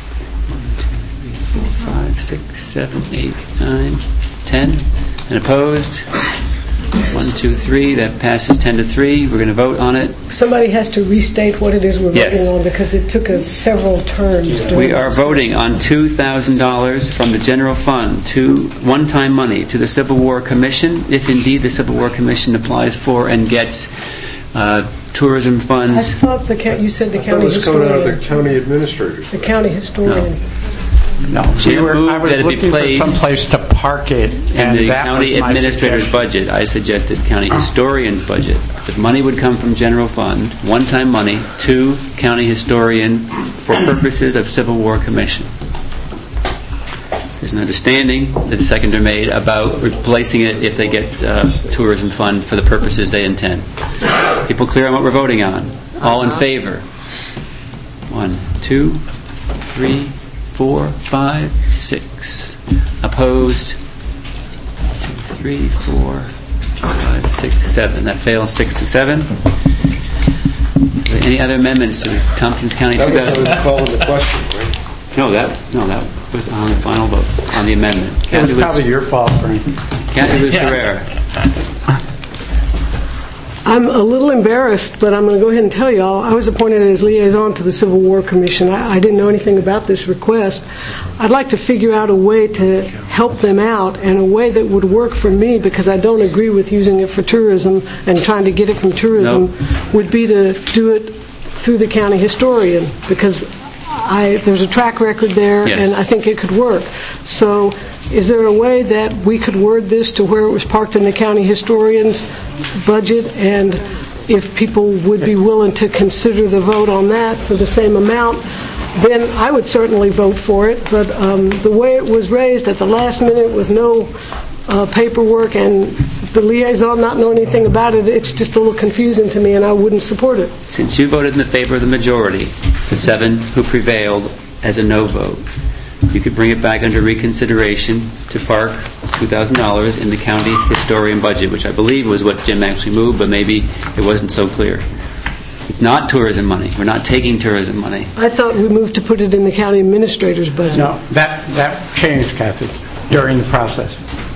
Five, six, seven, eight, nine, ten. And opposed? One, two, three. That passes ten to three. We're going to vote on it. Somebody has to restate what it is we're Yes. voting on because it took us several turns. doing We are this. voting on two thousand dollars from the general fund to one-time money to the Civil War Commission, if indeed the Civil War Commission applies for and gets uh, tourism I funds. thought the ca- you said the That county was coming out of the historian. county administrators. The county historian. No, Jim we were, moved I was that it be looking for placed someplace to park it, In and the that county was my administrator's suggestion. budget, I suggested county historian's budget. The money would come from general fund, one-time money, to county historian for purposes of Civil War Commission. There's an understanding that the seconder made about replacing it if they get uh, tourism fund for the purposes they intend. People clear on what we're voting on? All in favor? One, two, three, four, five, six. Opposed? Two, three, four, five, six, seven. That fails six to seven. Any other amendments to the Tompkins County? That was two thousand on calling the question, right? No, that no, that was on the final vote on the amendment. It Kathy was Lutz- probably your fault, Frank. Kathy Lutz Herrera. I'm a little embarrassed, but I'm going to go ahead and tell y'all, I was appointed as liaison to the Civil War Commission. I, I didn't know anything about this request. I'd like to figure out a way to help them out and a way that would work for me, because I don't agree with using it for tourism and trying to get it from tourism, Nope. would be to do it through the county historian, because I, there's a track record there, Yes. and I think it could work. So is there a way that we could word this to where it was parked in the county historian's budget, and if people would be willing to consider the vote on that for the same amount, then I would certainly vote for it. But um, the way it was raised at the last minute with no uh, paperwork and the liaison not know anything about it, it's just a little confusing to me, and I wouldn't support it. Since you voted in the favor of the majority, the seven who prevailed as a no vote, you could bring it back under reconsideration to park two thousand dollars in the county historian budget, which I believe was what Jim actually moved, but maybe it wasn't so clear. It's not tourism money. We're not taking tourism money. I thought we moved to put it in the county administrator's budget. No, that, that changed, Kathy, during the process.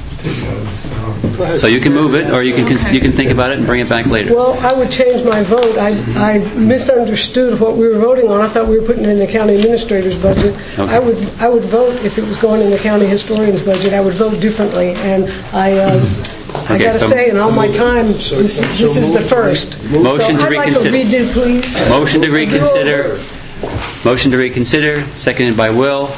So you can move it, or you can cons- you can think about it and bring it back later. Well, I would change my vote. I, I misunderstood what we were voting on. I thought we were putting it in the county administrator's budget. Okay. I would I would vote if it was going in the county historian's budget. I would vote differently, and I uh, I Okay, got to so- say, in all my time, this, this is the first. Motion so to I'd reconsider. Like a redo, please. Motion to reconsider. Motion to reconsider, seconded by Will.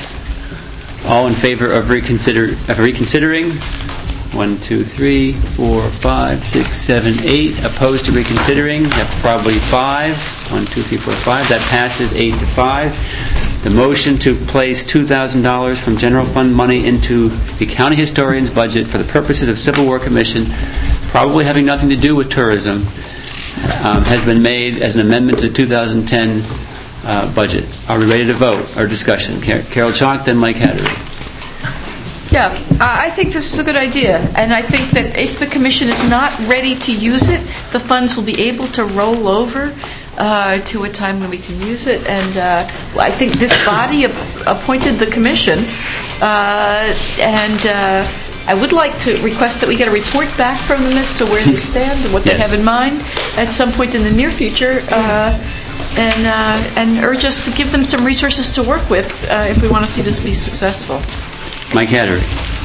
All in favor of reconsider of reconsidering? One, two, three, four, five, six, seven, eight. Opposed to reconsidering? That's probably five. One, two, three, four, five. That passes eight to five. The motion to place two thousand dollars from general fund money into the county historian's budget for the purposes of Civil War Commission, probably having nothing to do with tourism, um, has been made as an amendment to the two thousand ten uh, budget. Are we ready to vote or discussion? Car- Carol Chalk, then Mike Hattery. Yeah, uh, I think this is a good idea, and I think that if the commission is not ready to use it, the funds will be able to roll over uh, to a time when we can use it. And uh, I think this body ap- appointed the commission, uh, and uh, I would like to request that we get a report back from them as to where they stand and what Yes. they have in mind at some point in the near future. Uh, and uh, and urge us to give them some resources to work with uh, if we want to see this be successful. Mike Hattery.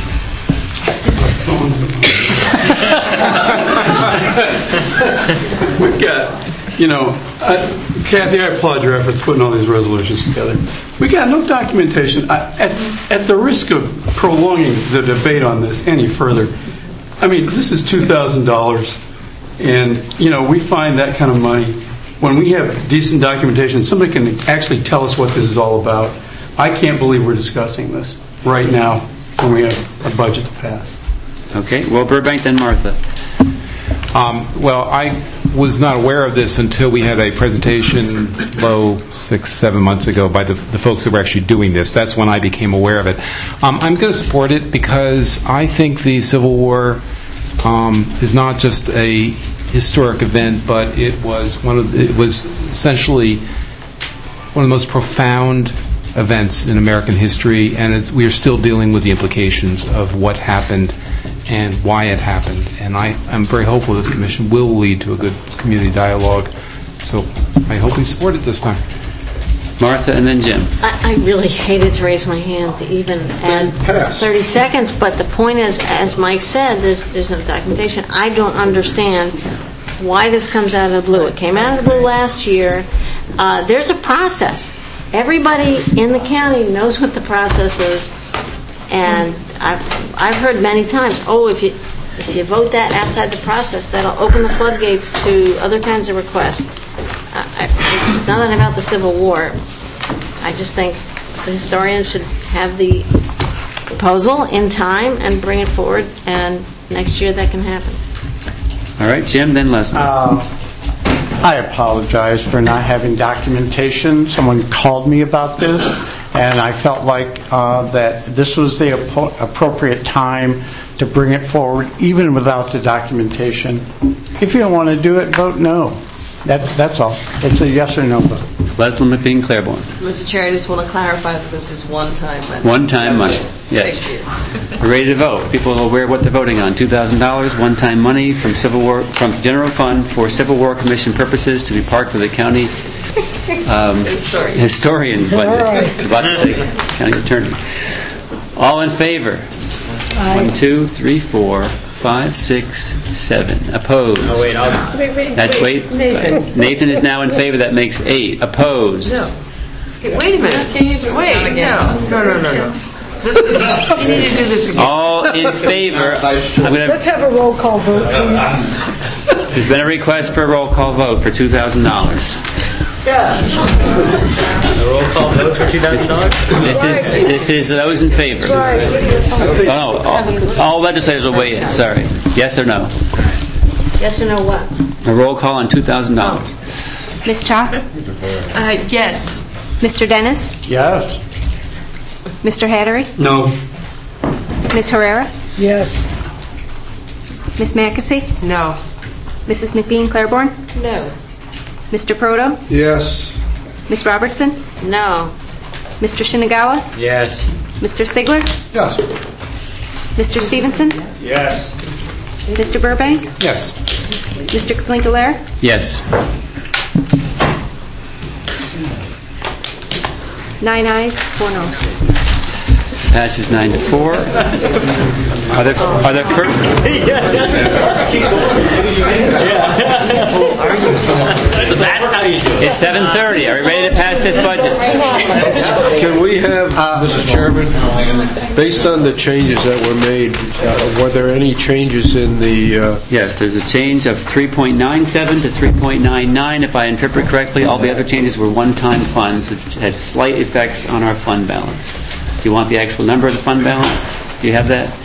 We've got, you know, uh, Kathy, I applaud your efforts putting all these resolutions together. We got no documentation. I, at, at the risk of prolonging the debate on this any further, I mean, this is two thousand dollars, and, you know, we find that kind of money. When we have decent documentation, somebody can actually tell us what this is all about. I can't believe we're discussing this right now when we have a budget to pass. Okay, well, Burbank, then Martha. Um, well, I was not aware of this until we had a presentation, low six, seven months ago by the, the folks that were actually doing this. That's when I became aware of it. Um, I'm going to support it because I think the Civil War um, is not just a historic event, but it was one of the, it was essentially one of the most profound events in American history, and it's, we are still dealing with the implications of what happened and why it happened. And I, I'm very hopeful this commission will lead to a good community dialogue. So I hope we support it this time. Martha and then Jim. I, I really hated to raise my hand to even add thirty seconds, but the point is, as Mike said, there's there's no documentation. I don't understand why this comes out of the blue. It came out of the blue last year. Uh, there's a process. Everybody in the county knows what the process is, and I've I've heard many times, oh, if you if you vote that outside the process, that'll open the floodgates to other kinds of requests. I, I, it's nothing about the Civil War. I just think the historian should have the proposal in time and bring it forward, and next year that can happen. All right, Jim, then Leslie. Uh, I apologize for not having documentation. Someone called me about this, and I felt like uh, that this was the appro- appropriate time to bring it forward, even without the documentation. If you don't want to do it, vote no. That's that's all. It's a yes or no vote. Leslie McBean Claiborne. Mister Chair, I just want to clarify that this is one-time money. One-time money. Yes. Thank you. We're ready to vote. People are aware of what they're voting on. two thousand dollars one-time money from Civil War from General Fund for Civil War Commission purposes to be parked for the county um, Historian. historian's budget. I was about to say county attorney. All in favor? Aye. One, two, three, four, five, six, seven. Opposed? Oh, wait, I'll... Wait, wait, That's wait. Nathan. Nathan is now in favor. That makes eight. Opposed? No. Okay, wait a minute. Can you just wait? count again? No, no, no, no, no. This, you need to do this again. All in favor. I'm going Let's to have a roll call vote, please. There's been a request for a roll call vote for two thousand dollars. A roll call vote for two thousand dollars? This is this is those in favor. Oh, no, all, all legislators will weigh in. Sorry. Yes or no? Yes or no what? A roll call on two thousand dollars. Miz Chalk? Uh, yes. Mister Dennis? Yes. Mister Hattery? No. Miz Herrera? Yes. Miz Mackesy? No. Missus McBean Claiborne? No. Mister Proto? Yes. Miz Robertson? No. Mister Shinagawa? Yes. Mister Sigler? Yes. Mister Stevenson? Yes. Mister Burbank? Yes. Mister Kaplinkalair? Yes. Nine ayes, four no. Passes nine to four. Are there are there fir- So that's how you do it. It's seven thirty. Are we ready to pass this budget? Can we have, Mister Chairman, based on the changes that were made, uh, were there any changes in the... Uh, Yes, there's a change of three point nine seven to three point nine nine. If I interpret correctly, all the other changes were one-time funds, which had slight effects on our fund balance. Do you want the actual number of the fund balance? Do you have that?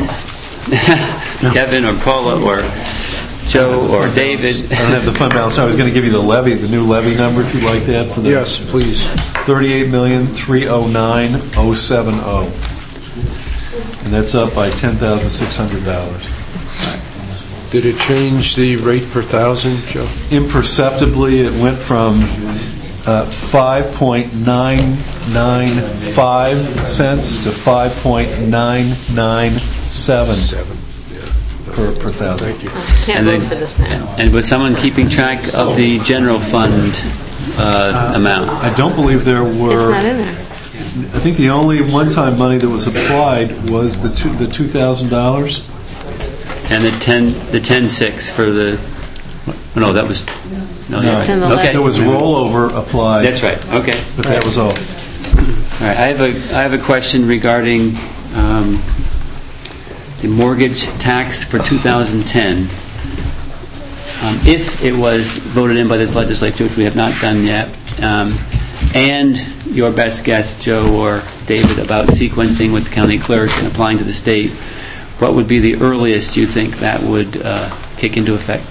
Kevin or Paula or Joe or David? I don't have the fund balance. I was going to give you the levy, the new levy number, if you'd like that. For the yes, please. thirty-eight million three hundred nine thousand seventy. And that's up by ten thousand six hundred dollars. Did it change the rate per thousand, Joe? Imperceptibly, it went from uh, five point nine nine five cents to five point nine nine seven per, per thousand. Thank you. Can't And vote then- for this now. And was someone keeping track of the general fund uh, amount? I don't believe there It's were. not in there. I think the only one-time money that was applied was the two, the two thousand dollars. And the ten the ten six for the no that was no, No, yeah. It's in the okay levy. There was rollover applied. That's right. Okay. But that was all. All right. I have a I have a question regarding um, the mortgage tax for two thousand ten. Um, if it was voted in by this legislature, which we have not done yet, um, and your best guess, Joe or David, about sequencing with the county clerk and applying to the state, what would be the earliest you think that would uh, kick into effect?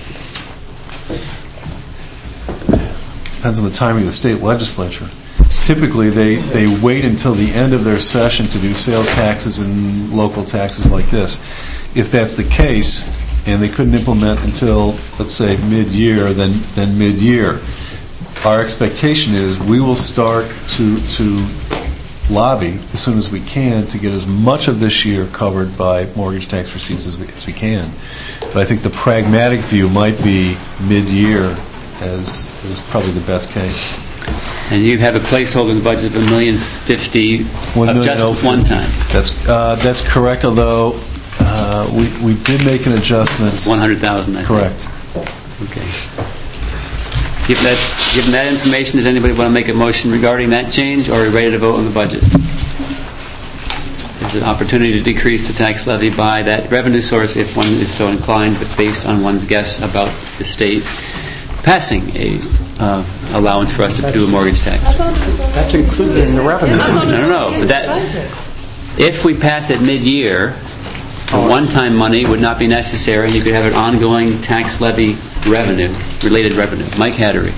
Depends on the timing of the state legislature. Typically, they, they wait until the end of their session to do sales taxes and local taxes like this. If that's the case, and they couldn't implement until, let's say, mid-year, then, then mid-year, our expectation is we will start to, to lobby as soon as we can to get as much of this year covered by mortgage tax receipts as we, as we can. But I think the pragmatic view might be mid-year as is probably the best case. And you have a placeholder in the budget of a million fifty One of million just oh one fifty. time. That's uh, that's correct. Although uh, we we did make an adjustment. One hundred thousand. I Correct. think. Okay. Given that, given that information, does anybody want to make a motion regarding that change, or are we ready to vote on the budget? There's an opportunity to decrease the tax levy by that revenue source if one is so inclined, but based on one's guess about the state passing a uh, allowance for us to do a mortgage tax. That's included in the revenue. No, no, no. But that, if we pass it mid-year, the one-time money would not be necessary, and you could have an ongoing tax levy revenue, related revenue. Mike Hattery.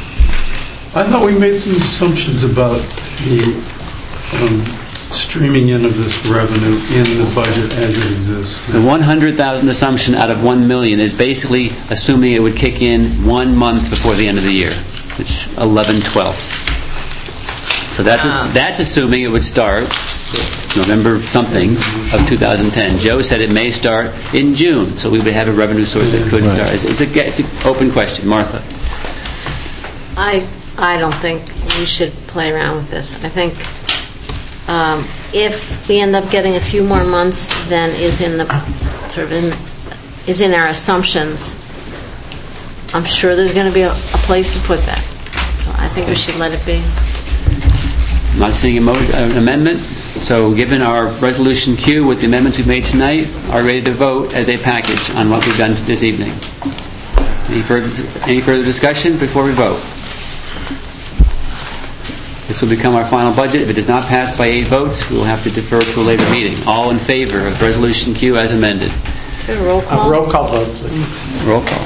I thought we made some assumptions about the um, streaming in of this revenue in the budget as it exists. The one hundred thousand assumption out of one million is basically assuming it would kick in one month before the end of the year. It's eleven twelfths. So that's Ah. that's assuming it would start November something of two thousand ten. Joe said it may start in June, so we would have a revenue source that could Right. start. It's, it's a it's an open question, Martha. I I don't think we should play around with this. I think um, if we end up getting a few more months than is in the sort of in, is in our assumptions, I'm sure there's going to be a, a place to put that. So I think we should let it be. I'm not seeing a mo- an amendment. So given our resolution Q with the amendments we've made tonight, are ready to vote as a package on what we've done this evening. Any further, any further discussion before we vote? This will become our final budget. If it does not pass by eight votes, we will have to defer to a later meeting. All in favor of resolution Q as amended? Roll call. A roll call vote, please. Roll call.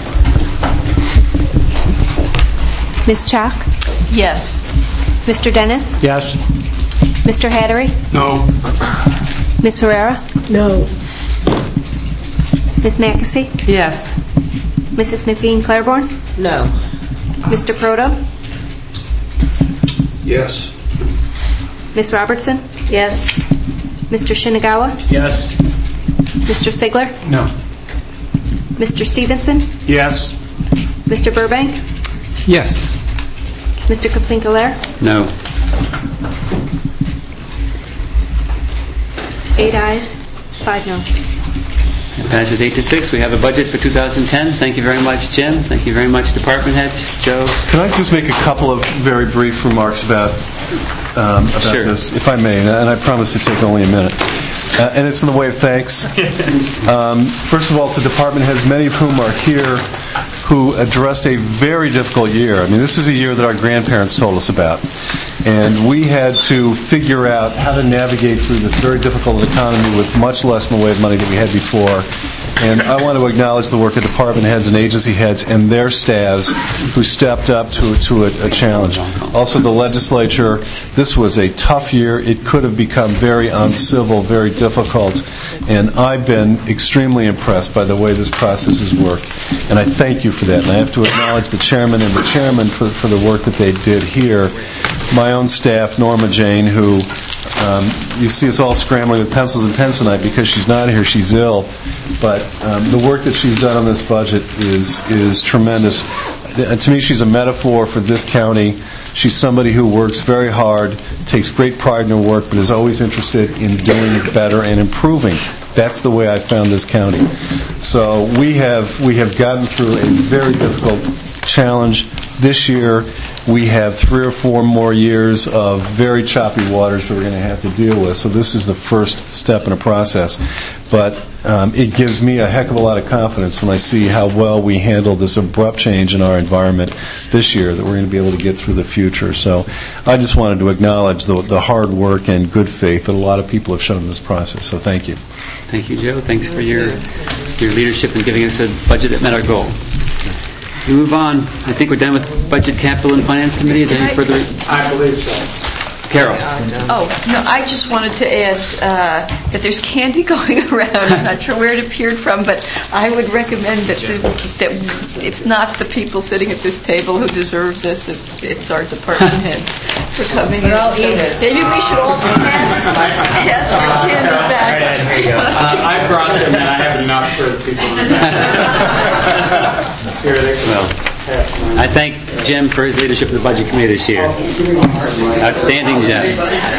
Miz Chalk? Yes. Mister Dennis? Yes. Mister Hattery? No. Miz Herrera? No. Miz Mackesy? Yes. Missus McBean Claiborne? No. Mister Proto? Yes. Miz Robertson? Yes. Mister Shinagawa? Yes. Mister Sigler? No. Mister Stevenson? Yes. Mister Burbank? Yes. Mister Kaplinka-Lair? No. Eight ayes, five noes. It passes eight to six. We have a budget for two thousand ten. Thank you very much, Jim. Thank you very much, department heads. Joe? Can I just make a couple of very brief remarks about, um, about Sure. this, if I may, and I promise to take only a minute. Uh, and it's in the way of thanks. Um, first of all, to department heads, many of whom are here, who addressed a very difficult year. I mean, this is a year that our grandparents told us about. And we had to figure out how to navigate through this very difficult economy with much less in the way of money than we had before. And I want to acknowledge the work of department heads and agency heads and their staffs who stepped up to, to a, a challenge. Also, the legislature, this was a tough year. It could have become very uncivil, very difficult. And I've been extremely impressed by the way this process has worked. And I thank you for that. And I have to acknowledge the chairman and the chairman for, for the work that they did here. My own staff, Norma Jane, who um, you see us all scrambling with pencils and pens tonight because she's not here, she's ill. But um, the work that she's done on this budget is is tremendous. And to me, she's a metaphor for this county. She's somebody who works very hard, takes great pride in her work, but is always interested in doing it better and improving. That's the way I found this county. So we have we have gotten through a very difficult challenge this year. We have three or four more years of very choppy waters that we're going to have to deal with. So this is the first step in a process. But um, it gives me a heck of a lot of confidence when I see how well we handle this abrupt change in our environment this year, that we're going to be able to get through the future. So I just wanted to acknowledge the, the hard work and good faith that a lot of people have shown in this process. So thank you. Thank you, Joe. Thanks for your your leadership in giving us a budget that met our goal. We move on. I think we're done with Budget, Capital, and Finance Committee. Is there any further? I believe so. Carol. Oh, no, I just wanted to add uh, that there's candy going around. I'm not sure where it appeared from, but I would recommend that, the, that it's not the people sitting at this table who deserve this. It's it's our department heads for coming in. I'll So eat it. maybe we should all pass, pass our candy back. Here you go. Uh, I brought them, and I have enough for people in the back. Here they go. Well, I thank Jim for his leadership of the Budget Committee this year. Outstanding, Jim.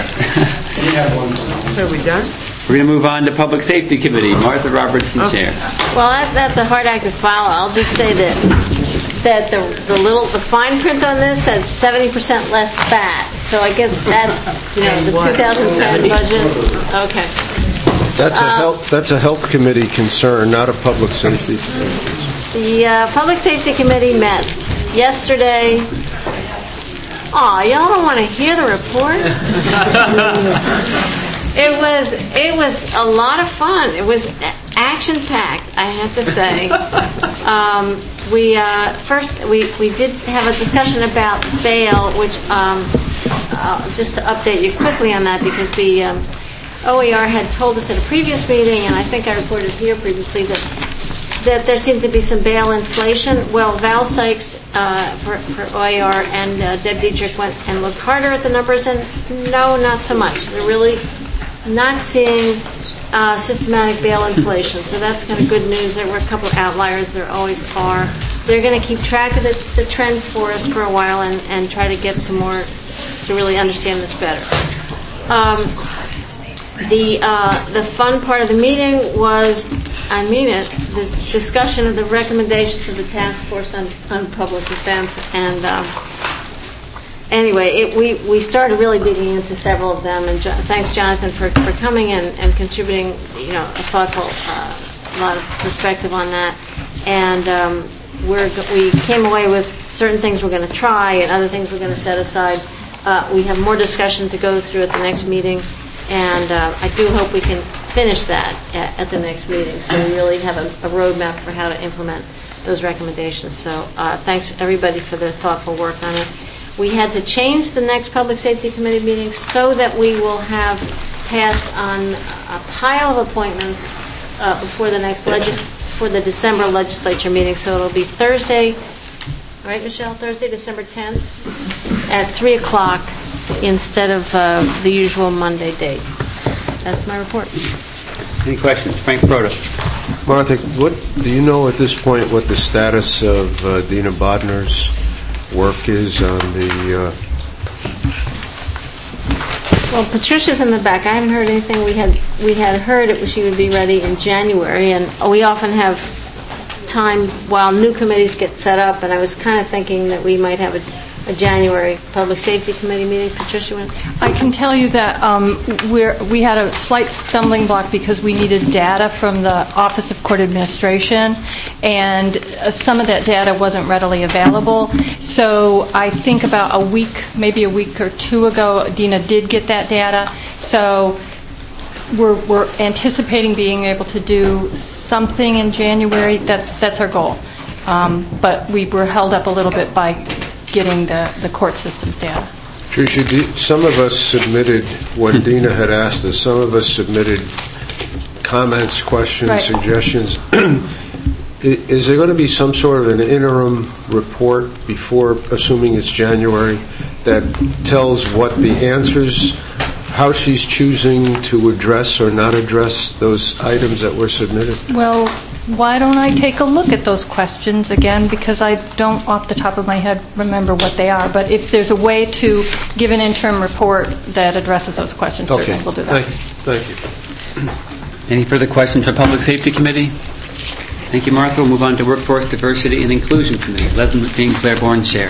Are we done? We're going to move on to Public Safety Committee. Martha Robertson, Chair. Well, that, that's a hard act to follow. I'll just say that that the the little the fine print on this said seventy percent less fat. So I guess that's you know the two thousand ten budget. Okay. That's a Uh, health, that's a health committee concern, not a public safety. The uh, Public Safety Committee met yesterday. Aw, y'all don't want to hear the report? It was it was a lot of fun. It was action packed, I have to say. Um, we uh, first we, we did have a discussion about bail, which um, uh, just to update you quickly on that, because the um, O E R had told us at a previous meeting, and I think I reported here previously, that that there seemed to be some bail inflation. Well, Val Sykes uh, for, for O E R and uh, Deb Dietrich went and looked harder at the numbers, and no, not so much. They're really not seeing uh, systematic bail inflation, so that's kind of good news. There were a couple of outliers. There always are. They're going to keep track of the, the trends for us for a while and, and try to get some more to really understand this better. Um, the uh, the fun part of the meeting was, I mean it, the discussion of the recommendations of the task force on, on public defense, and um, anyway, it, we, we started really digging into several of them, and jo- thanks, Jonathan, for, for coming and, and contributing, you know, a thoughtful, uh, lot of perspective on that. And um, we're, we came away with certain things we're going to try and other things we're going to set aside. Uh, we have more discussion to go through at the next meeting, and uh, I do hope we can finish that at, at the next meeting, so we really have a, a roadmap for how to implement those recommendations. So uh, thanks, everybody, for their thoughtful work on it. We had to change the next Public Safety Committee meeting so that we will have passed on a pile of appointments uh, before the next legis- for the December legislature meeting. So it'll be Thursday, right, Michelle? Thursday, December tenth at three o'clock instead of uh, the usual Monday date. That's my report. Any questions? Frank Broda. Martha, what do you know at this point what the status of uh, Dina Bodner's work is on the... Uh... Well, Patricia's in the back. I haven't heard anything. We had we had heard it she would be ready in January, and we often have time while new committees get set up, and I was kind of thinking that we might have a a January Public Safety Committee meeting. Patricia, want to I can tell you that um, we're, we had a slight stumbling block because we needed data from the Office of Court Administration, and uh, some of that data wasn't readily available. So I think about a week, maybe a week or two ago, Dina did get that data. So we're, we're anticipating being able to do something in January. That's, that's our goal. Um, but we were held up a little bit by getting the, the court system's data. Tricia, some of us submitted what Dina had asked us. Some of us submitted comments, questions, right. suggestions. Is there going to be some sort of an interim report before, assuming it's January, that tells what the answers, how she's choosing to address or not address those items that were submitted? Well, why don't I take a look at those questions again, because I don't off the top of my head remember what they are. But if there's a way to give an interim report that addresses those questions, okay. certainly we'll do that. Thank you. Thank you. Any further questions for Public Safety Committee? Thank you, Martha. We'll move on to Workforce, Diversity, and Inclusion Committee. Leslie McBean Claiborne, Chair.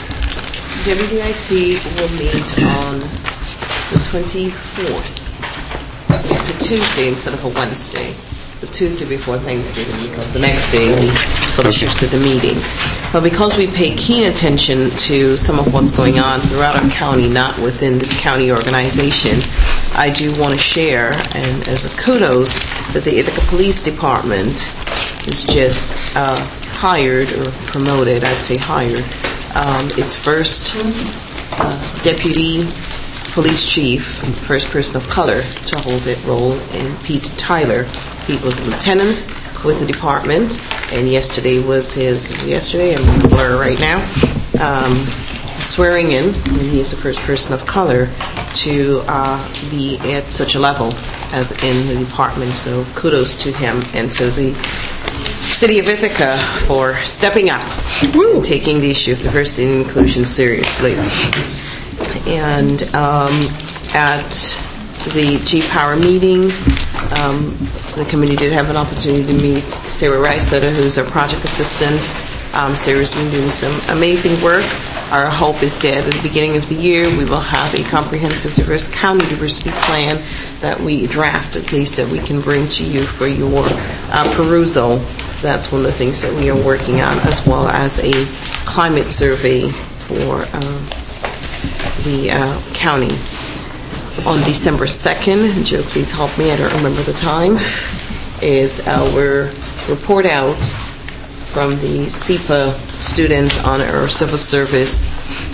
W D I C will meet on the twenty-fourth. It's a Tuesday instead of a Wednesday. The Tuesday before Thanksgiving, because the next day we sort of shifted the meeting. But because we pay keen attention to some of what's going on throughout our county, not within this county organization, I do want to share, and as a kudos, that the Ithaca Police Department is just uh, hired or promoted, I'd say hired, um, its first uh, deputy police chief, first person of color to hold that role, in Pete Tyler. Pete was a lieutenant with the department, and yesterday was his, yesterday, I'm in a blur right now, um, swearing in, and he's the first person of color to uh, be at such a level as in the department. So kudos to him and to the City of Ithaca for stepping up and taking the issue of diversity and inclusion seriously. And um, at the G-Power meeting, um, the committee did have an opportunity to meet Sarah Reistetter, who's our project assistant. Um, Sarah's been doing some amazing work. Our hope is that at the beginning of the year we will have a comprehensive diverse county diversity plan that we draft, at least, that we can bring to you for your uh, perusal. That's one of the things that we are working on, as well as a climate survey for uh, the uh, county. On December second, Joe, please help me, I don't remember the time, is our report out from the S E P A students on our civil service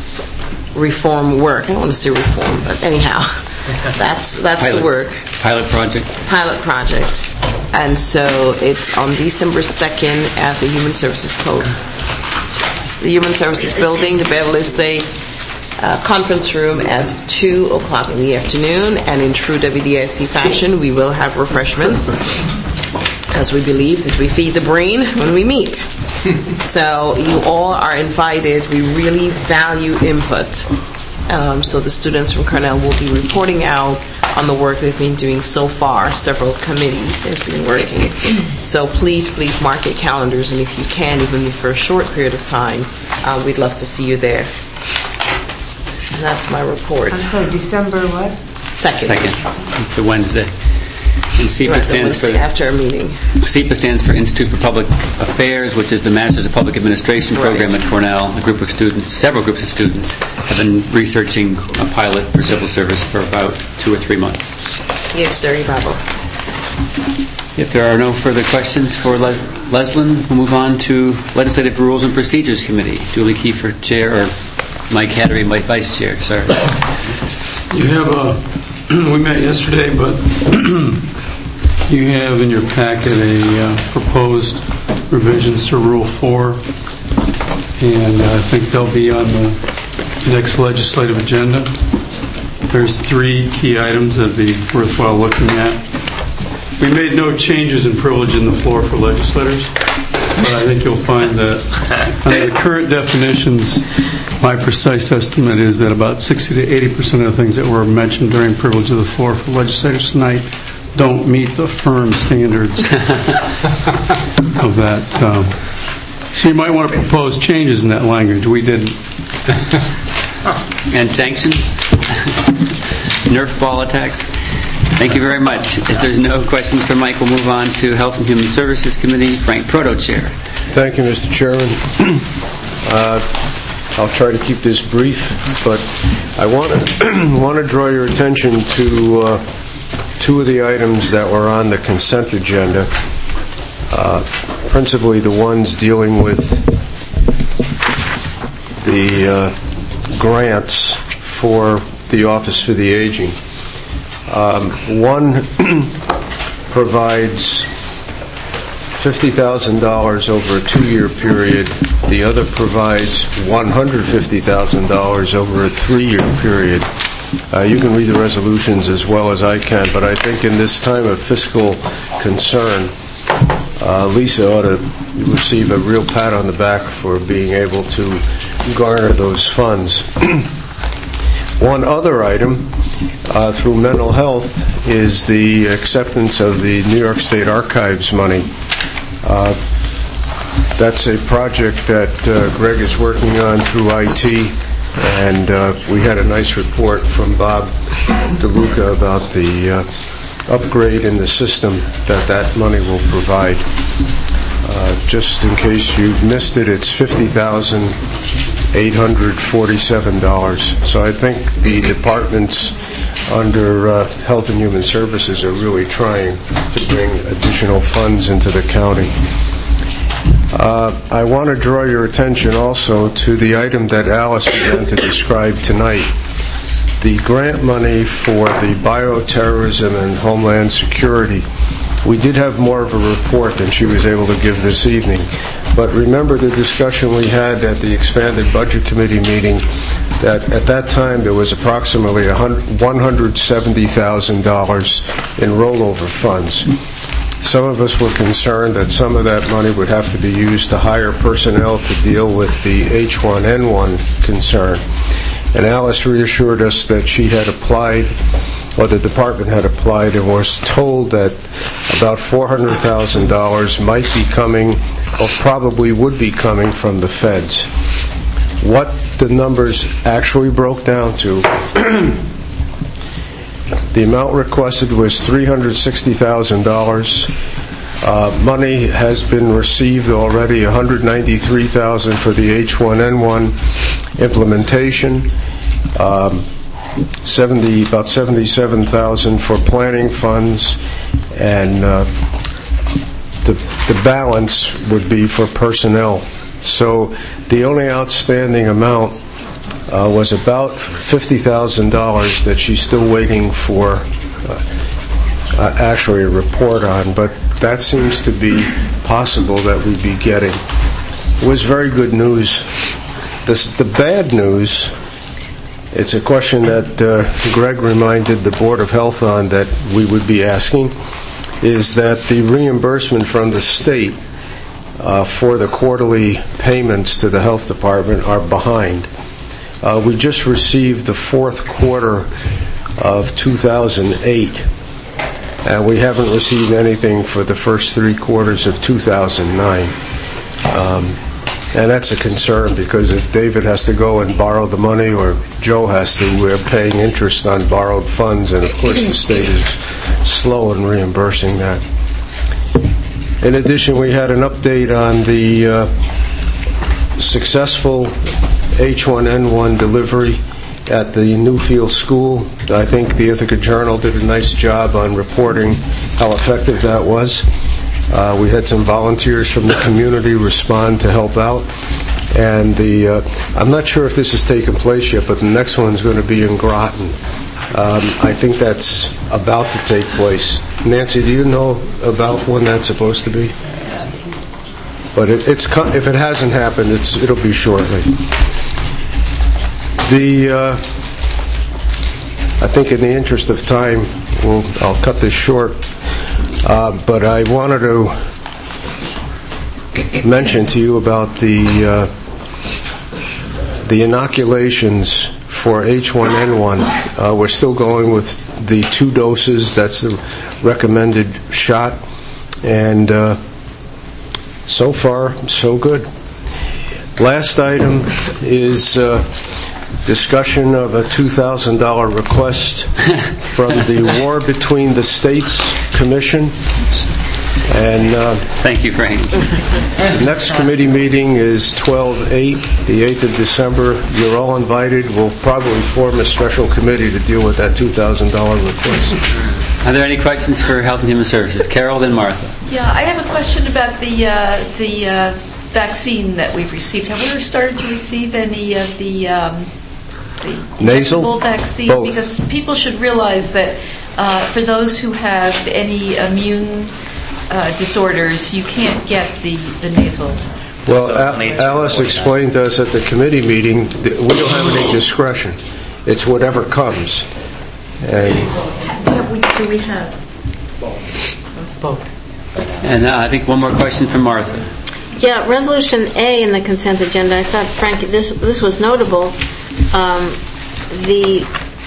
reform work. I don't want to say reform, but anyhow, that's that's pilot, the work. Pilot project. Pilot project. And so it's on December second at the Human Services Code. The Human Services Building, the Beverly State uh, Conference Room at two o'clock in the afternoon. And in true W D I C fashion, we will have refreshments, because we believe that we feed the brain when we meet. So you all are invited. We really value input. Um, so the students from Cornell will be reporting out on the work they've been doing so far. Several committees have been working. So please, please mark your calendars, and if you can, even for a short period of time, uh, we'd love to see you there. And that's my report. I'm sorry, December what? Second. Second. It's a Wednesday. And SEPA Right, the stands Wednesday for after our meeting. SEPA stands for Institute for Public Affairs, which is the Masters of Public Administration program Right. at Cornell. A group of students, several groups of students, have been researching a pilot for civil service for about two or three months. Yes, sir, Bible. If there are no further questions for Les- Leslin, we'll move on to Legislative Rules and Procedures Committee. Julie Kiefer, Chair, or Mike Hattery, Mike Vice Chair. Sorry. You have a, we met yesterday, but you have in your packet a uh, proposed revisions to Rule four, and I think they'll be on the next legislative agenda. There's three key items that'd be worthwhile looking at. We made no changes in privilege in the floor for legislators, but I think you'll find that under the current definitions, my precise estimate is that about sixty to eighty percent of the things that were mentioned during privilege of the floor for legislators tonight don't meet the firm standards of that. Um, so you might want to propose changes in that language. We didn't. And sanctions? Nerf ball attacks? Thank you very much. If there's no questions for Mike, we'll move on to Health and Human Services Committee. Frank Proto, Chair. Thank you, Mister Chairman. Uh, I'll try to keep this brief, but I want to want to draw your attention to uh, two of the items that were on the consent agenda, uh, principally the ones dealing with the uh, grants for the Office for the Aging. Um, one provides fifty thousand dollars over a two-year period. The other provides one hundred fifty thousand dollars over a three-year period. Uh, you can read the resolutions as well as I can, but I think in this time of fiscal concern, uh, Lisa ought to receive a real pat on the back for being able to garner those funds. One other item uh, through mental health is the acceptance of the New York State Archives money. Uh, that's a project that uh, Greg is working on through I T, and uh, we had a nice report from Bob DeLuca about the uh, upgrade in the system that that money will provide. Uh, just in case you've missed it, it's fifty thousand eight hundred forty-seven dollars. So I think the departments under uh, Health and Human Services are really trying to bring additional funds into the county. Uh, I want to draw your attention also to the item that Alice began to describe tonight, the grant money for the bioterrorism and homeland security. We did have more of a report than she was able to give this evening. But remember the discussion we had at the expanded budget committee meeting, that at that time there was approximately one hundred seventy thousand dollars in rollover funds. Some of us were concerned that some of that money would have to be used to hire personnel to deal with the H one N one concern. And Alice reassured us that she had applied, or the department had applied, and was told that about four hundred thousand dollars might be coming, or probably would be coming, from the feds. What the numbers actually broke down to, the amount requested was three hundred sixty thousand dollars. Uh, money has been received already, one hundred ninety-three thousand dollars for the H one N one implementation, um, seventy about seventy-seven thousand dollars for planning funds, and uh, the, the balance would be for personnel. So the only outstanding amount uh, was about fifty thousand dollars that she's still waiting for uh, uh, actually a report on, but that seems to be possible that we'd be getting. It was very good news. This, the bad news, it's a question that uh, Greg reminded the Board of Health on that we would be asking, is that the reimbursement from the state uh, for the quarterly payments to the health department are behind. Uh, we just received the fourth quarter of two thousand eight, and we haven't received anything for the first three quarters of two thousand nine. Um, And that's a concern, because if David has to go and borrow the money, or Joe has to, we're paying interest on borrowed funds, and of course the state is slow in reimbursing that. In addition, we had an update on the uh, successful H one N one delivery at the Newfield School. I think the Ithaca Journal did a nice job on reporting how effective that was. Uh, we had some volunteers from the community respond to help out. And the uh, I'm not sure if this has taken place yet, but the next one's going to be in Groton. Um, I think that's about to take place. Nancy, do you know about when that's supposed to be? But it, it's if it hasn't happened, it's it'll be shortly. The uh, I think in the interest of time, we'll, I'll cut this short. Uh, but I wanted to mention to you about the uh, the inoculations for H one N one. Uh, we're still going with the two doses. That's the recommended shot, and uh, so far so good. Last item is uh, discussion of a two thousand dollars request from the War Between the States Commission. And uh, thank you, Frank. The next committee meeting is twelve eight, the eighth of December. You're all invited. We'll probably form a special committee to deal with that two thousand dollars request. Are there any questions for Health and Human Services? Carol, then Martha. Yeah, I have a question about the uh, the uh, vaccine that we've received. Have we ever started to receive any of the um, the nasal injectable vaccine? Both. Because people should realize that uh, for those who have any immune uh, disorders, you can't get the, the nasal. Well, Al- Alice explained to us at the committee meeting that we don't have any discretion. It's whatever comes. And Yeah, we, do we have both? And uh, I think one more question from Martha. Yeah, Resolution A in the consent agenda, I thought, Frank, this this was notable. Um, the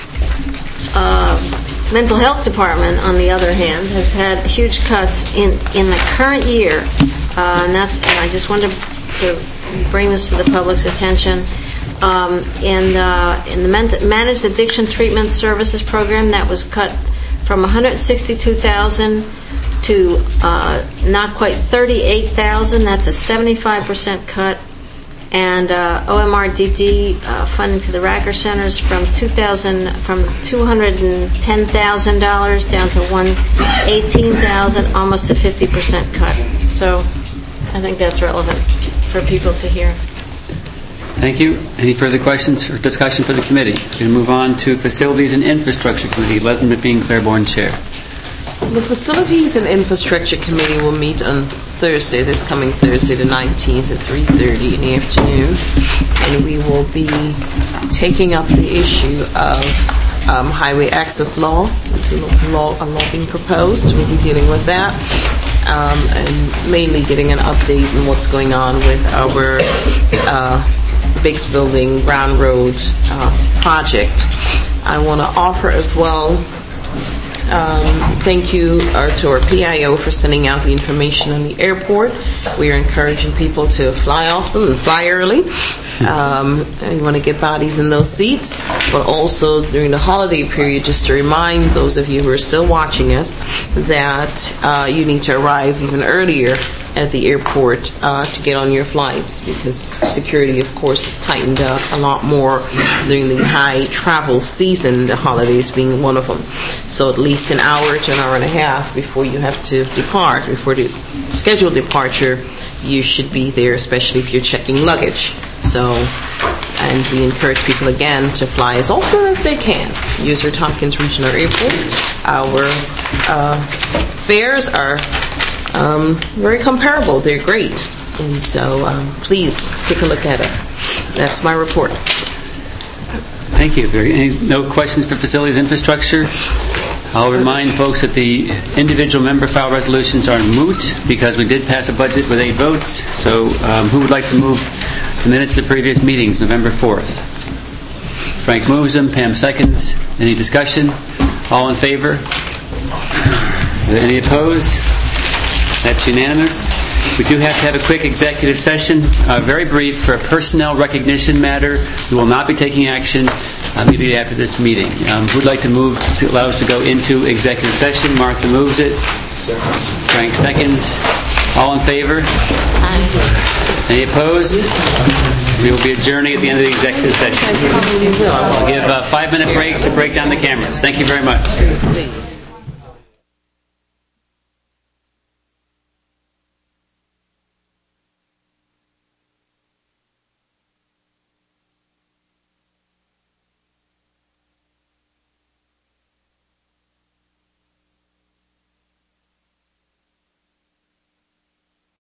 uh, Mental Health Department, on the other hand, has had huge cuts in, in the current year, uh, and that's. And I just wanted to bring this to the public's attention. Um, in, uh, in the men- Managed Addiction Treatment Services Program, that was cut from one hundred sixty-two thousand dollars to uh, not quite thirty-eight thousand dollars. That's a seventy-five percent cut. And uh, O M R D D uh, funding to the Racker Centers from two thousand from two hundred ten thousand dollars down to one hundred eighteen thousand dollars, almost a fifty percent cut. So I think that's relevant for people to hear. Thank you. Any further questions or discussion for the committee? We're going to move on to Facilities and Infrastructure Committee. Leslie McBean, Claiborne Chair. The Facilities and Infrastructure Committee will meet on Thursday, this coming Thursday, the nineteenth at three thirty in the afternoon, and we will be taking up the issue of um, highway access law. It's a law, a law being proposed. We'll be dealing with that, um, and mainly getting an update on what's going on with our uh, Biggs Building Brown Road uh, project. I want to offer as well Um, thank you uh, to our P I O for sending out the information on the airport. We are encouraging people to fly often and fly early. Um, and you want to get bodies in those seats, but also during the holiday period, just to remind those of you who are still watching us that uh, you need to arrive even earlier at the airport uh, to get on your flights, because security, of course, is tightened up a lot more during the high travel season, the holidays being one of them. So at least an hour to an hour and a half before you have to depart, before the scheduled departure, you should be there, especially if you're checking luggage. So, and we encourage people again to fly as often as they can. Use your Tompkins Regional Airport. Our uh, fares are Um, very comparable. They're great. And so um, please take a look at us. That's my report. Thank you. Very, any, no questions for Facilities Infrastructure? I'll remind folks that the individual member file resolutions are moot because we did pass a budget with eight votes. So um, who would like to move the minutes of the previous meetings, November fourth? Frank moves them. Pam seconds. Any discussion? All in favor? Any opposed? That's unanimous. We do have to have a quick executive session, uh, very brief, for a personnel recognition matter. We will not be taking action immediately after this meeting. Um, who would like to move to allow us to go into executive session? Martha moves it. Frank seconds. All in favor? Any opposed? We will be adjourning at the end of the executive session. I'll give a five-minute break to break down the cameras. Thank you very much.